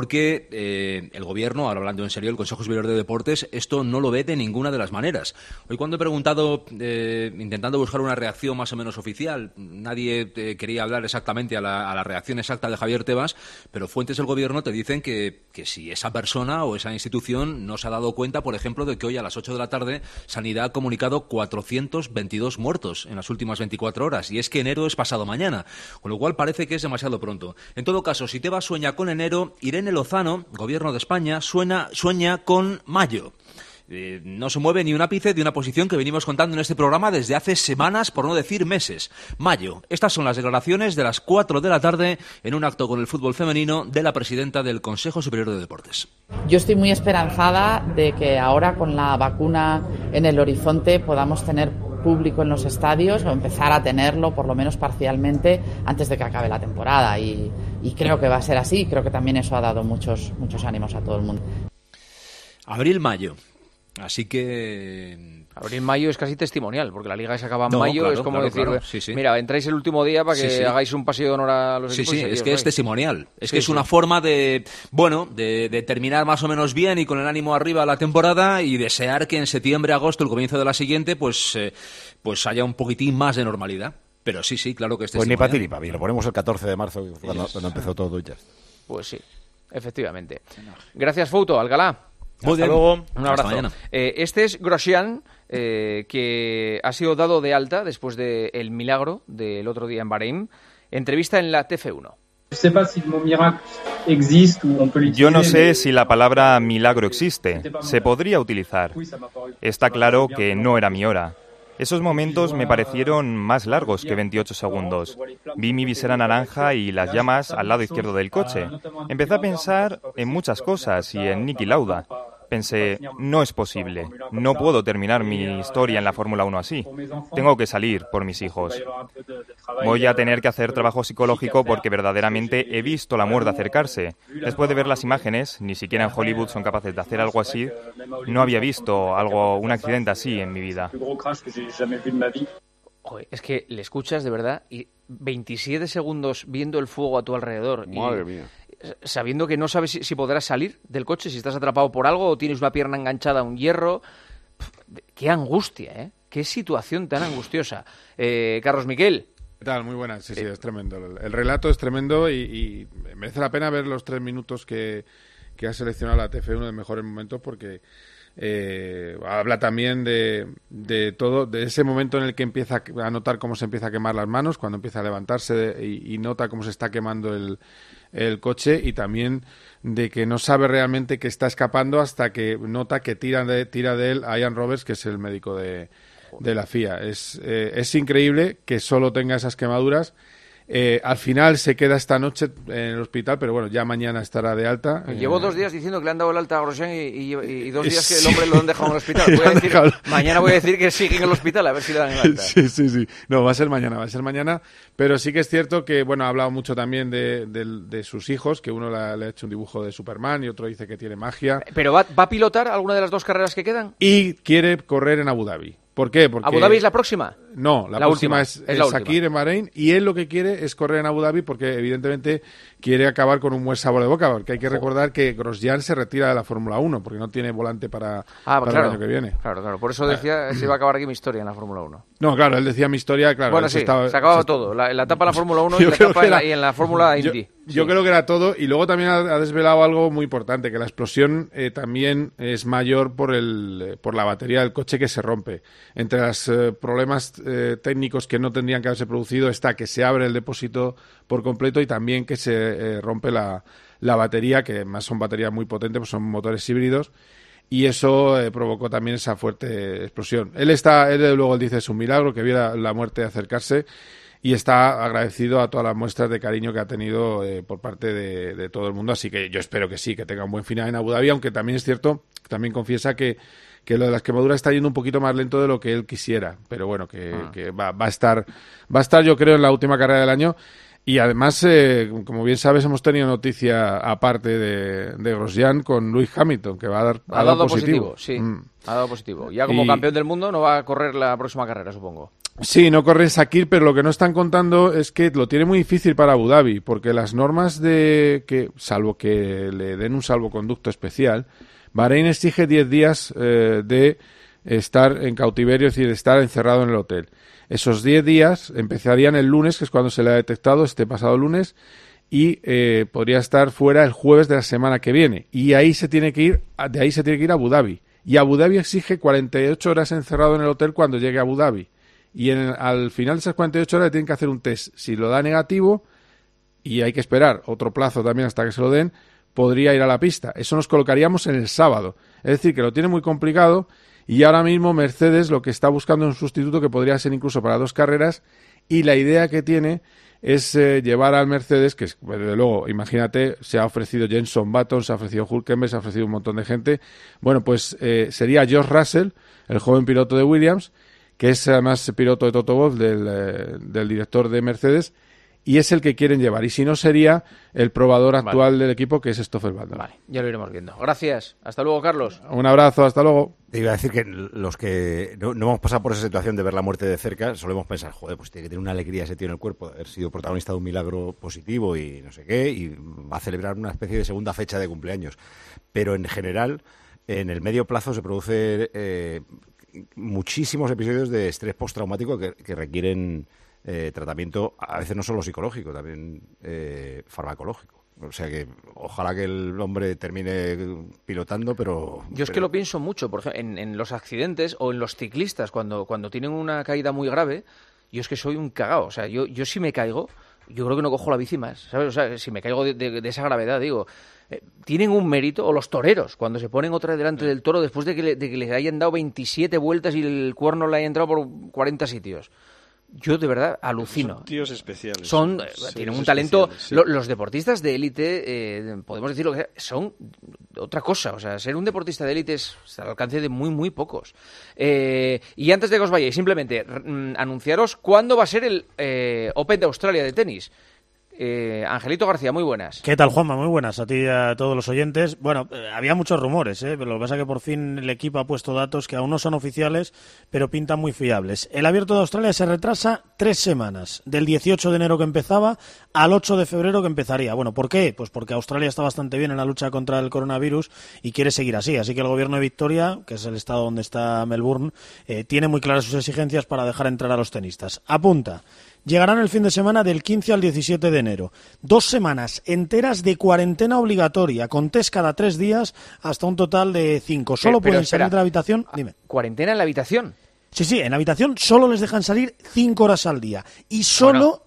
porque el gobierno, ahora hablando en serio, el Consejo Superior de Deportes, esto no lo ve de ninguna de las maneras. Hoy cuando he preguntado, intentando buscar una reacción más o menos oficial, nadie quería hablar exactamente a la reacción exacta de Javier Tebas, pero fuentes del gobierno te dicen que si esa persona o esa institución no se ha dado cuenta, por ejemplo, de que hoy a las 8 de la tarde Sanidad ha comunicado 422 muertos en las últimas 24 horas, y es que enero es pasado mañana, con lo cual parece que es demasiado pronto. En todo caso, si Tebas sueña con enero, Irene Lozano, gobierno de España, sueña con mayo. No se mueve ni un ápice de una posición que venimos contando en este programa desde hace semanas, por no decir meses. Mayo. Estas son las declaraciones de las 4 de la tarde en un acto con el fútbol femenino de la presidenta del Consejo Superior de Deportes. Yo estoy muy esperanzada de que ahora, con la vacuna en el horizonte, podamos tener público en los estadios o empezar a tenerlo, por lo menos parcialmente, antes de que acabe la temporada. Y creo que va a ser así. Creo que también eso ha dado muchos ánimos a todo el mundo. Abril-mayo. Así que... Abril-mayo es casi testimonial, porque la Liga se acaba en mayo, claro, es como decir, sí. Mira, entráis el último día para que hagáis un paseo de honor a los equipos. Sí, es que es testimonial, es que es una forma de terminar más o menos bien y con el ánimo arriba la temporada y desear que en septiembre, agosto, el comienzo de la siguiente, pues haya un poquitín más de normalidad. Pero sí, claro que es testimonial. Pues ni para ti ni para mí, lo ponemos el 14 de marzo, cuando empezó todo ya. Pues sí, efectivamente. Gracias, Fouto, Alcalá. Muy bien. Luego. Un abrazo. Mañana. Este es Grosjean, que ha sido dado de alta después del milagro del otro día en Bahrein. Entrevista en la TF1. Yo no sé si la palabra milagro existe. Se podría utilizar. Está claro que no era mi hora. Esos momentos me parecieron más largos que 28 segundos. Vi mi visera naranja y las llamas al lado izquierdo del coche. Empecé a pensar en muchas cosas y en Niki Lauda. Pensé, no es posible. No puedo terminar mi historia en la Fórmula 1 así. Tengo que salir por mis hijos. Voy a tener que hacer trabajo psicológico porque verdaderamente he visto la muerte acercarse. Después de ver las imágenes, ni siquiera en Hollywood son capaces de hacer algo así. No había visto un accidente así en mi vida. Joder, es que le escuchas de verdad y 27 segundos viendo el fuego a tu alrededor. Madre mía. Sabiendo que no sabes si podrás salir del coche, si estás atrapado por algo o tienes una pierna enganchada a un hierro. ¡Qué angustia, eh! ¡Qué situación tan angustiosa! Carlos Miquel. ¿Qué tal? Muy buenas. Sí, es tremendo. El relato es tremendo y merece la pena ver los 3 minutos que ha seleccionado la TF1 de mejores momentos porque habla también de todo, de ese momento en el que empieza a notar cómo se empieza a quemar las manos, cuando empieza a levantarse y nota cómo se está quemando el coche, y también de que no sabe realmente que está escapando hasta que nota que tira de él a Ian Roberts, que es el médico de la FIA. Es increíble que solo tenga esas quemaduras. Al final se queda esta noche en el hospital, pero bueno, ya mañana estará de alta. Llevo 2 días diciendo que le han dado el alta a Grosjean y 2 días que el hombre lo han dejado en el hospital. Mañana voy a decir que sigue en el hospital, a ver si le dan el alta. Sí. No, va a ser mañana. Pero sí que es cierto que, bueno, ha hablado mucho también de sus hijos, que uno le ha hecho un dibujo de Superman y otro dice que tiene magia. ¿Pero va a pilotar alguna de las 2 carreras que quedan? Y quiere correr en Abu Dhabi. ¿Por qué? Porque ¿Abu Dhabi es la próxima? No, la próxima es Sakir en Bahrein, y él lo que quiere es correr en Abu Dhabi porque evidentemente quiere acabar con un buen sabor de boca, porque hay que recordar que Grosjean se retira de la Fórmula 1 porque no tiene volante para el año que viene. Claro, por eso decía se iba a acabar aquí mi historia en la Fórmula 1. No, claro, él decía mi historia, claro. Bueno, sí, se acababa todo, la etapa en la Fórmula 1 y la etapa en la Fórmula Indy. Yo creo que era todo, y luego también ha desvelado algo muy importante, que la explosión también es mayor por la batería del coche que se rompe. Entre los problemas técnicos que no tendrían que haberse producido está que se abre el depósito por completo y también que se rompe la batería, que además son baterías muy potentes, pues son motores híbridos, y eso provocó también esa fuerte explosión. Él luego él dice es un milagro que viera la muerte acercarse, y está agradecido a todas las muestras de cariño que ha tenido por parte de todo el mundo, así que yo espero que sí, que tenga un buen final en Abu Dhabi, aunque también es cierto, también confiesa que lo de las quemaduras está yendo un poquito más lento de lo que él quisiera, pero bueno, que va a estar yo creo en la última carrera del año. Y además, como bien sabes, hemos tenido noticia aparte de Grosjean con Lewis Hamilton, que ha dado positivo. Sí, ha dado positivo. Ya como campeón del mundo no va a correr la próxima carrera, supongo. Sí, no corre en Sakir, pero lo que no están contando es que lo tiene muy difícil para Abu Dhabi, porque las normas salvo que le den un salvoconducto especial, Bahrein exige 10 días de estar en cautiverio, es decir, de estar encerrado en el hotel. Esos 10 días empezarían el lunes, que es cuando se le ha detectado, este pasado lunes, y podría estar fuera el jueves de la semana que viene. Y de ahí se tiene que ir a Abu Dhabi. Y Abu Dhabi exige 48 horas encerrado en el hotel cuando llegue a Abu Dhabi. Y al final de esas 48 horas le tienen que hacer un test. Si lo da negativo, y hay que esperar otro plazo también hasta que se lo den, podría ir a la pista. Eso nos colocaríamos en el sábado. Es decir, que lo tiene muy complicado. Y ahora mismo Mercedes lo que está buscando es un sustituto que podría ser incluso para 2 carreras, y la idea que tiene es llevar al Mercedes, que desde luego, imagínate, se ha ofrecido Jenson Button, se ha ofrecido Hülkenberg, se ha ofrecido un montón de gente. Bueno, pues sería George Russell, el joven piloto de Williams, que es además piloto de Toto Wolff, del director de Mercedes, y es el que quieren llevar. Y si no, sería el probador actual del equipo, que es Stoffel Van Dorn. Vale, ya lo iremos viendo. Gracias. Hasta luego, Carlos. Un abrazo, hasta luego. Te iba a decir que los que no hemos pasado por esa situación de ver la muerte de cerca, solemos pensar, joder, pues tiene que tener una alegría ese tío en el cuerpo de haber sido protagonista de un milagro positivo y no sé qué, y va a celebrar una especie de segunda fecha de cumpleaños. Pero en general, en el medio plazo se produce muchísimos episodios de estrés postraumático que requieren tratamiento, a veces no solo psicológico, también farmacológico. O sea que ojalá que el hombre termine pilotando, pero... Yo es que lo pienso mucho, por ejemplo, en los accidentes o en los ciclistas, cuando tienen una caída muy grave, yo es que soy un cagao. O sea, yo si me caigo, yo creo que no cojo la bici más, ¿sabes? O sea, si me caigo de esa gravedad, digo... tienen un mérito, o los toreros, cuando se ponen otra vez delante del toro después de que le hayan dado 27 vueltas y el cuerno le haya entrado por 40 sitios. Yo de verdad alucino. Son tíos especiales. Tienen un talento. Sí. Los deportistas de élite, podemos decirlo, son otra cosa. O sea, ser un deportista de élite es al alcance de muy, muy pocos. Y antes de que os vayáis, simplemente anunciaros cuándo va a ser el Open de Australia de tenis. Angelito García, muy buenas. ¿Qué tal, Juanma? Muy buenas a ti y a todos los oyentes. Bueno, había muchos rumores, pero lo que pasa es que por fin el equipo ha puesto datos que aún no son oficiales, pero pintan muy fiables. El Abierto de Australia se retrasa 3 semanas, del 18 de enero que empezaba al 8 de febrero que empezaría. Bueno, ¿por qué? Pues porque Australia está bastante bien en la lucha contra el coronavirus y quiere seguir así. Así que el gobierno de Victoria, que es el estado donde está Melbourne, tiene muy claras sus exigencias para dejar entrar a los tenistas. Apunta. Llegarán el fin de semana del 15 al 17 de enero. 2 semanas enteras de cuarentena obligatoria, con test cada 3 días, hasta un total de 5. Solo pueden salir de la habitación... Dime. ¿Cuarentena en la habitación? Sí, en la habitación solo les dejan salir 5 horas al día. Y solo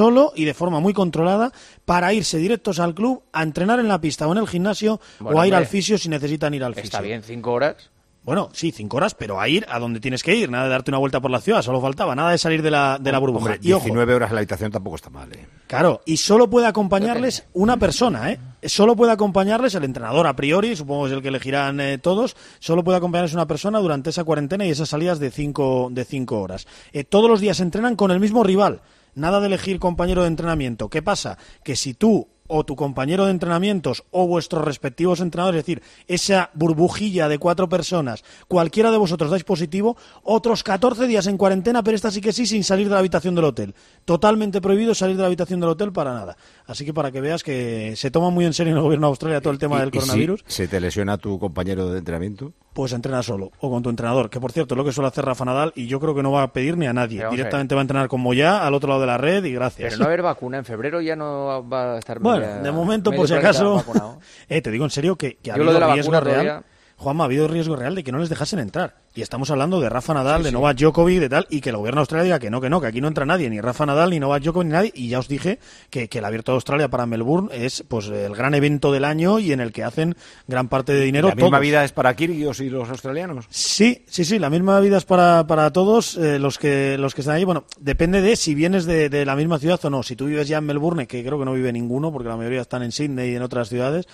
y de forma muy controlada para irse directos al club a entrenar en la pista o en el gimnasio o a ir al fisio si necesitan ir al fisio. Está bien, 5 horas... Bueno, sí, 5 horas, pero a ir a donde tienes que ir, nada de darte una vuelta por la ciudad, solo faltaba, nada de salir de la burbuja. Hombre, 19 horas en la habitación tampoco está mal, Claro, y solo puede acompañarles una persona, Solo puede acompañarles el entrenador a priori, supongo que es el que elegirán todos, solo puede acompañarles una persona durante esa cuarentena y esas salidas de 5 horas. Todos los días entrenan con el mismo rival, nada de elegir compañero de entrenamiento. ¿Qué pasa? Que si tú o tu compañero de entrenamientos o vuestros respectivos entrenadores, es decir, esa burbujilla de 4 personas, cualquiera de vosotros dais positivo, otros 14 días en cuarentena, pero esta sí que sí, sin salir de la habitación del hotel. Totalmente prohibido salir de la habitación del hotel para nada. Así que para que veas que se toma muy en serio en el gobierno de Australia todo el tema del coronavirus. Si se te lesiona tu compañero de entrenamiento, pues entrena solo o con tu entrenador, que por cierto es lo que suele hacer Rafa Nadal y yo creo que no va a pedir ni a nadie. Directamente va a entrenar con Moyá al otro lado de la red y gracias. Pero no va a haber vacuna en febrero, ya no va a estar. Bueno, de momento, por si acaso, te digo en serio que ha habido riesgo real. Juanma, ha habido riesgo real de que no les dejasen entrar. Y estamos hablando de Rafa Nadal, de Novak Djokovic, de tal, y que el gobierno de Australia diga que no, que aquí no entra nadie, ni Rafa Nadal, ni Novak Djokovic, ni nadie. Y ya os dije que el Abierto de Australia para Melbourne es pues el gran evento del año y en el que hacen gran parte de dinero. ¿La misma vida es para Kyrgios y los australianos? Sí, la misma vida es para todos los que están ahí. Bueno, depende de si vienes de la misma ciudad o no. Si tú vives ya en Melbourne, que creo que no vive ninguno, porque la mayoría están en Sydney y en otras ciudades,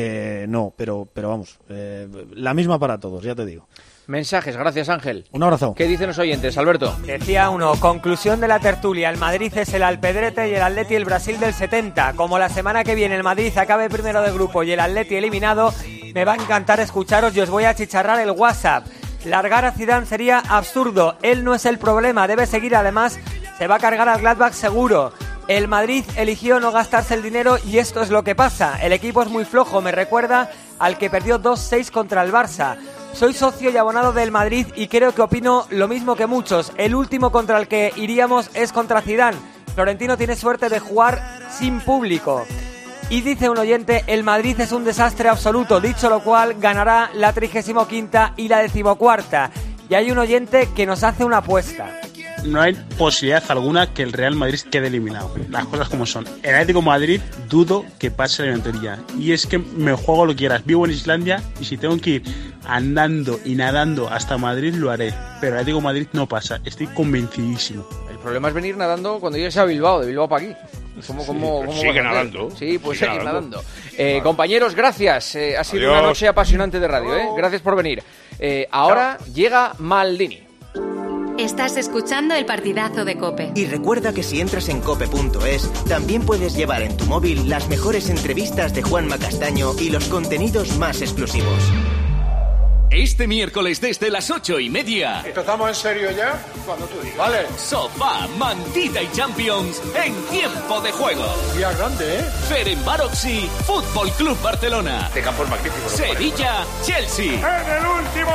no, pero vamos, la misma para todos, ya te digo. Mensajes, gracias Ángel. Un abrazo. ¿Qué dicen los oyentes, Alberto? Decía uno, conclusión de la tertulia, el Madrid es el Alpedrete y el Atleti el Brasil del 70. Como la semana que viene el Madrid acabe primero de grupo y el Atleti eliminado, me va a encantar escucharos y os voy a chicharrar el WhatsApp. Largar a Zidane sería absurdo, él no es el problema, debe seguir, además se va a cargar al Gladbach seguro. El Madrid eligió no gastarse el dinero y esto es lo que pasa. El equipo es muy flojo, me recuerda al que perdió 2-6 contra el Barça. Soy socio y abonado del Madrid y creo que opino lo mismo que muchos. El último contra el que iríamos es contra Zidane. Florentino tiene suerte de jugar sin público. Y dice un oyente, el Madrid es un desastre absoluto, dicho lo cual ganará la 35ª y la 14ª. Y hay un oyente que nos hace una apuesta. No hay posibilidad alguna que el Real Madrid quede eliminado. Las cosas como son. El Atlético de Madrid dudo que pase la eliminatoria. Y es que me juego lo que quieras. Vivo en Islandia y si tengo que ir andando y nadando hasta Madrid lo haré. Pero el Atlético de Madrid no pasa. Estoy convencidísimo. El problema es venir nadando cuando llegues a Bilbao, de Bilbao para aquí. Sigue nadando. Sí, pues seguir nadando. Compañeros, gracias. Ha sido una noche apasionante de radio. Gracias por venir. Ahora llega Maldini. Estás escuchando el partidazo de COPE. Y recuerda que si entras en cope.es, también puedes llevar en tu móvil las mejores entrevistas de Juanma Castaño y los contenidos más exclusivos. Este miércoles desde las 8:30. ¿Empezamos en serio ya? Cuando tú digas. Vale. Sofá, mantita y Champions en tiempo de juego. Día grande, Ferencvárosi, Fútbol Club Barcelona. De campo es magnífico. Sevilla, Chelsea. En el último minuto.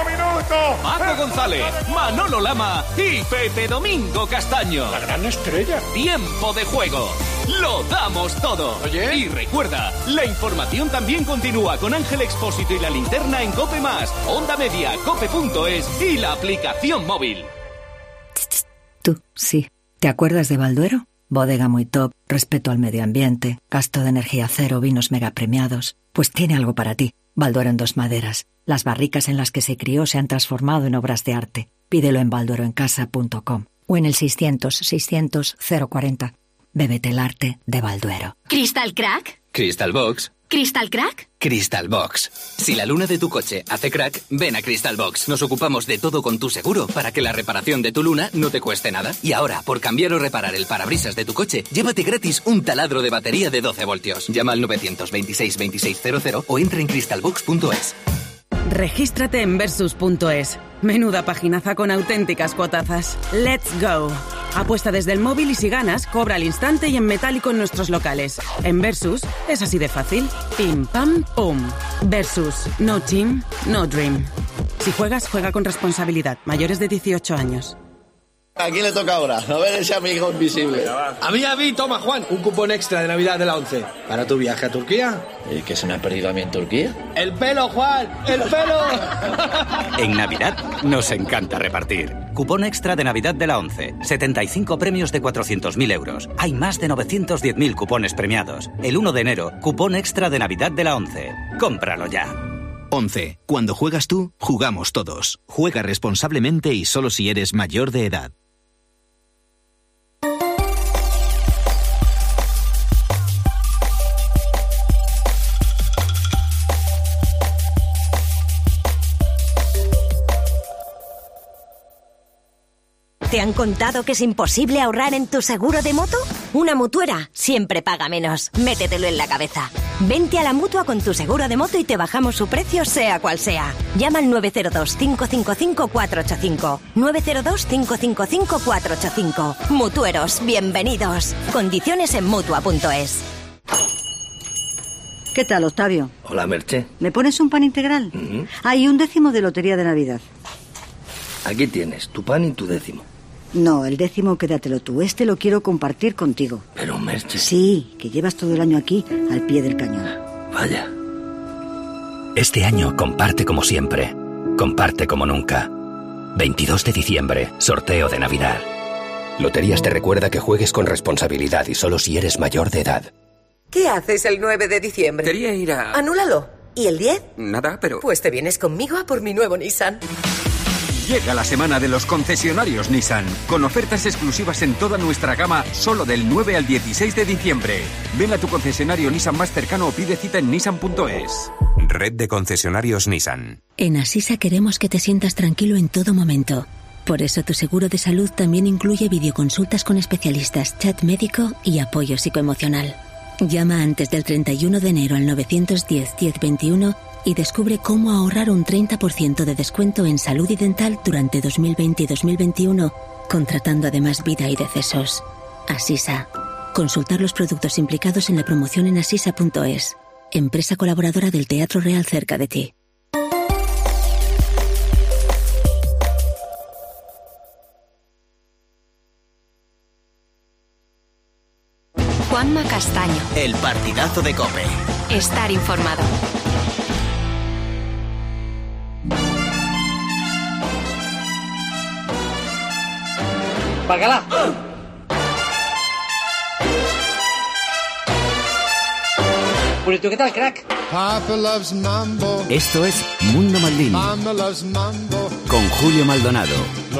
Paco González, Manolo Lama y Pepe Domingo Castaño. La gran estrella. Tiempo de juego. Lo damos todo. Oye. Y recuerda, la información también continúa con Ángel Expósito y la linterna en COPE+, Onda Media, cope.es y la aplicación móvil. Tú, sí. ¿Te acuerdas de Balduero? Bodega muy top, respeto al medio ambiente, gasto de energía cero, vinos mega premiados. Pues tiene algo para ti. Balduero en 2 maderas. Las barricas en las que se crió se han transformado en obras de arte. Pídelo en baldueroencasa.com o en el 600-600-040. Bébete el arte de Balduero. ¿Crystal Crack? Crystal Box. ¿Crystal Crack? Crystal Box. Si la luna de tu coche hace crack, ven a Crystal Box. Nos ocupamos de todo con tu seguro para que la reparación de tu luna no te cueste nada. Y ahora, por cambiar o reparar el parabrisas de tu coche, llévate gratis un taladro de batería de 12 voltios. Llama al 926 2600 o entra en crystalbox.es. Regístrate en Versus.es. Menuda paginaza con auténticas cuotazas. ¡Let's go! Apuesta desde el móvil y si ganas, cobra al instante y en metálico en nuestros locales. En Versus es así de fácil. Pim, pam, pum. Versus. No team, no dream. Si juegas, juega con responsabilidad. Mayores de 18 años. ¿A quién le toca ahora? A ver ese amigo invisible. A mí, toma Juan, un cupón extra de Navidad de la 11. ¿Para tu viaje a Turquía? ¿Y qué se me ha perdido a mí en Turquía? ¡El pelo, Juan! ¡El pelo! En Navidad nos encanta repartir. Cupón extra de Navidad de la 11. 75 premios de 400.000 euros. Hay más de 910.000 cupones premiados. El 1 de enero, cupón extra de Navidad de la 11. Cómpralo ya. 11. Cuando juegas tú, jugamos todos. Juega responsablemente y solo si eres mayor de edad. ¿Te han contado que es imposible ahorrar en tu seguro de moto? Una mutuera siempre paga menos. Métetelo en la cabeza. Vente a la Mutua con tu seguro de moto y te bajamos su precio sea cual sea. Llama al 902-555-485. 902-555-485. Mutueros, bienvenidos. Condiciones en Mutua.es. ¿Qué tal, Octavio? Hola, Merche. ¿Me pones un pan integral? Hay un décimo de lotería de Navidad. Aquí tienes, tu pan y tu décimo. No, el décimo quédatelo tú. Este lo quiero compartir contigo. Pero, Merche... Sí, que llevas todo el año aquí, al pie del cañón. Vaya. Este año comparte como siempre. Comparte como nunca. 22 de diciembre, sorteo de Navidad. Loterías te recuerda que juegues con responsabilidad y solo si eres mayor de edad. ¿Qué haces el 9 de diciembre? Quería ir a... Anúlalo. ¿Y el 10? Nada, pero... Pues te vienes conmigo a por mi nuevo Nissan. Llega la semana de los concesionarios Nissan, con ofertas exclusivas en toda nuestra gama, solo del 9 al 16 de diciembre. Ven a tu concesionario Nissan más cercano o pide cita en nissan.es. Red de concesionarios Nissan. En Asisa queremos que te sientas tranquilo en todo momento. Por eso tu seguro de salud también incluye videoconsultas con especialistas, chat médico y apoyo psicoemocional. Llama antes del 31 de enero al 910-1021 y descubre cómo ahorrar un 30% de descuento en salud y dental durante 2020 y 2021, contratando además vida y decesos. Asisa. Consultar los productos implicados en la promoción en asisa.es. Empresa colaboradora del Teatro Real cerca de ti. Juanma Castaño. El partidazo de COPE. Estar informado. ¡Bacalá! Purito, ¿qué tal, crack? Esto es Mundo Maldini. Con Julio Maldonado.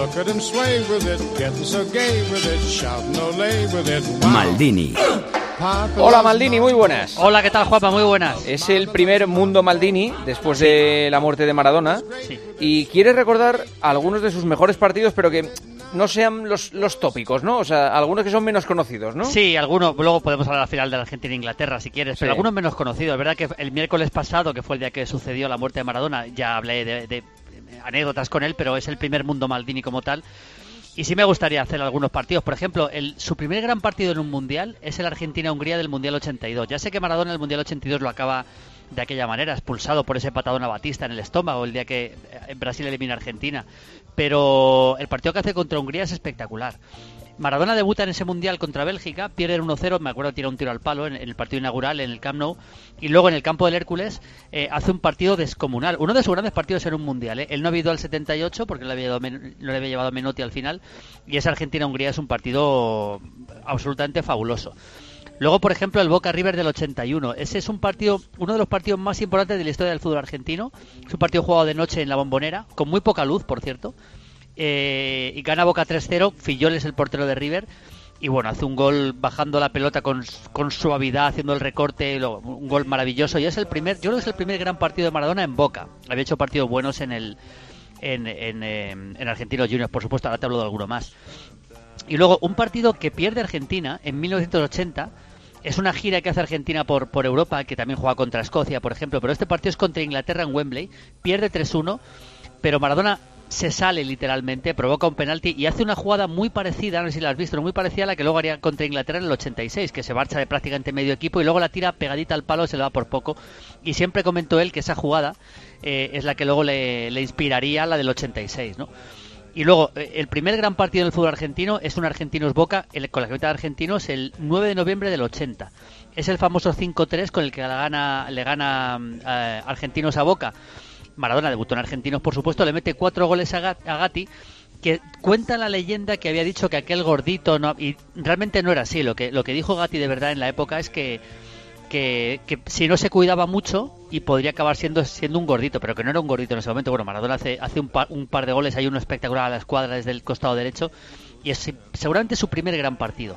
Maldini. Hola Maldini, muy buenas. Hola, ¿qué tal, Juanpa? Muy buenas. Es el primer Mundo Maldini después de la muerte de Maradona. Sí. Y quiere recordar algunos de sus mejores partidos, pero que no sean los tópicos, ¿no? O sea, algunos que son menos conocidos, ¿no? Sí, algunos. Luego podemos hablar al final de la Argentina-Inglaterra, si quieres, pero Sí. algunos menos conocidos. Es verdad que el miércoles pasado, que fue el día que sucedió la muerte de Maradona, ya hablé de anécdotas con él, pero es el primer Mundo Maldini como tal. Y sí me gustaría hacer algunos partidos. Por ejemplo, su primer gran partido en un Mundial es el Argentina-Hungría del Mundial 82. Ya sé que Maradona en el Mundial 82 lo acaba de aquella manera, expulsado por ese patadón a Batista en el estómago el día que Brasil elimina a Argentina. Pero el partido que hace contra Hungría es espectacular. Maradona debuta en ese Mundial contra Bélgica, pierde el 1-0, me acuerdo, tira un tiro al palo en el partido inaugural en el Camp Nou, y luego en el campo del Hércules hace un partido descomunal, uno de sus grandes partidos en un Mundial. Él no ha ido al 78 porque no le había llevado Menotti al final, y esa Argentina-Hungría es un partido absolutamente fabuloso. Luego, por ejemplo, el Boca River del 81. Ese es un partido, uno de los partidos más importantes de la historia del fútbol argentino. Es un partido jugado de noche en la Bombonera, con muy poca luz, por cierto. Y gana Boca 3-0, Fillol es el portero de River, y bueno, hace un gol bajando la pelota con suavidad, haciendo el recorte, un gol maravilloso, y es el primer, yo creo que es el primer gran partido de Maradona en Boca. Había hecho partidos buenos en Argentinos Juniors, por supuesto, ahora te hablo de alguno más. Y luego un partido que pierde Argentina en 1980, es una gira que hace Argentina por Europa, que también juega contra Escocia, por ejemplo, pero este partido es contra Inglaterra en Wembley, pierde 3-1, pero Maradona se sale literalmente, provoca un penalti y hace una jugada muy parecida, no sé si la has visto, muy parecida a la que luego haría contra Inglaterra en el 86, que se marcha de prácticamente medio equipo y luego la tira pegadita al palo, se le va por poco, y siempre comentó él que esa jugada es la que luego le inspiraría la del 86, ¿no? Y luego, el primer gran partido del fútbol argentino es un Argentinos-Boca, con la camiseta de Argentinos, el 9 de noviembre del 80. Es el famoso 5-3 con el que le gana Argentinos a Boca. Maradona debutó en Argentinos, por supuesto, le mete 4 goles a Gatti, que cuenta la leyenda que había dicho que aquel gordito, no, y realmente no era así. Lo que dijo Gatti de verdad en la época es que si no se cuidaba mucho y podría acabar siendo un gordito, pero que no era un gordito en ese momento. Bueno, Maradona hace un par de goles, hay uno espectacular a la escuadra desde el costado derecho, y es seguramente su primer gran partido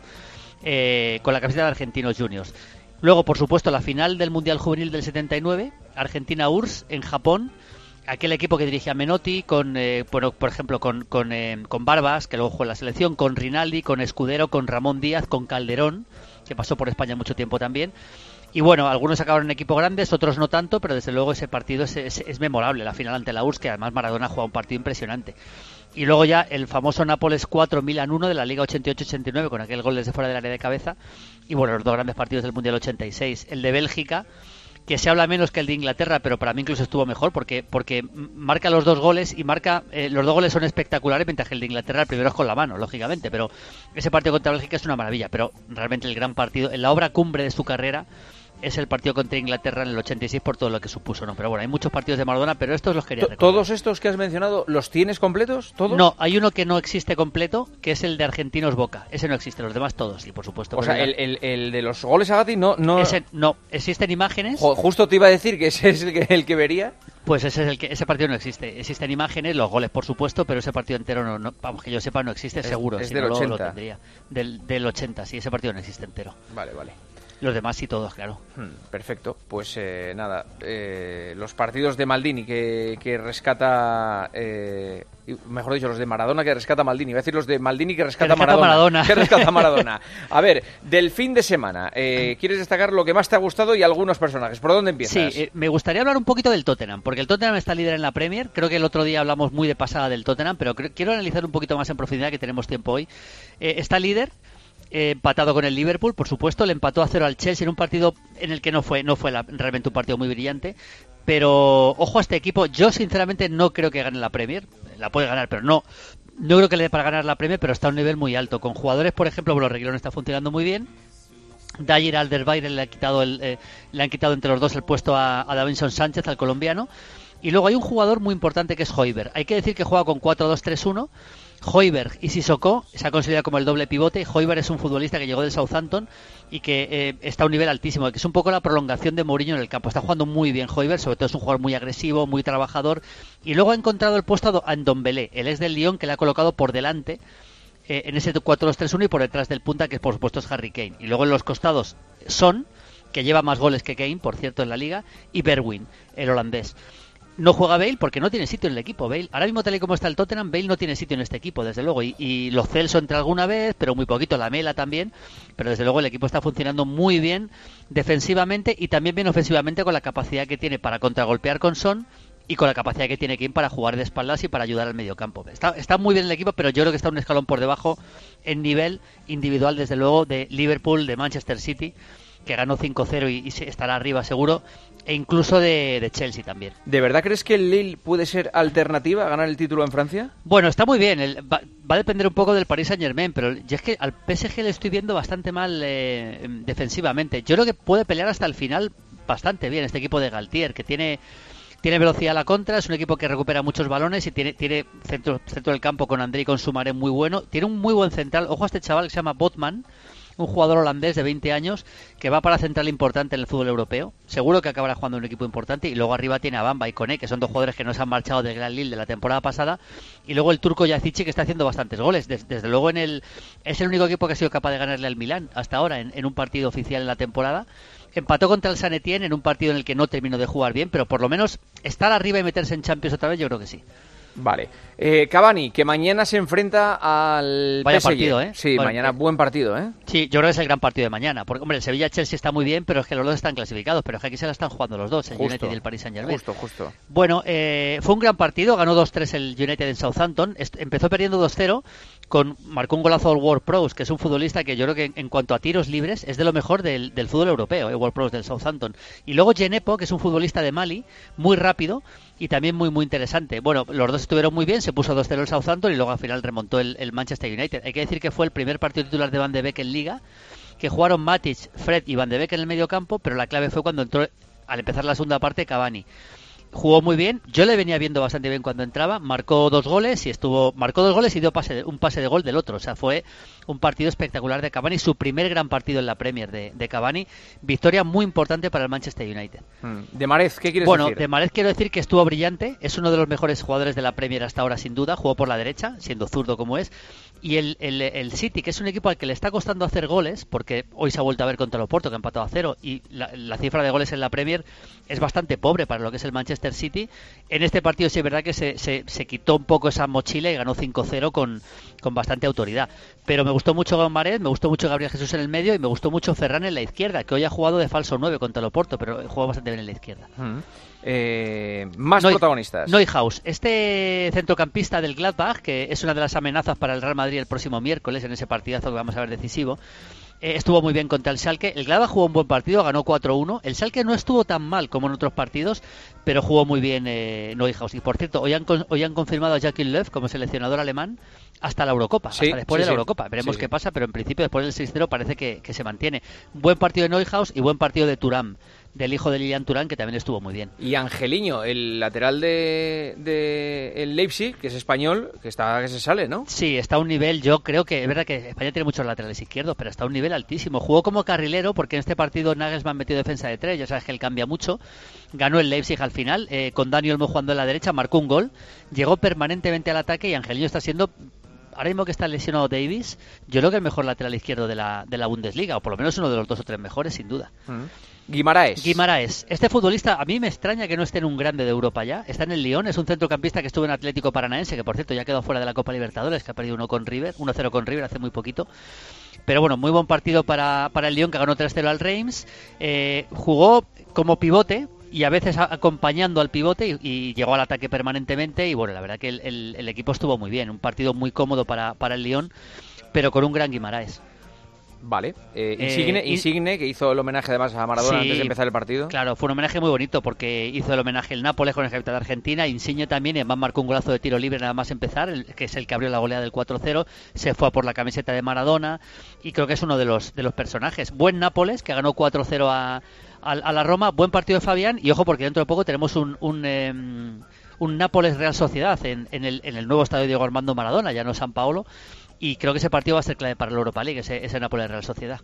con la camiseta de Argentinos Juniors. Luego, por supuesto, la final del Mundial Juvenil del 79, Argentina-URSS en Japón, aquel equipo que dirigía Menotti, por ejemplo, con Barbas, que luego jugó en la selección, con Rinaldi, con Escudero, con Ramón Díaz, con Calderón, que pasó por España mucho tiempo también. Y bueno, algunos acabaron en equipos grandes, otros no tanto, pero desde luego ese partido es memorable, la final ante la URSS, que además Maradona jugó un partido impresionante. Y luego ya el famoso Nápoles 4, Milan 1 de la Liga 88-89, con aquel gol desde fuera del área de cabeza. Y bueno, los dos grandes partidos del Mundial 86. El de Bélgica, que se habla menos que el de Inglaterra, pero para mí incluso estuvo mejor, porque marca los dos goles, y los dos goles son espectaculares, mientras que el de Inglaterra el primero es con la mano, lógicamente. Pero ese partido contra Bélgica es una maravilla, pero realmente el gran partido, en la obra cumbre de su carrera, es el partido contra Inglaterra en el 86 por todo lo que supuso, ¿no? Pero bueno, hay muchos partidos de Maradona, pero estos los quería recordar. ¿Todos estos que has mencionado los tienes completos? ¿Todos? No, hay uno que no existe completo, que es el de Argentinos Boca. Ese no existe, los demás todos, sí, por supuesto. O sea, el de los goles a Gatti no... Ese no, existen imágenes. Justo te iba a decir que ese es el que vería. Pues ese partido no existe. Existen imágenes, los goles por supuesto, pero ese partido entero no, vamos, que yo sepa, no existe, seguro. Es si del no 80. lo tendría. Del 80, sí, ese partido no existe entero. Vale. Los demás sí, todos, claro. Perfecto. Pues nada, los partidos de Maldini que rescata... mejor dicho, los de Maradona que rescata Maldini. Iba a decir los de Maldini que rescata Maradona. Que rescata Maradona. A ver, del fin de semana, ¿quieres destacar lo que más te ha gustado y algunos personajes? ¿Por dónde empiezas? Sí, me gustaría hablar un poquito del Tottenham, porque el Tottenham está líder en la Premier. Creo que el otro día hablamos muy de pasada del Tottenham, pero mente analizar un poquito más en profundidad, que tenemos tiempo hoy. Está líder, empatado con el Liverpool, por supuesto. Le empató a 0 al Chelsea en un partido en el que no fue realmente un partido muy brillante. Pero ojo a este equipo, yo sinceramente no creo que gane la Premier. La puede ganar, pero no creo que le dé para ganar la Premier, pero está a un nivel muy alto. Con jugadores, por ejemplo, bueno, Reguilón está funcionando muy bien. Dyer Alderweireld le han quitado entre los dos el puesto a Davinson Sánchez, al colombiano. Y luego hay un jugador muy importante que es Højbjerg. Hay que decir que juega con 4-2-3-1. Højbjerg y Sissoko se ha considerado como el doble pivote. Højbjerg es un futbolista que llegó del Southampton y que está a un nivel altísimo, que es un poco la prolongación de Mourinho en el campo. Está jugando muy bien Højbjerg, sobre todo es un jugador muy agresivo, muy trabajador. Y luego ha encontrado el puesto a Ndombele, el ex del Lyon, que le ha colocado por delante en ese 4-2-3-1 y por detrás del punta, que por supuesto es Harry Kane. Y luego en los costados Son, que lleva más goles que Kane, por cierto, en la liga, y Bergwijn, el holandés. No juega Bale porque no tiene sitio en el equipo. Bale, ahora mismo tal y como está el Tottenham, Bale no tiene sitio en este equipo, desde luego. Y Lo Celso entra alguna vez, pero muy poquito, la Mela también. Pero desde luego el equipo está funcionando muy bien defensivamente y también bien ofensivamente, con la capacidad que tiene para contragolpear con Son y con la capacidad que tiene Kim para jugar de espaldas y para ayudar al mediocampo. Está muy bien el equipo, pero yo creo que está un escalón por debajo en nivel individual, desde luego, de Liverpool, de Manchester City, que ganó 5-0 y estará arriba seguro, e incluso de Chelsea también. ¿De verdad crees que el Lille puede ser alternativa a ganar el título en Francia? Bueno, está muy bien. Va a depender un poco del Paris Saint-Germain, pero yo es que al PSG le estoy viendo bastante mal defensivamente. Yo creo que puede pelear hasta el final bastante bien este equipo de Galtier, que tiene velocidad a la contra, es un equipo que recupera muchos balones y tiene centro del campo con André y con Soumaré muy bueno. Tiene un muy buen central. Ojo a este chaval que se llama Botman, un jugador holandés de 20 años que va para central importante en el fútbol europeo. Seguro que acabará jugando en un equipo importante. Y luego arriba tiene a Bamba y Koné, que son dos jugadores que no se han marchado del Gran Lille de la temporada pasada. Y luego el turco Yazici, que está haciendo bastantes goles. Desde luego es el único equipo que ha sido capaz de ganarle al Milán hasta ahora en un partido oficial en la temporada. Empató contra el San Etienne en un partido en el que no terminó de jugar bien, pero por lo menos estar arriba y meterse en Champions otra vez, yo creo que sí. Vale. Cavani, que mañana se enfrenta al Vaya PSG. partido, ¿eh? Sí, bueno, mañana buen partido, ¿eh? Sí, yo creo que es el gran partido de mañana. Porque, hombre, el Sevilla-Chelsea está muy bien, pero es que los dos están clasificados. Pero es que aquí se la están jugando los dos, el United y el Paris Saint-Germain. Justo. Bueno, fue un gran partido. Ganó 2-3 el United en Southampton. Empezó perdiendo 2-0. Marcó un golazo al Ward Prowse, que es un futbolista que yo creo que en cuanto a tiros libres es de lo mejor del fútbol europeo, el Ward Prowse del Southampton. Y luego Djenepo, que es un futbolista de Mali, muy rápido y también muy interesante. Bueno, los dos estuvieron muy bien, se puso 2-0 el Southampton y luego al final remontó el Manchester United. Hay que decir que fue el primer partido titular de Van de Beek en Liga, que jugaron Matic, Fred y Van de Beek en el medio campo, pero la clave fue cuando entró, al empezar la segunda parte, Cavani. Jugó muy bien, yo le venía viendo bastante bien cuando entraba, marcó dos goles y dio un pase de gol del otro, o sea, fue un partido espectacular de Cavani, su primer gran partido en la Premier de Cavani, victoria muy importante para el Manchester United. De Mahrez, ¿qué quieres decir? Bueno, de Mahrez quiero decir que estuvo brillante, es uno de los mejores jugadores de la Premier hasta ahora sin duda, jugó por la derecha, siendo zurdo como es, y el City, que es un equipo al que le está costando hacer goles, porque hoy se ha vuelto a ver contra el Oporto, que ha empatado a 0, y la cifra de goles en la Premier es bastante pobre para lo que es el Manchester City. En este partido sí es verdad que se quitó un poco esa mochila y ganó 5-0 con bastante autoridad. Pero me gustó mucho Mahrez, me gustó mucho Gabriel Jesús en el medio y me gustó mucho Ferran en la izquierda, que hoy ha jugado de falso 9 contra el Oporto, pero jugó bastante bien en la izquierda. Más protagonistas. Neuhaus, este centrocampista del Gladbach, que es una de las amenazas para el Real Madrid el próximo miércoles en ese partidazo que vamos a ver decisivo. Estuvo muy bien contra el Schalke. El Gladbach jugó un buen partido, ganó 4-1. El Schalke no estuvo tan mal como en otros partidos, pero jugó muy bien Neuhaus. Y por cierto, hoy han confirmado a Joachim Löw como seleccionador alemán hasta la Eurocopa, hasta después de la Eurocopa. Veremos qué pasa, pero en principio después del 6-0 parece que se mantiene. Buen partido de Neuhaus y buen partido de Thuram, del hijo de Lilian Thuram, que también estuvo muy bien. Y Angeliño, el lateral de el Leipzig, que es español, que se sale, ¿no? Sí, está a un nivel, yo creo que es verdad que España tiene muchos laterales izquierdos, pero está a un nivel altísimo. Jugó como carrilero porque en este partido Nagelsmann metió defensa de 3, ya sabes que él cambia mucho. Ganó el Leipzig al final, con Dani Olmo jugando en la derecha, marcó un gol, llegó permanentemente al ataque y Angeliño está siendo... Ahora mismo que está lesionado Davis, yo creo que el mejor lateral izquierdo de la Bundesliga, o por lo menos uno de los 2 o 3 mejores, sin duda. Guimaraes. Este futbolista, a mí me extraña que no esté en un grande de Europa ya. Está en el Lyon, es un centrocampista que estuvo en Atlético Paranaense, que por cierto ya quedó fuera de la Copa Libertadores, que ha perdido 1-0 con River hace muy poquito. Pero bueno, muy buen partido para el Lyon, que ganó 3-0 al Reims. Jugó como pivote y a veces acompañando al pivote y llegó al ataque permanentemente. Y bueno, la verdad que el equipo estuvo muy bien. Un partido muy cómodo para el Lyon, pero con un gran Guimaraes. Vale. Insigne, que hizo el homenaje además a Maradona antes de empezar el partido. Claro, fue un homenaje muy bonito porque hizo el homenaje el Nápoles con el capitán de Argentina. Insigne también, además marcó un golazo de tiro libre nada más empezar, que es el que abrió la goleada del 4-0. Se fue a por la camiseta de Maradona y creo que es uno de los personajes. Buen Nápoles, que ganó 4-0 a la Roma. Buen partido de Fabián y ojo porque dentro de poco tenemos un Nápoles Real Sociedad en el nuevo estadio Diego Armando Maradona, ya no San Paolo. Y creo que ese partido va a ser clave para la Europa League, ese Nápoles Real Sociedad.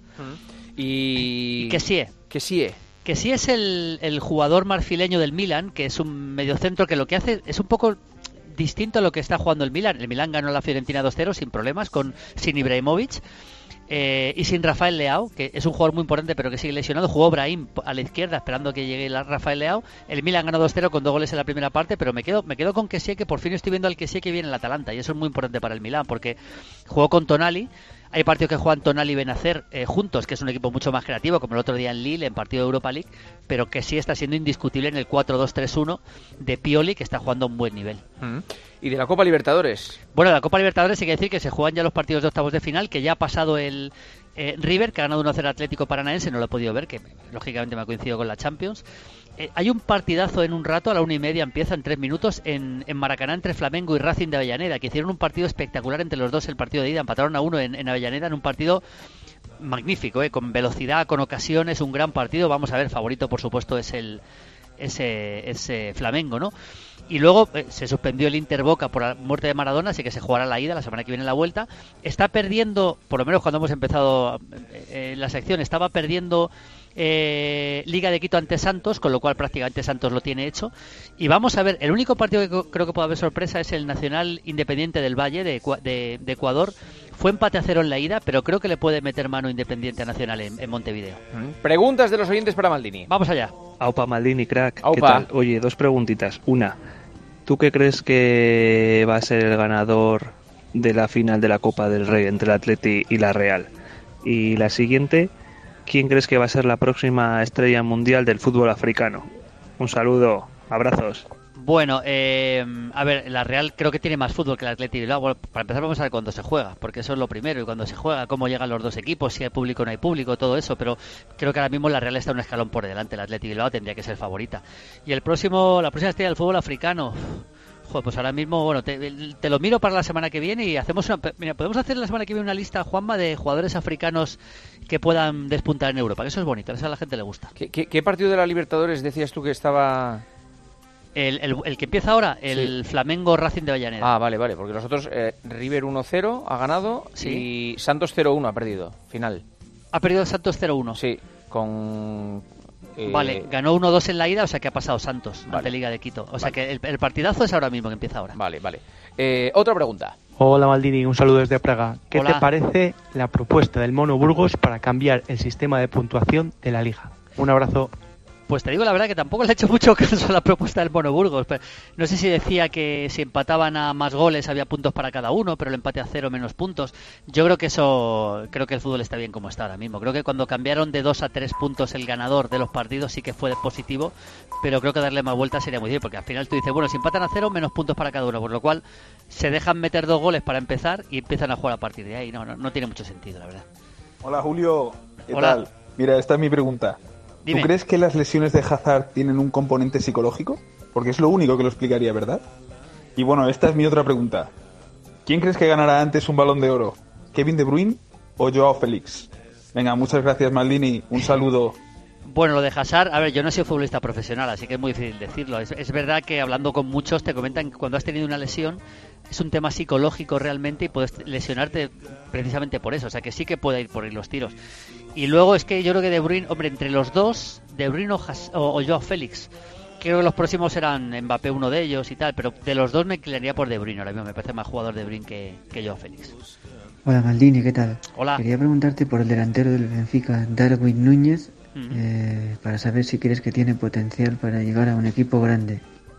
Y que sí es el jugador marfileño del Milan, que es un mediocentro que lo que hace es un poco distinto a lo que está jugando el Milan. El Milan ganó a la Fiorentina 2-0 sin problemas, sin Ibrahimovic y sin Rafael Leao, que es un jugador muy importante pero que sigue lesionado. Jugó Brahim a la izquierda esperando que llegue Rafael Leao. El Milan ganó 2-0 con 2 goles en la primera parte, pero me quedo con que por fin estoy viendo al que viene el Atalanta, y eso es muy importante para el Milan porque jugó con Tonali. Hay partidos que juegan Tonal y Benacer juntos, que es un equipo mucho más creativo, como el otro día en Lille, en partido de Europa League, pero que sí está siendo indiscutible en el 4-2-3-1 de Pioli, que está jugando a un buen nivel. ¿Y de la Copa Libertadores? Bueno, de la Copa Libertadores hay que decir que se juegan ya los partidos de octavos de final, que ya ha pasado el River, que ha ganado 1-0 Atlético Paranaense, no lo he podido ver, que lógicamente me ha coincidido con la Champions. Hay un partidazo en un rato, a la 1:30 empieza, en 3 minutos, en Maracaná, entre Flamengo y Racing de Avellaneda, que hicieron un partido espectacular entre los dos, el partido de ida, empataron a 1 en Avellaneda, en un partido magnífico, con velocidad, con ocasiones, un gran partido. Vamos a ver, favorito por supuesto es ese Flamengo, ¿no? Y luego se suspendió el Inter-Boca por la muerte de Maradona, así que se jugará la ida, la semana que viene la vuelta. Está perdiendo, por lo menos cuando hemos empezado la sección, estaba perdiendo Liga de Quito ante Santos, con lo cual prácticamente Santos lo tiene hecho. Y vamos a ver, el único partido que creo que puede haber sorpresa es el Nacional Independiente del Valle de Ecuador. Fue empate a 0 en la ida, pero creo que le puede meter mano Independiente a Nacional en Montevideo. Preguntas de los oyentes para Maldini. Vamos allá. Aupa Maldini, crack. Aupa. ¿Qué tal? Oye, 2 preguntitas. Una, ¿tú qué crees que va a ser el ganador de la final de la Copa del Rey entre el Atleti y la Real? Y la siguiente, ¿quién crees que va a ser la próxima estrella mundial del fútbol africano? Un saludo, abrazos. Bueno, a ver, la Real creo que tiene más fútbol que el Atleti Bilbao. Bueno, para empezar vamos a ver cuándo se juega, porque eso es lo primero, y cuando se juega, cómo llegan los dos equipos, si hay público o no hay público, todo eso, pero creo que ahora mismo la Real está un escalón por delante, el Atleti Bilbao tendría que ser favorita. Y la próxima estrella del fútbol africano, joder, pues ahora mismo, bueno, te lo miro para la semana que viene y hacemos mira, podemos hacer la semana que viene una lista, Juanma, de jugadores africanos que puedan despuntar en Europa, que eso es bonito, eso a la gente le gusta. ¿Qué partido de la Libertadores decías tú que estaba...? El que empieza ahora, el Flamengo Racing de Avellaneda. Ah, vale, porque nosotros River 1-0 ha ganado, sí, y Santos 0-1 ha perdido, final. ¿Ha perdido Santos 0-1? Sí, con... Vale, ganó 1-2 en la ida, o sea que ha pasado Santos ante Liga de Quito. O sea que el partidazo es ahora mismo, que empieza ahora. Vale. Otra pregunta. Hola Maldini, un saludo desde Praga. ¿Qué Hola. te parece la propuesta del Mono Burgos para cambiar el sistema de puntuación de la Liga? Un abrazo. Pues te digo la verdad que tampoco le he hecho mucho caso a la propuesta del Mono Burgos. No sé si decía que si empataban a más goles había puntos para cada uno, pero el empate a 0 menos puntos. Yo creo que creo que el fútbol está bien como está ahora mismo. Creo que cuando cambiaron de 2 a 3 puntos el ganador de los partidos sí que fue positivo, pero creo que darle más vueltas sería muy bien, porque al final tú dices, bueno, si empatan a 0 menos puntos para cada uno, por lo cual se dejan meter 2 goles para empezar y empiezan a jugar a partir de ahí. No tiene mucho sentido, la verdad. Hola Julio, ¿qué Hola. tal? Mira, esta es mi pregunta. Dime. ¿Tú crees que las lesiones de Hazard tienen un componente psicológico? Porque es lo único que lo explicaría, ¿verdad? Y bueno, esta es mi otra pregunta. ¿Quién crees que ganará antes un Balón de Oro? ¿Kevin De Bruyne o Joao Félix? Venga, muchas gracias Maldini, un saludo. Bueno, lo de Hazard, a ver, yo no he sido futbolista profesional, así que es muy difícil decirlo. Es verdad que hablando con muchos te comentan que cuando has tenido una lesión es un tema psicológico realmente y puedes lesionarte precisamente por eso, o sea que sí que puede ir por ahí los tiros. Y luego es que yo creo que De Bruyne, hombre, entre los dos, De Bruyne o Joao Félix, creo que los próximos serán Mbappé, uno de ellos y tal, pero de los dos me inclinaría por De Bruyne ahora mismo, me parece más jugador De Bruyne que Joao Félix. Hola Maldini, ¿qué tal? Hola. Quería preguntarte por el delantero del Benfica, Darwin Núñez, para saber si crees que tiene potencial para llegar a un equipo grande.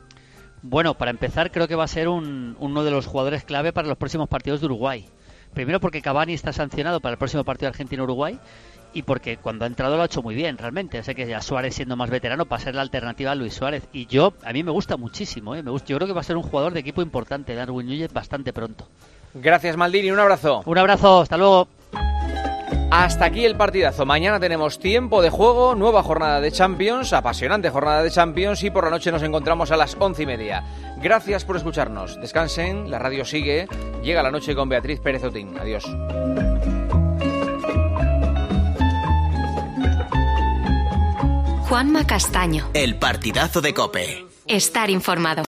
Bueno, para empezar creo que va a ser uno de los jugadores clave para los próximos partidos de Uruguay. Primero porque Cavani está sancionado para el próximo partido de Argentina-Uruguay y porque cuando ha entrado lo ha hecho muy bien realmente. O sea que ya Suárez siendo más veterano para ser la alternativa a Luis Suárez. Y a mí me gusta muchísimo, yo creo que va a ser un jugador de equipo importante, Darwin Núñez, bastante pronto. Gracias Maldini, un abrazo. Un abrazo, hasta luego. Hasta aquí el partidazo. Mañana tenemos tiempo de juego, nueva jornada de Champions, apasionante jornada de Champions, y por la noche nos encontramos a las 11:30. Gracias por escucharnos. Descansen, la radio sigue. Llega la noche con Beatriz Pérez Otín. Adiós. Juanma Castaño. El partidazo de COPE. Estar informado.